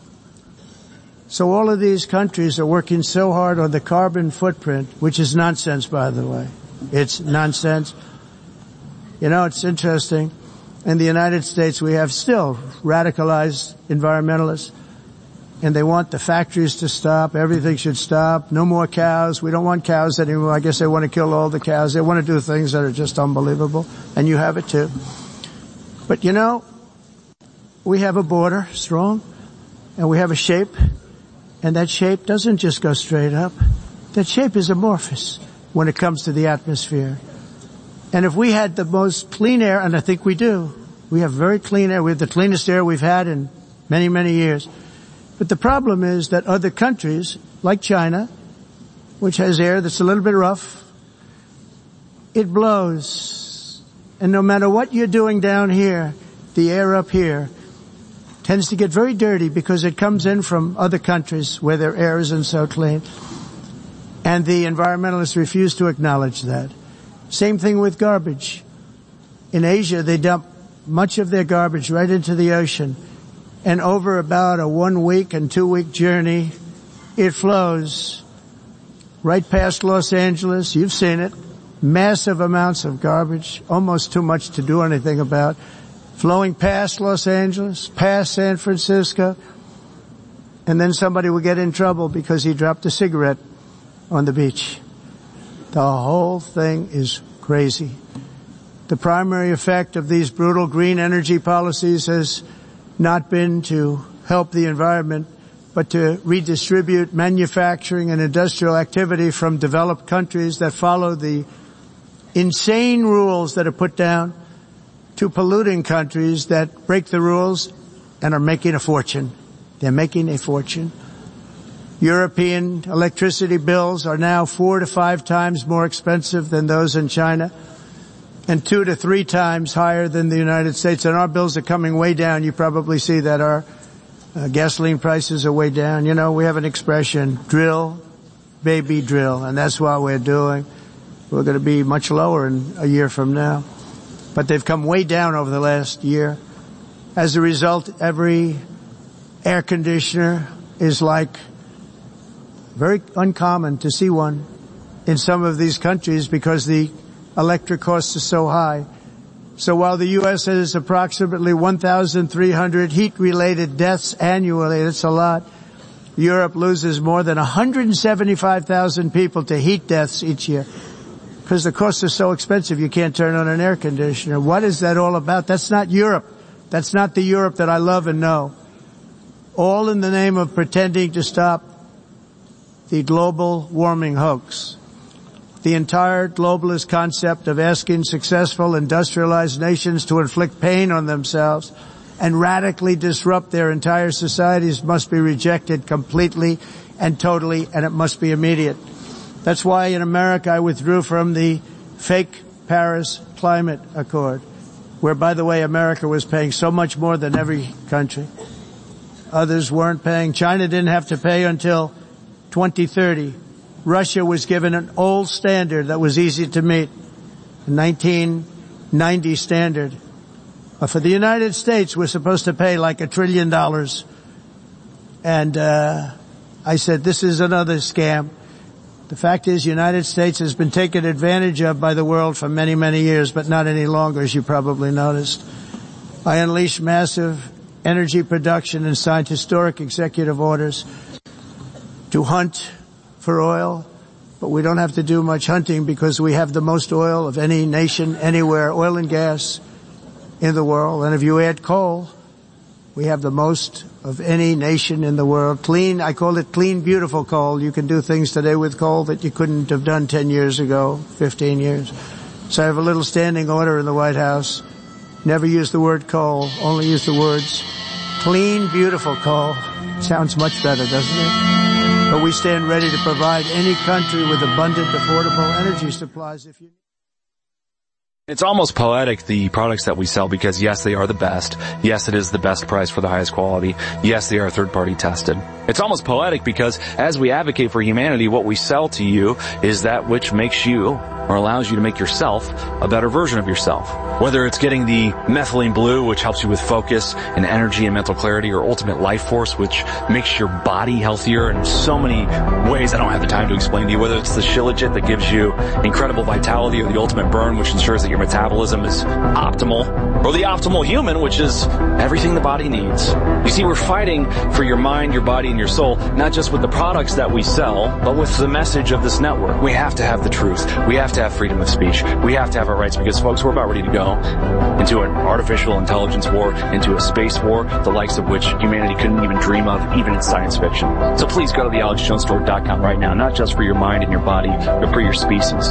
So all of these countries are working so hard on the carbon footprint, which is nonsense, by the way. It's nonsense. You know, it's interesting. In the United States, we have still radicalized environmentalists, and they want the factories to stop. Everything should stop. No more cows. We don't want cows anymore. I guess they want to kill all the cows. They want to do things that are just unbelievable, and you have it too. But you know, we have a border, strong, and we have a shape, and that shape doesn't just go straight up. That shape is amorphous when it comes to the atmosphere. And if we had the most clean air, and I think we do, we have very clean air. We have the cleanest air we've had in many, many years. But the problem is that other countries, like China, which has air that's a little bit rough, it blows. And no matter what you're doing down here, the air up here tends to get very dirty because it comes in from other countries where their air isn't so clean. And the environmentalists refuse to acknowledge that. Same thing with garbage. In Asia, they dump much of their garbage right into the ocean. And over about a 1 week and 2 week journey, it flows right past Los Angeles. You've seen it. Massive amounts of garbage, almost too much to do anything about. Flowing past Los Angeles, past San Francisco. And then somebody will get in trouble because he dropped a cigarette on the beach. The whole thing is crazy. The primary effect of these brutal green energy policies has not been to help the environment, but to redistribute manufacturing and industrial activity from developed countries that follow the insane rules that are put down to polluting countries that break the rules and are making a fortune. They're making a fortune. European electricity bills are now 4 to 5 times more expensive than those in China, and 2 to 3 times higher than the United States. And our bills are coming way down. You probably see that our gasoline prices are way down. You know, we have an expression, drill, baby, drill, and that's what we're doing. We're going to be much lower in a year from now. But they've come way down over the last year. As a result, every air conditioner is like very uncommon to see one in some of these countries because the electric costs are so high. So while the U.S. has approximately 1,300 heat-related deaths annually, that's a lot, Europe loses more than 175,000 people to heat deaths each year because the costs are so expensive you can't turn on an air conditioner. What is that all about? That's not Europe. That's not the Europe that I love and know. All in the name of pretending to stop the global warming hoax. The entire globalist concept of asking successful industrialized nations to inflict pain on themselves and radically disrupt their entire societies must be rejected completely and totally, and it must be immediate. That's why in America I withdrew from the fake Paris Climate Accord, where, by the way, America was paying so much more than every country. Others weren't paying. China didn't have to pay until 2030. Russia was given an old standard that was easy to meet, a 1990 standard. For the United States, we're supposed to pay like $1 trillion. And I said, this is another scam. The fact is, the United States has been taken advantage of by the world for many, many years, but not any longer, as you probably noticed. I unleashed massive energy production and signed historic executive orders to hunt for oil, but we don't have to do much hunting because we have the most oil of any nation anywhere, oil and gas in the world. And if you add coal, we have the most of any nation in the world. Clean, I call it clean, beautiful coal. You can do things today with coal that you couldn't have done 10 years ago, 15 years. So I have a little standing order in the White House. Never use the word coal, only use the words clean, beautiful coal. Sounds much better, doesn't it? But we stand ready to provide any country with abundant, affordable energy supplies if you It's almost poetic, the products that we sell, because yes, they are the best. Yes, it is the best price for the highest quality. Yes, they are third-party tested. It's almost poetic because as we advocate for humanity, what we sell to you is that which makes you, or allows you to make yourself, a better version of yourself. Whether it's getting the Methylene Blue, which helps you with focus and energy and mental clarity, or Ultimate Life Force, which makes your body healthier in so many ways I don't have the time to explain to you. Whether it's the Shilajit that gives you incredible vitality, or the Ultimate Burn, which ensures that your metabolism is optimal, or the Optimal Human, which is everything the body needs. You see, we're fighting for your mind, your body, and your soul, not just with the products that we sell, but with the message of this network. We have to have the truth. We have to have freedom of speech. We have to have our rights, because, folks, we're about ready to go into an artificial intelligence war, into a space war, the likes of which humanity couldn't even dream of, even in science fiction. So please go to the AlexJonesStore.com right now, not just for your mind and your body, but for your species.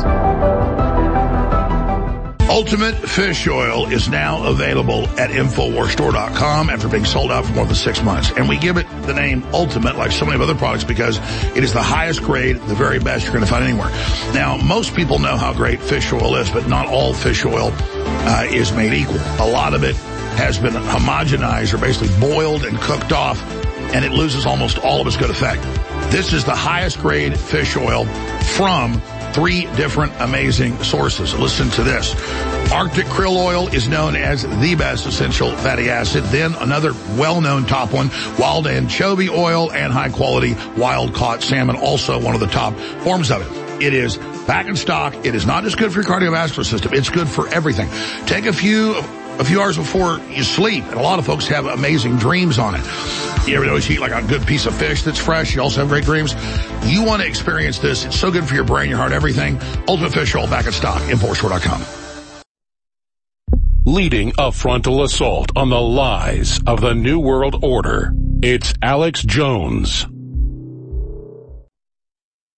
Ultimate Fish Oil is now available at InfoWarsStore.com after being sold out for more than 6 months. And we give it the name Ultimate, like so many other products, because it is the highest grade, the very best you're going to find anywhere. Now, most people know how great fish oil is, but not all fish oil is made equal. A lot of it has been homogenized, or basically boiled and cooked off, and it loses almost all of its good effect. This is the highest grade fish oil from 3 different amazing sources. Listen to this. Arctic krill oil is known as the best essential fatty acid. Then another well-known top one, wild anchovy oil and high-quality wild-caught salmon, also one of the top forms of it. It is back in stock. It is not just good for your cardiovascular system. It's good for everything. Take a few hours before you sleep, and a lot of folks have amazing dreams on it. You ever notice you eat like a good piece of fish that's fresh? You also have great dreams. You want to experience this. It's so good for your brain, your heart, everything. Ultimate Fish Oil, back in stock. InfoWarsStore.com. Leading a frontal assault on the lies of the New World Order, it's Alex Jones.